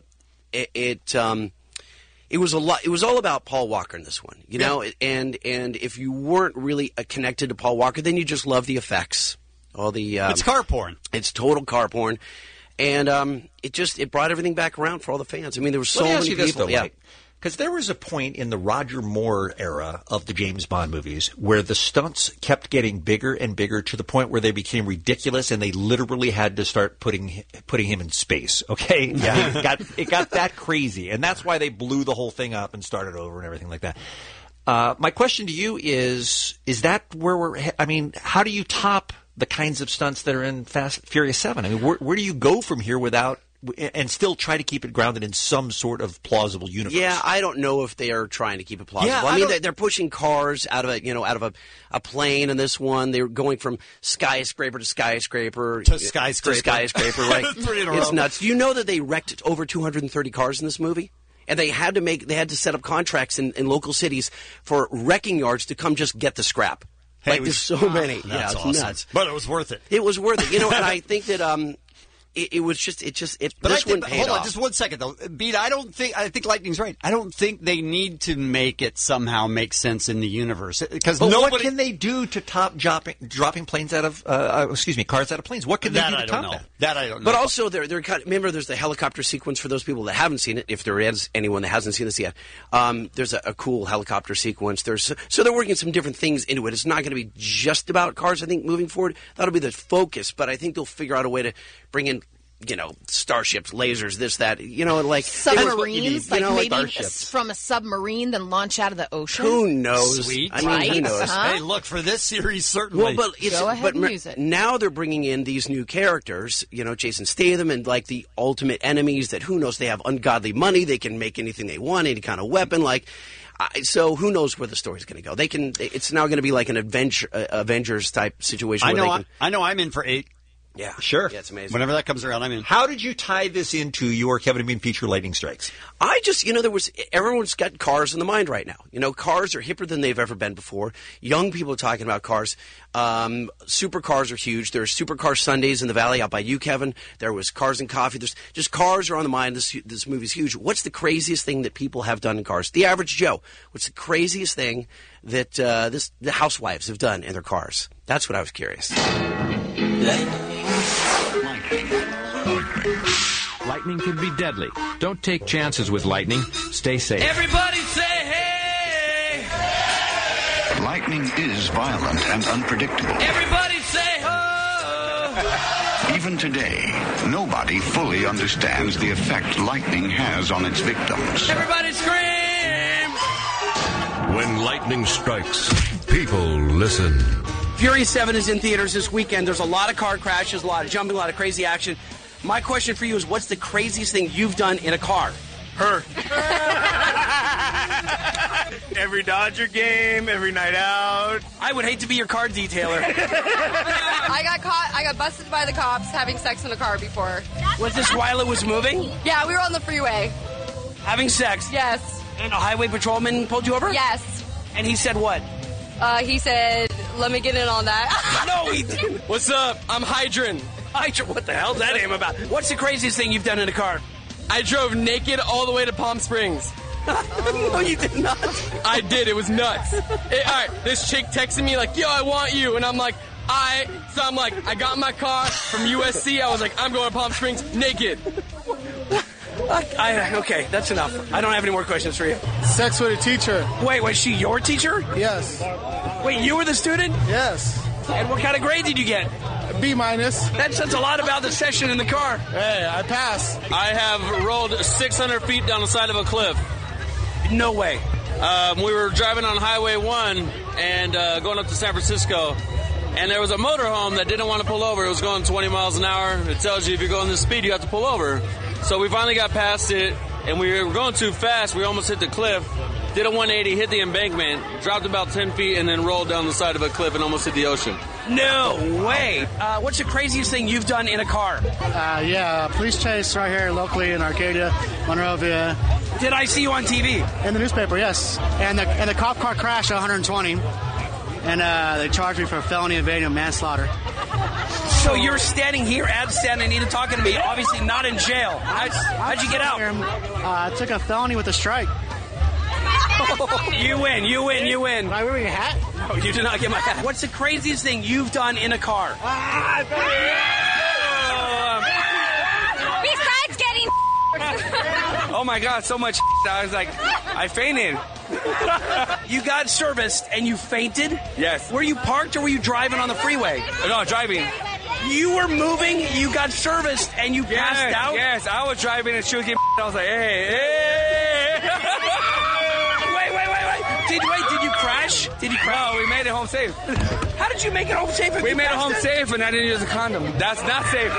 It was a lot. It was all about Paul Walker in this one, you know. And if you weren't really connected to Paul Walker, then you just love the effects. All the it's car porn. It's total car porn, and it brought everything back around for all the fans. I mean, there were so many people. Because there was a point in the Roger Moore era of the James Bond movies where the stunts kept getting bigger and bigger to the point where they became ridiculous, and they literally had to start putting him in space. Okay, yeah, it got that crazy, and that's why they blew the whole thing up and started over and everything like that. My question to you is that where we're? I mean, how do you top the kinds of stunts that are in Furious 7? I mean, where do you go from here without? And still try to keep it grounded in some sort of plausible universe. Yeah, I don't know if they are trying to keep it plausible. Yeah, I mean, they're pushing cars out of a plane in this one. They're going from skyscraper to skyscraper to skyscraper, right? It's nuts. You know that they wrecked over 230 cars in this movie, and they had to set up contracts in local cities for wrecking yards to come just get the scrap. Hey, there's so many. That's it's awesome. nuts. But it was worth it. It was worth it. You know, and I think that It was just. But this one paid hold on, off. just 1 second though, Beat. I think Lightning's right. I don't think they need to make it somehow make sense in the universe because what can they do to top dropping planes out of cars out of planes? What can they do to top that? That I don't know. But also, they're kind of, remember, there's the helicopter sequence for those people that haven't seen it. If there is anyone that hasn't seen this yet, there's a cool helicopter sequence. So they're working some different things into it. It's not going to be just about cars. I think moving forward, that'll be the focus. But I think they'll figure out a way to bring in starships, lasers, this, that, like submarines, you know, maybe starships. from a submarine, then launch out of the ocean. Who knows? Sweet. I mean, who knows? Hey, look, for this series, certainly. Well, but Go ahead and use it. Now they're bringing in these new characters, Jason Statham, and like the ultimate enemies that who knows, they have ungodly money, they can make anything they want, any kind of weapon, so who knows where the story's going to go? It's now going to be like an Avengers type situation. I know I'm in for 8. Yeah, sure. Yeah, it's amazing. Whenever that comes around, I'm in. How did you tie this into your Kevin and Bean feature, Lightning Strikes? I just, everyone's got cars in the mind right now. Cars are hipper than they've ever been before. Young people are talking about cars. Supercars are huge. There's Supercar Sundays in the Valley out by you, Kevin. There was Cars and Coffee. There's just cars are on the mind. This movie's huge. What's the craziest thing that people have done in cars? The average Joe. What's the craziest thing that the housewives have done in their cars? That's what I was curious. Lightning can be deadly. Don't take chances with lightning. Stay safe. Everybody say hey! Lightning is violent and unpredictable. Everybody say ho! Even today, nobody fully understands the effect lightning has on its victims. Everybody scream! When lightning strikes, people listen. Fury 7 is in theaters this weekend. There's a lot of car crashes, a lot of jumping, a lot of crazy action. My question for you is, what's the craziest thing you've done in a car? Her. Every Dodger game, every night out. I would hate to be your car detailer. I got busted by the cops having sex in a car before. Was this while it was moving? Yeah, we were on the freeway. Having sex? Yes. And a highway patrolman pulled you over? Yes. And he said what? He said, let me get in on that. No, he didn't. What's up? I'm Hydran. Hydran, what the hell's that name about? What's the craziest thing you've done in a car? I drove naked all the way to Palm Springs. No, you did not. I did. It was nuts. All right, this chick texted me like, yo, I want you. And I'm like, I got in my car from USC. I was like, I'm going to Palm Springs naked. Okay, that's enough. I don't have any more questions for you. Sex with a teacher. Wait, was she your teacher? Yes. Wait, you were the student? Yes. And what kind of grade did you get? B-. That says a lot about the session in the car. Hey, I passed. I have rolled 600 feet down the side of a cliff. No way. We were driving on Highway 1 and going up to San Francisco. And there was a motorhome that didn't want to pull over. It was going 20 miles an hour. It tells you if you're going this speed, you have to pull over. So we finally got past it, and we were going too fast. We almost hit the cliff. Did a 180, hit the embankment, dropped about 10 feet, and then rolled down the side of a cliff and almost hit the ocean. No way. What's the craziest thing you've done in a car? Police chase right here locally in Arcadia, Monrovia. Did I see you on TV? In the newspaper, yes. And the cop car crashed at 120, and they charged me for felony evading manslaughter. So you're standing here at Santa Anita talking to me, obviously not in jail. How'd you get out? I took a felony with a strike. You win. Am I wearing a hat? No, you did not get my hat. What's the craziest thing you've done in a car? Besides getting Oh my God, so much I was like, I fainted. You got serviced and you fainted? Yes. Were you parked or were you driving on the freeway? No, driving. You were moving, you got serviced, and you passed out? Yes, I was driving and she was getting I was like, hey. Wait, did you crash? No, we made it home safe. How did you make it home safe? We made it home safe and I didn't use a condom. That's not safe.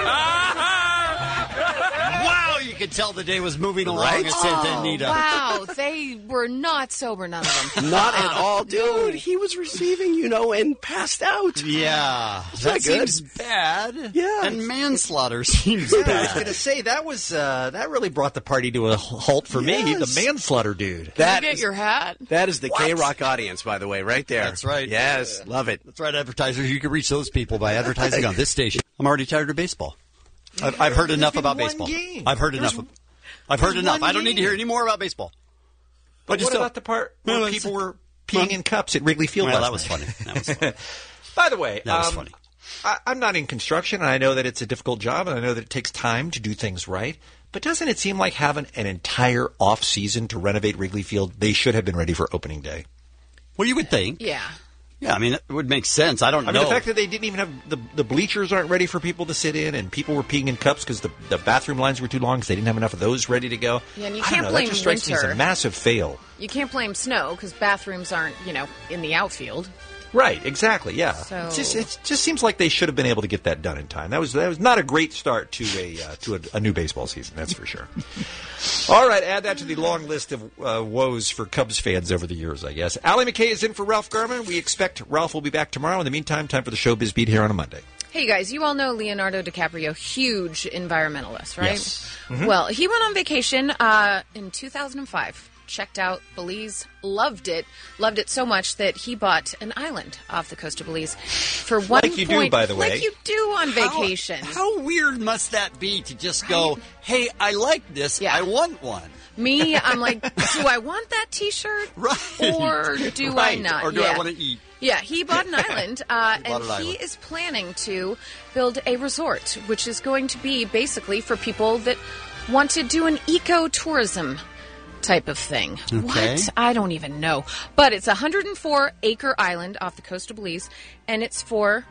Wow, you could tell the day was moving along at Santa Anita. Wow, they were not sober, none of them. Not at all, dude. He was receiving, and passed out. Yeah, that seems bad. Yeah, and manslaughter seems bad. I was going to say that was that really brought the party to a halt for me. The manslaughter dude. Can you get your hat? That is the K-Rock audience, by the way, right there. That's right. Yes, love it. That's right, advertisers. You can reach those people by advertising on this station. I'm already tired of baseball. I've heard enough about baseball. I've heard enough. I've heard enough. I don't need to hear any more about baseball. But what about the part where people were peeing in cups at Wrigley Field last that was night? funny. That was funny. By the way, that was funny. I'm not in construction, and I know that it's a difficult job, and I know that it takes time to do things right. But doesn't it seem like having an entire off season to renovate Wrigley Field? They should have been ready for opening day. Well, you would think. Yeah. Yeah, I mean, it would make sense. I don't know. The fact that they didn't even have the bleachers aren't ready for people to sit in, and people were peeing in cups because the bathroom lines were too long because they didn't have enough of those ready to go. Yeah, and you I can't don't know, blame that just strikes me as winter. a massive fail. You can't blame snow because bathrooms aren't, in the outfield. Right, exactly, yeah. So- It just seems like they should have been able to get that done in time. That was not a great start to a new baseball season, that's for sure. All right, add that to the long list of woes for Cubs fans over the years, I guess. Allie McKay is in for Ralph Garman. We expect Ralph will be back tomorrow. In the meantime, time for the Showbiz Beat here on a Monday. Hey, guys, you all know Leonardo DiCaprio, huge environmentalist, right? Yes. Mhm. Well, he went on vacation in 2005. Checked out Belize, loved it so much that he bought an island off the coast of Belize for one Like you do, by the way. Like you do on vacation. How weird must that be to just go, hey, I like this, I want one. Me, I'm like, do I want that T-shirt? Right. Or do I Right. not? Or do I want to eat? Yeah, he bought an island, bought and an he island. is planning to build a resort, which is going to be basically for people that want to do an eco-tourism type of thing. Okay. What? I don't even know. But it's a 104-acre island off the coast of Belize, and it's for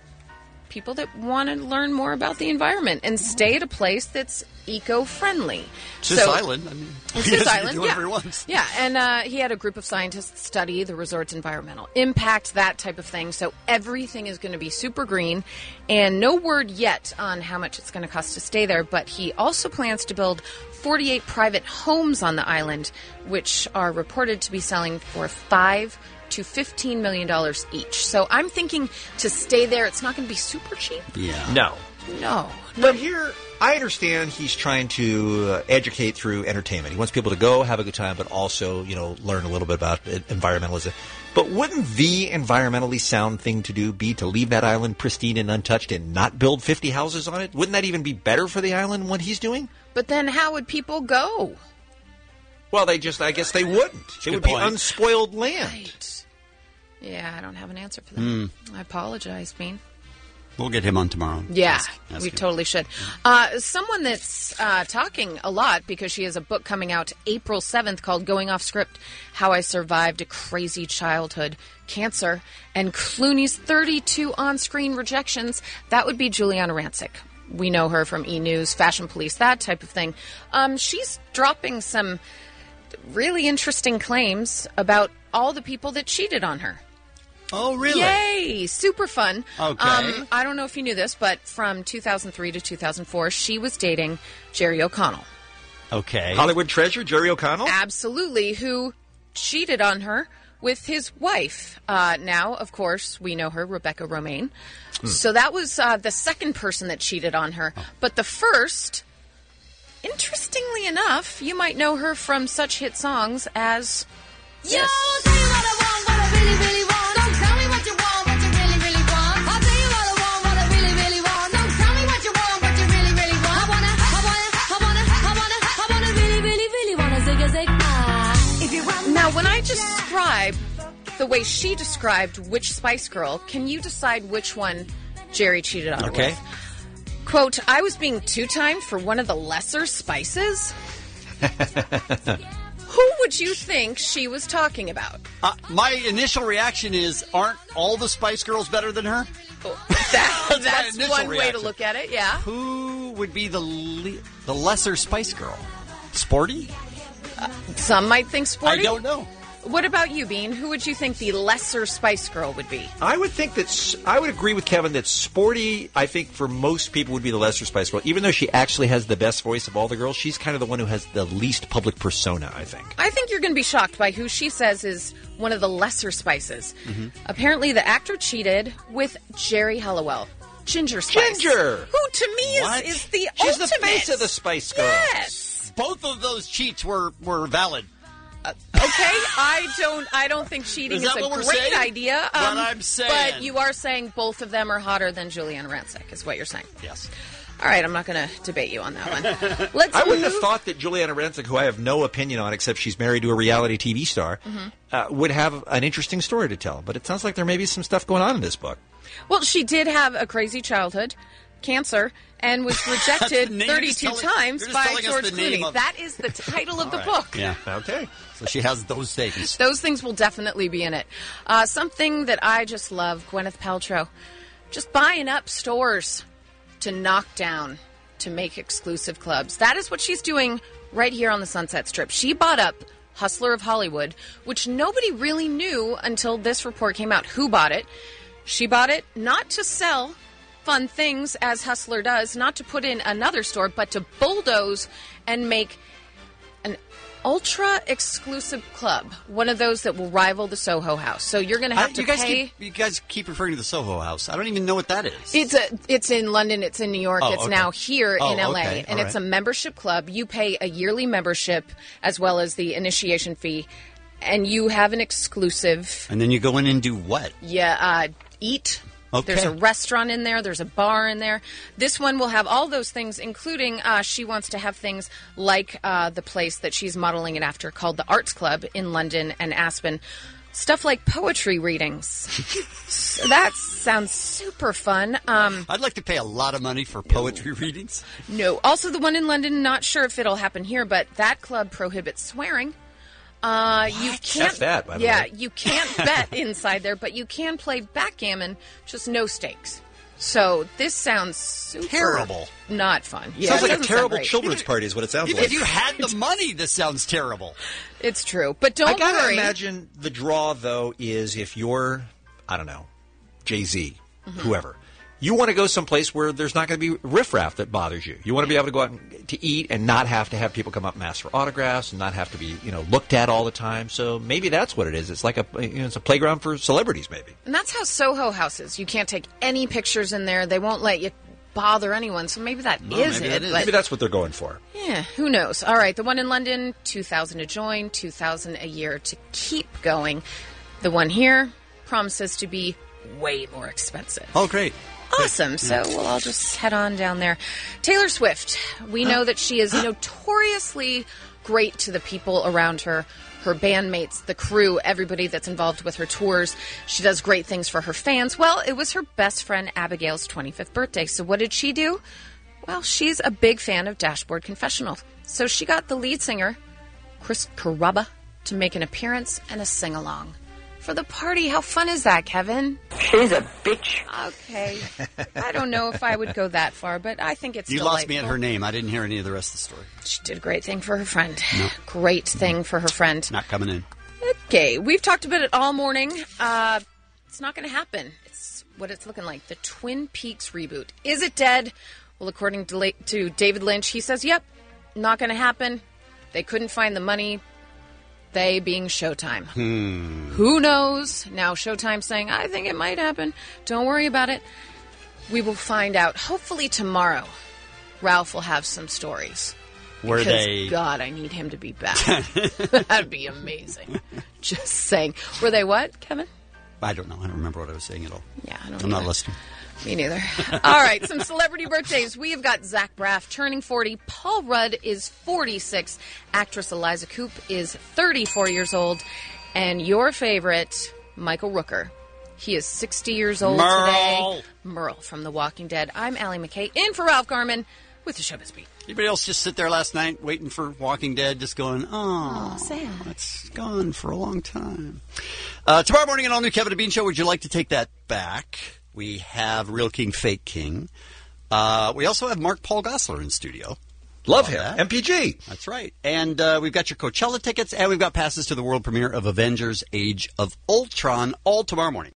people that want to learn more about the environment and stay at a place that's eco-friendly. It's his island. I mean, It's he his has to island, do whatever he wants. Yeah, and he had a group of scientists study the resort's environmental impact, that type of thing. So everything is going to be super green, and no word yet on how much it's going to cost to stay there. But he also plans to build 48 private homes on the island, which are reported to be selling for $5 to $15 million each. So I'm thinking to stay there, it's not going to be super cheap. Yeah. No. But here, I understand he's trying to educate through entertainment. He wants people to go, have a good time, but also, learn a little bit about environmentalism. But wouldn't the environmentally sound thing to do be to leave that island pristine and untouched and not build 50 houses on it? Wouldn't that even be better for the island than what he's doing? But then how would people go? Well, I guess they wouldn't. It would be point. unspoiled land. Right. Yeah, I don't have an answer for that. I apologize, Bean. We'll get him on tomorrow. Yeah, Ask we him. totally should. Someone that's talking a lot because she has a book coming out April 7th called Going Off Script, How I Survived a Crazy Childhood, Cancer, and Clooney's 32 on-screen rejections. That would be Juliana Rancic. We know her from E! News, Fashion Police, that type of thing. She's dropping some really interesting claims about all the people that cheated on her. Oh, really? Yay! Super fun. Okay. I don't know if you knew this, but from 2003 to 2004, she was dating Jerry O'Connell. Okay. Hollywood treasure, Jerry O'Connell? Absolutely, who cheated on her with his wife. Now, of course, we know her, Rebecca Romaine. So that was the second person that cheated on her. But the first, interestingly enough, you might know her from such hit songs as Yo, tell you what I want, what I really, really want. Don't tell me what you want, what you really, really want. I'll tell you what I want, what I really, really want. Don't tell me what you want, what you really, really want. I wanna really, really, really wanna zig a zig. If you want Now, when I describe the way she described which Spice Girl, can you decide which one Jerry cheated on her Okay. with? Quote, I was being two-timed for one of the lesser spices? Who would you think she was talking about? My initial reaction is, aren't all the Spice Girls better than her? That's initial one way to reaction. look at it, yeah. Who would be the lesser Spice Girl? Sporty? Some might think Sporty. I don't know. What about you, Bean? Who would you think the lesser Spice Girl would be? I would think that I would agree with Kevin that Sporty, I think for most people would be the lesser Spice Girl. Even though she actually has the best voice of all the girls, she's kind of the one who has the least public persona, I think. I think you're going to be shocked by who she says is one of the lesser spices. Apparently, the actor cheated with Jerry Halliwell. Ginger Spice. Ginger! Who to me What? is the She's ultimate. the face of the Spice Girls. Yes. Both of those cheats were valid. Okay, I don't think cheating Is is that a what we're great saying? idea. What I'm saying. But you are saying both of them are hotter than Juliana Rancic, is what you're saying. Yes. All right, I'm not going to debate you on that one. Let's I wouldn't have move- thought that Juliana Rancic, who I have no opinion on except she's married to a reality TV star, would have an interesting story to tell. But it sounds like there may be some stuff going on in this book. Well, she did have a crazy childhood. cancer and was rejected Name 32 is telling- times you're just by telling us George the name Clooney. of- That is the title of the All book. Yeah. Okay. So she has those things. Those things will definitely be in it. Something that I just love, Gwyneth Paltrow, just buying up stores to knock down, to make exclusive clubs. That is what she's doing right here on the Sunset Strip. She bought up Hustler of Hollywood, which nobody really knew until this report came out. Who bought it? She bought it not to sell fun things, as Hustler does, not to put in another store, but to bulldoze and make an ultra-exclusive club, one of those that will rival the Soho House. So you're going to have to pay... You guys keep referring to the Soho House. I don't even know what that is. It's in London, it's in New York, Oh, it's okay. now here Oh, in LA, okay. and All it's right. a membership club. You pay a yearly membership as well as the initiation fee, and you have an exclusive... And then you go in and do what? Eat. Okay. There's a restaurant in there. There's a bar in there. This one will have all those things, including she wants to have things like the place that she's modeling it after called the Arts Club in London and Aspen. Stuff like poetry readings. So that sounds super fun. I'd like to pay a lot of money for poetry readings. No. Also, the one in London, not sure if it'll happen here, but that club prohibits swearing. You can't. F that, by the yeah, way. you can't bet inside there, but you can play backgammon, just no stakes. So this sounds super Terrible. not fun. Sounds it like a doesn't sound terrible great. children's party is what it sounds Even like. if you had the money, this sounds terrible. It's true, but don't I gotta worry. imagine the draw, though, is if you're, I don't know, Jay-Z, whoever. You want to go someplace where there's not going to be riffraff that bothers you. You want to be able to go out to eat and not have to have people come up and ask for autographs and not have to be, looked at all the time. So maybe that's what it is. It's like it's a playground for celebrities, maybe. And that's how Soho House is. You can't take any pictures in there. They won't let you bother anyone. So maybe that is it. But Maybe that's what they're going for. yeah, who knows? All right, the one in London, $2,000 to join, $2,000 a year to keep going. The one here promises to be way more expensive. Oh, great. Awesome. So we'll all just head on down there. Taylor Swift. We know that she is notoriously great to the people around her, her bandmates, the crew, everybody that's involved with her tours. She does great things for her fans. Well, it was her best friend Abigail's 25th birthday. So what did she do? Well, she's a big fan of Dashboard Confessional. So she got the lead singer, Chris Carrabba, to make an appearance and a sing-along. For the party. How fun is that, Kevin? She's a bitch. Okay. I don't know if I would go that far, but I think it's You delightful. lost me at her name. I didn't hear any of the rest of the story. She did a great thing for her friend. No. Great thing for her friend. Not coming in. Okay, we've talked about it all morning. It's not going to happen. It's what it's looking like. The Twin Peaks reboot. Is it dead? Well, according to David Lynch, he says, yep, not going to happen. They couldn't find the money. They being Showtime. Who knows? Now Showtime's saying, I think it might happen. Don't worry about it. We will find out. Hopefully tomorrow, Ralph will have some stories. Were Because, they... God, I need him to be back. That'd be amazing. Just saying. Were they what, Kevin? I don't know. I don't remember what I was saying at all. Yeah, I don't I'm not either. listening. Me neither. All right, some celebrity birthdays. We have got Zach Braff turning 40. Paul Rudd is 46. Actress Eliza Coupe is 34 years old. And your favorite, Michael Rooker. He is 60 years old today. Merle from The Walking Dead. I'm Allie McKay, in for Ralph Garman with the Showbiz Beat. Anybody else just sit there last night waiting for Walking Dead, just going, oh, sad. It's gone for a long time. Tomorrow morning, an all-new Kevin and Bean Show. Would you like to take that back? We have Real King, Fake King. We also have Mark Paul Gosselaar in studio. Love him. MPG. That's right. And we've got your Coachella tickets, and we've got passes to the world premiere of Avengers Age of Ultron, all tomorrow morning.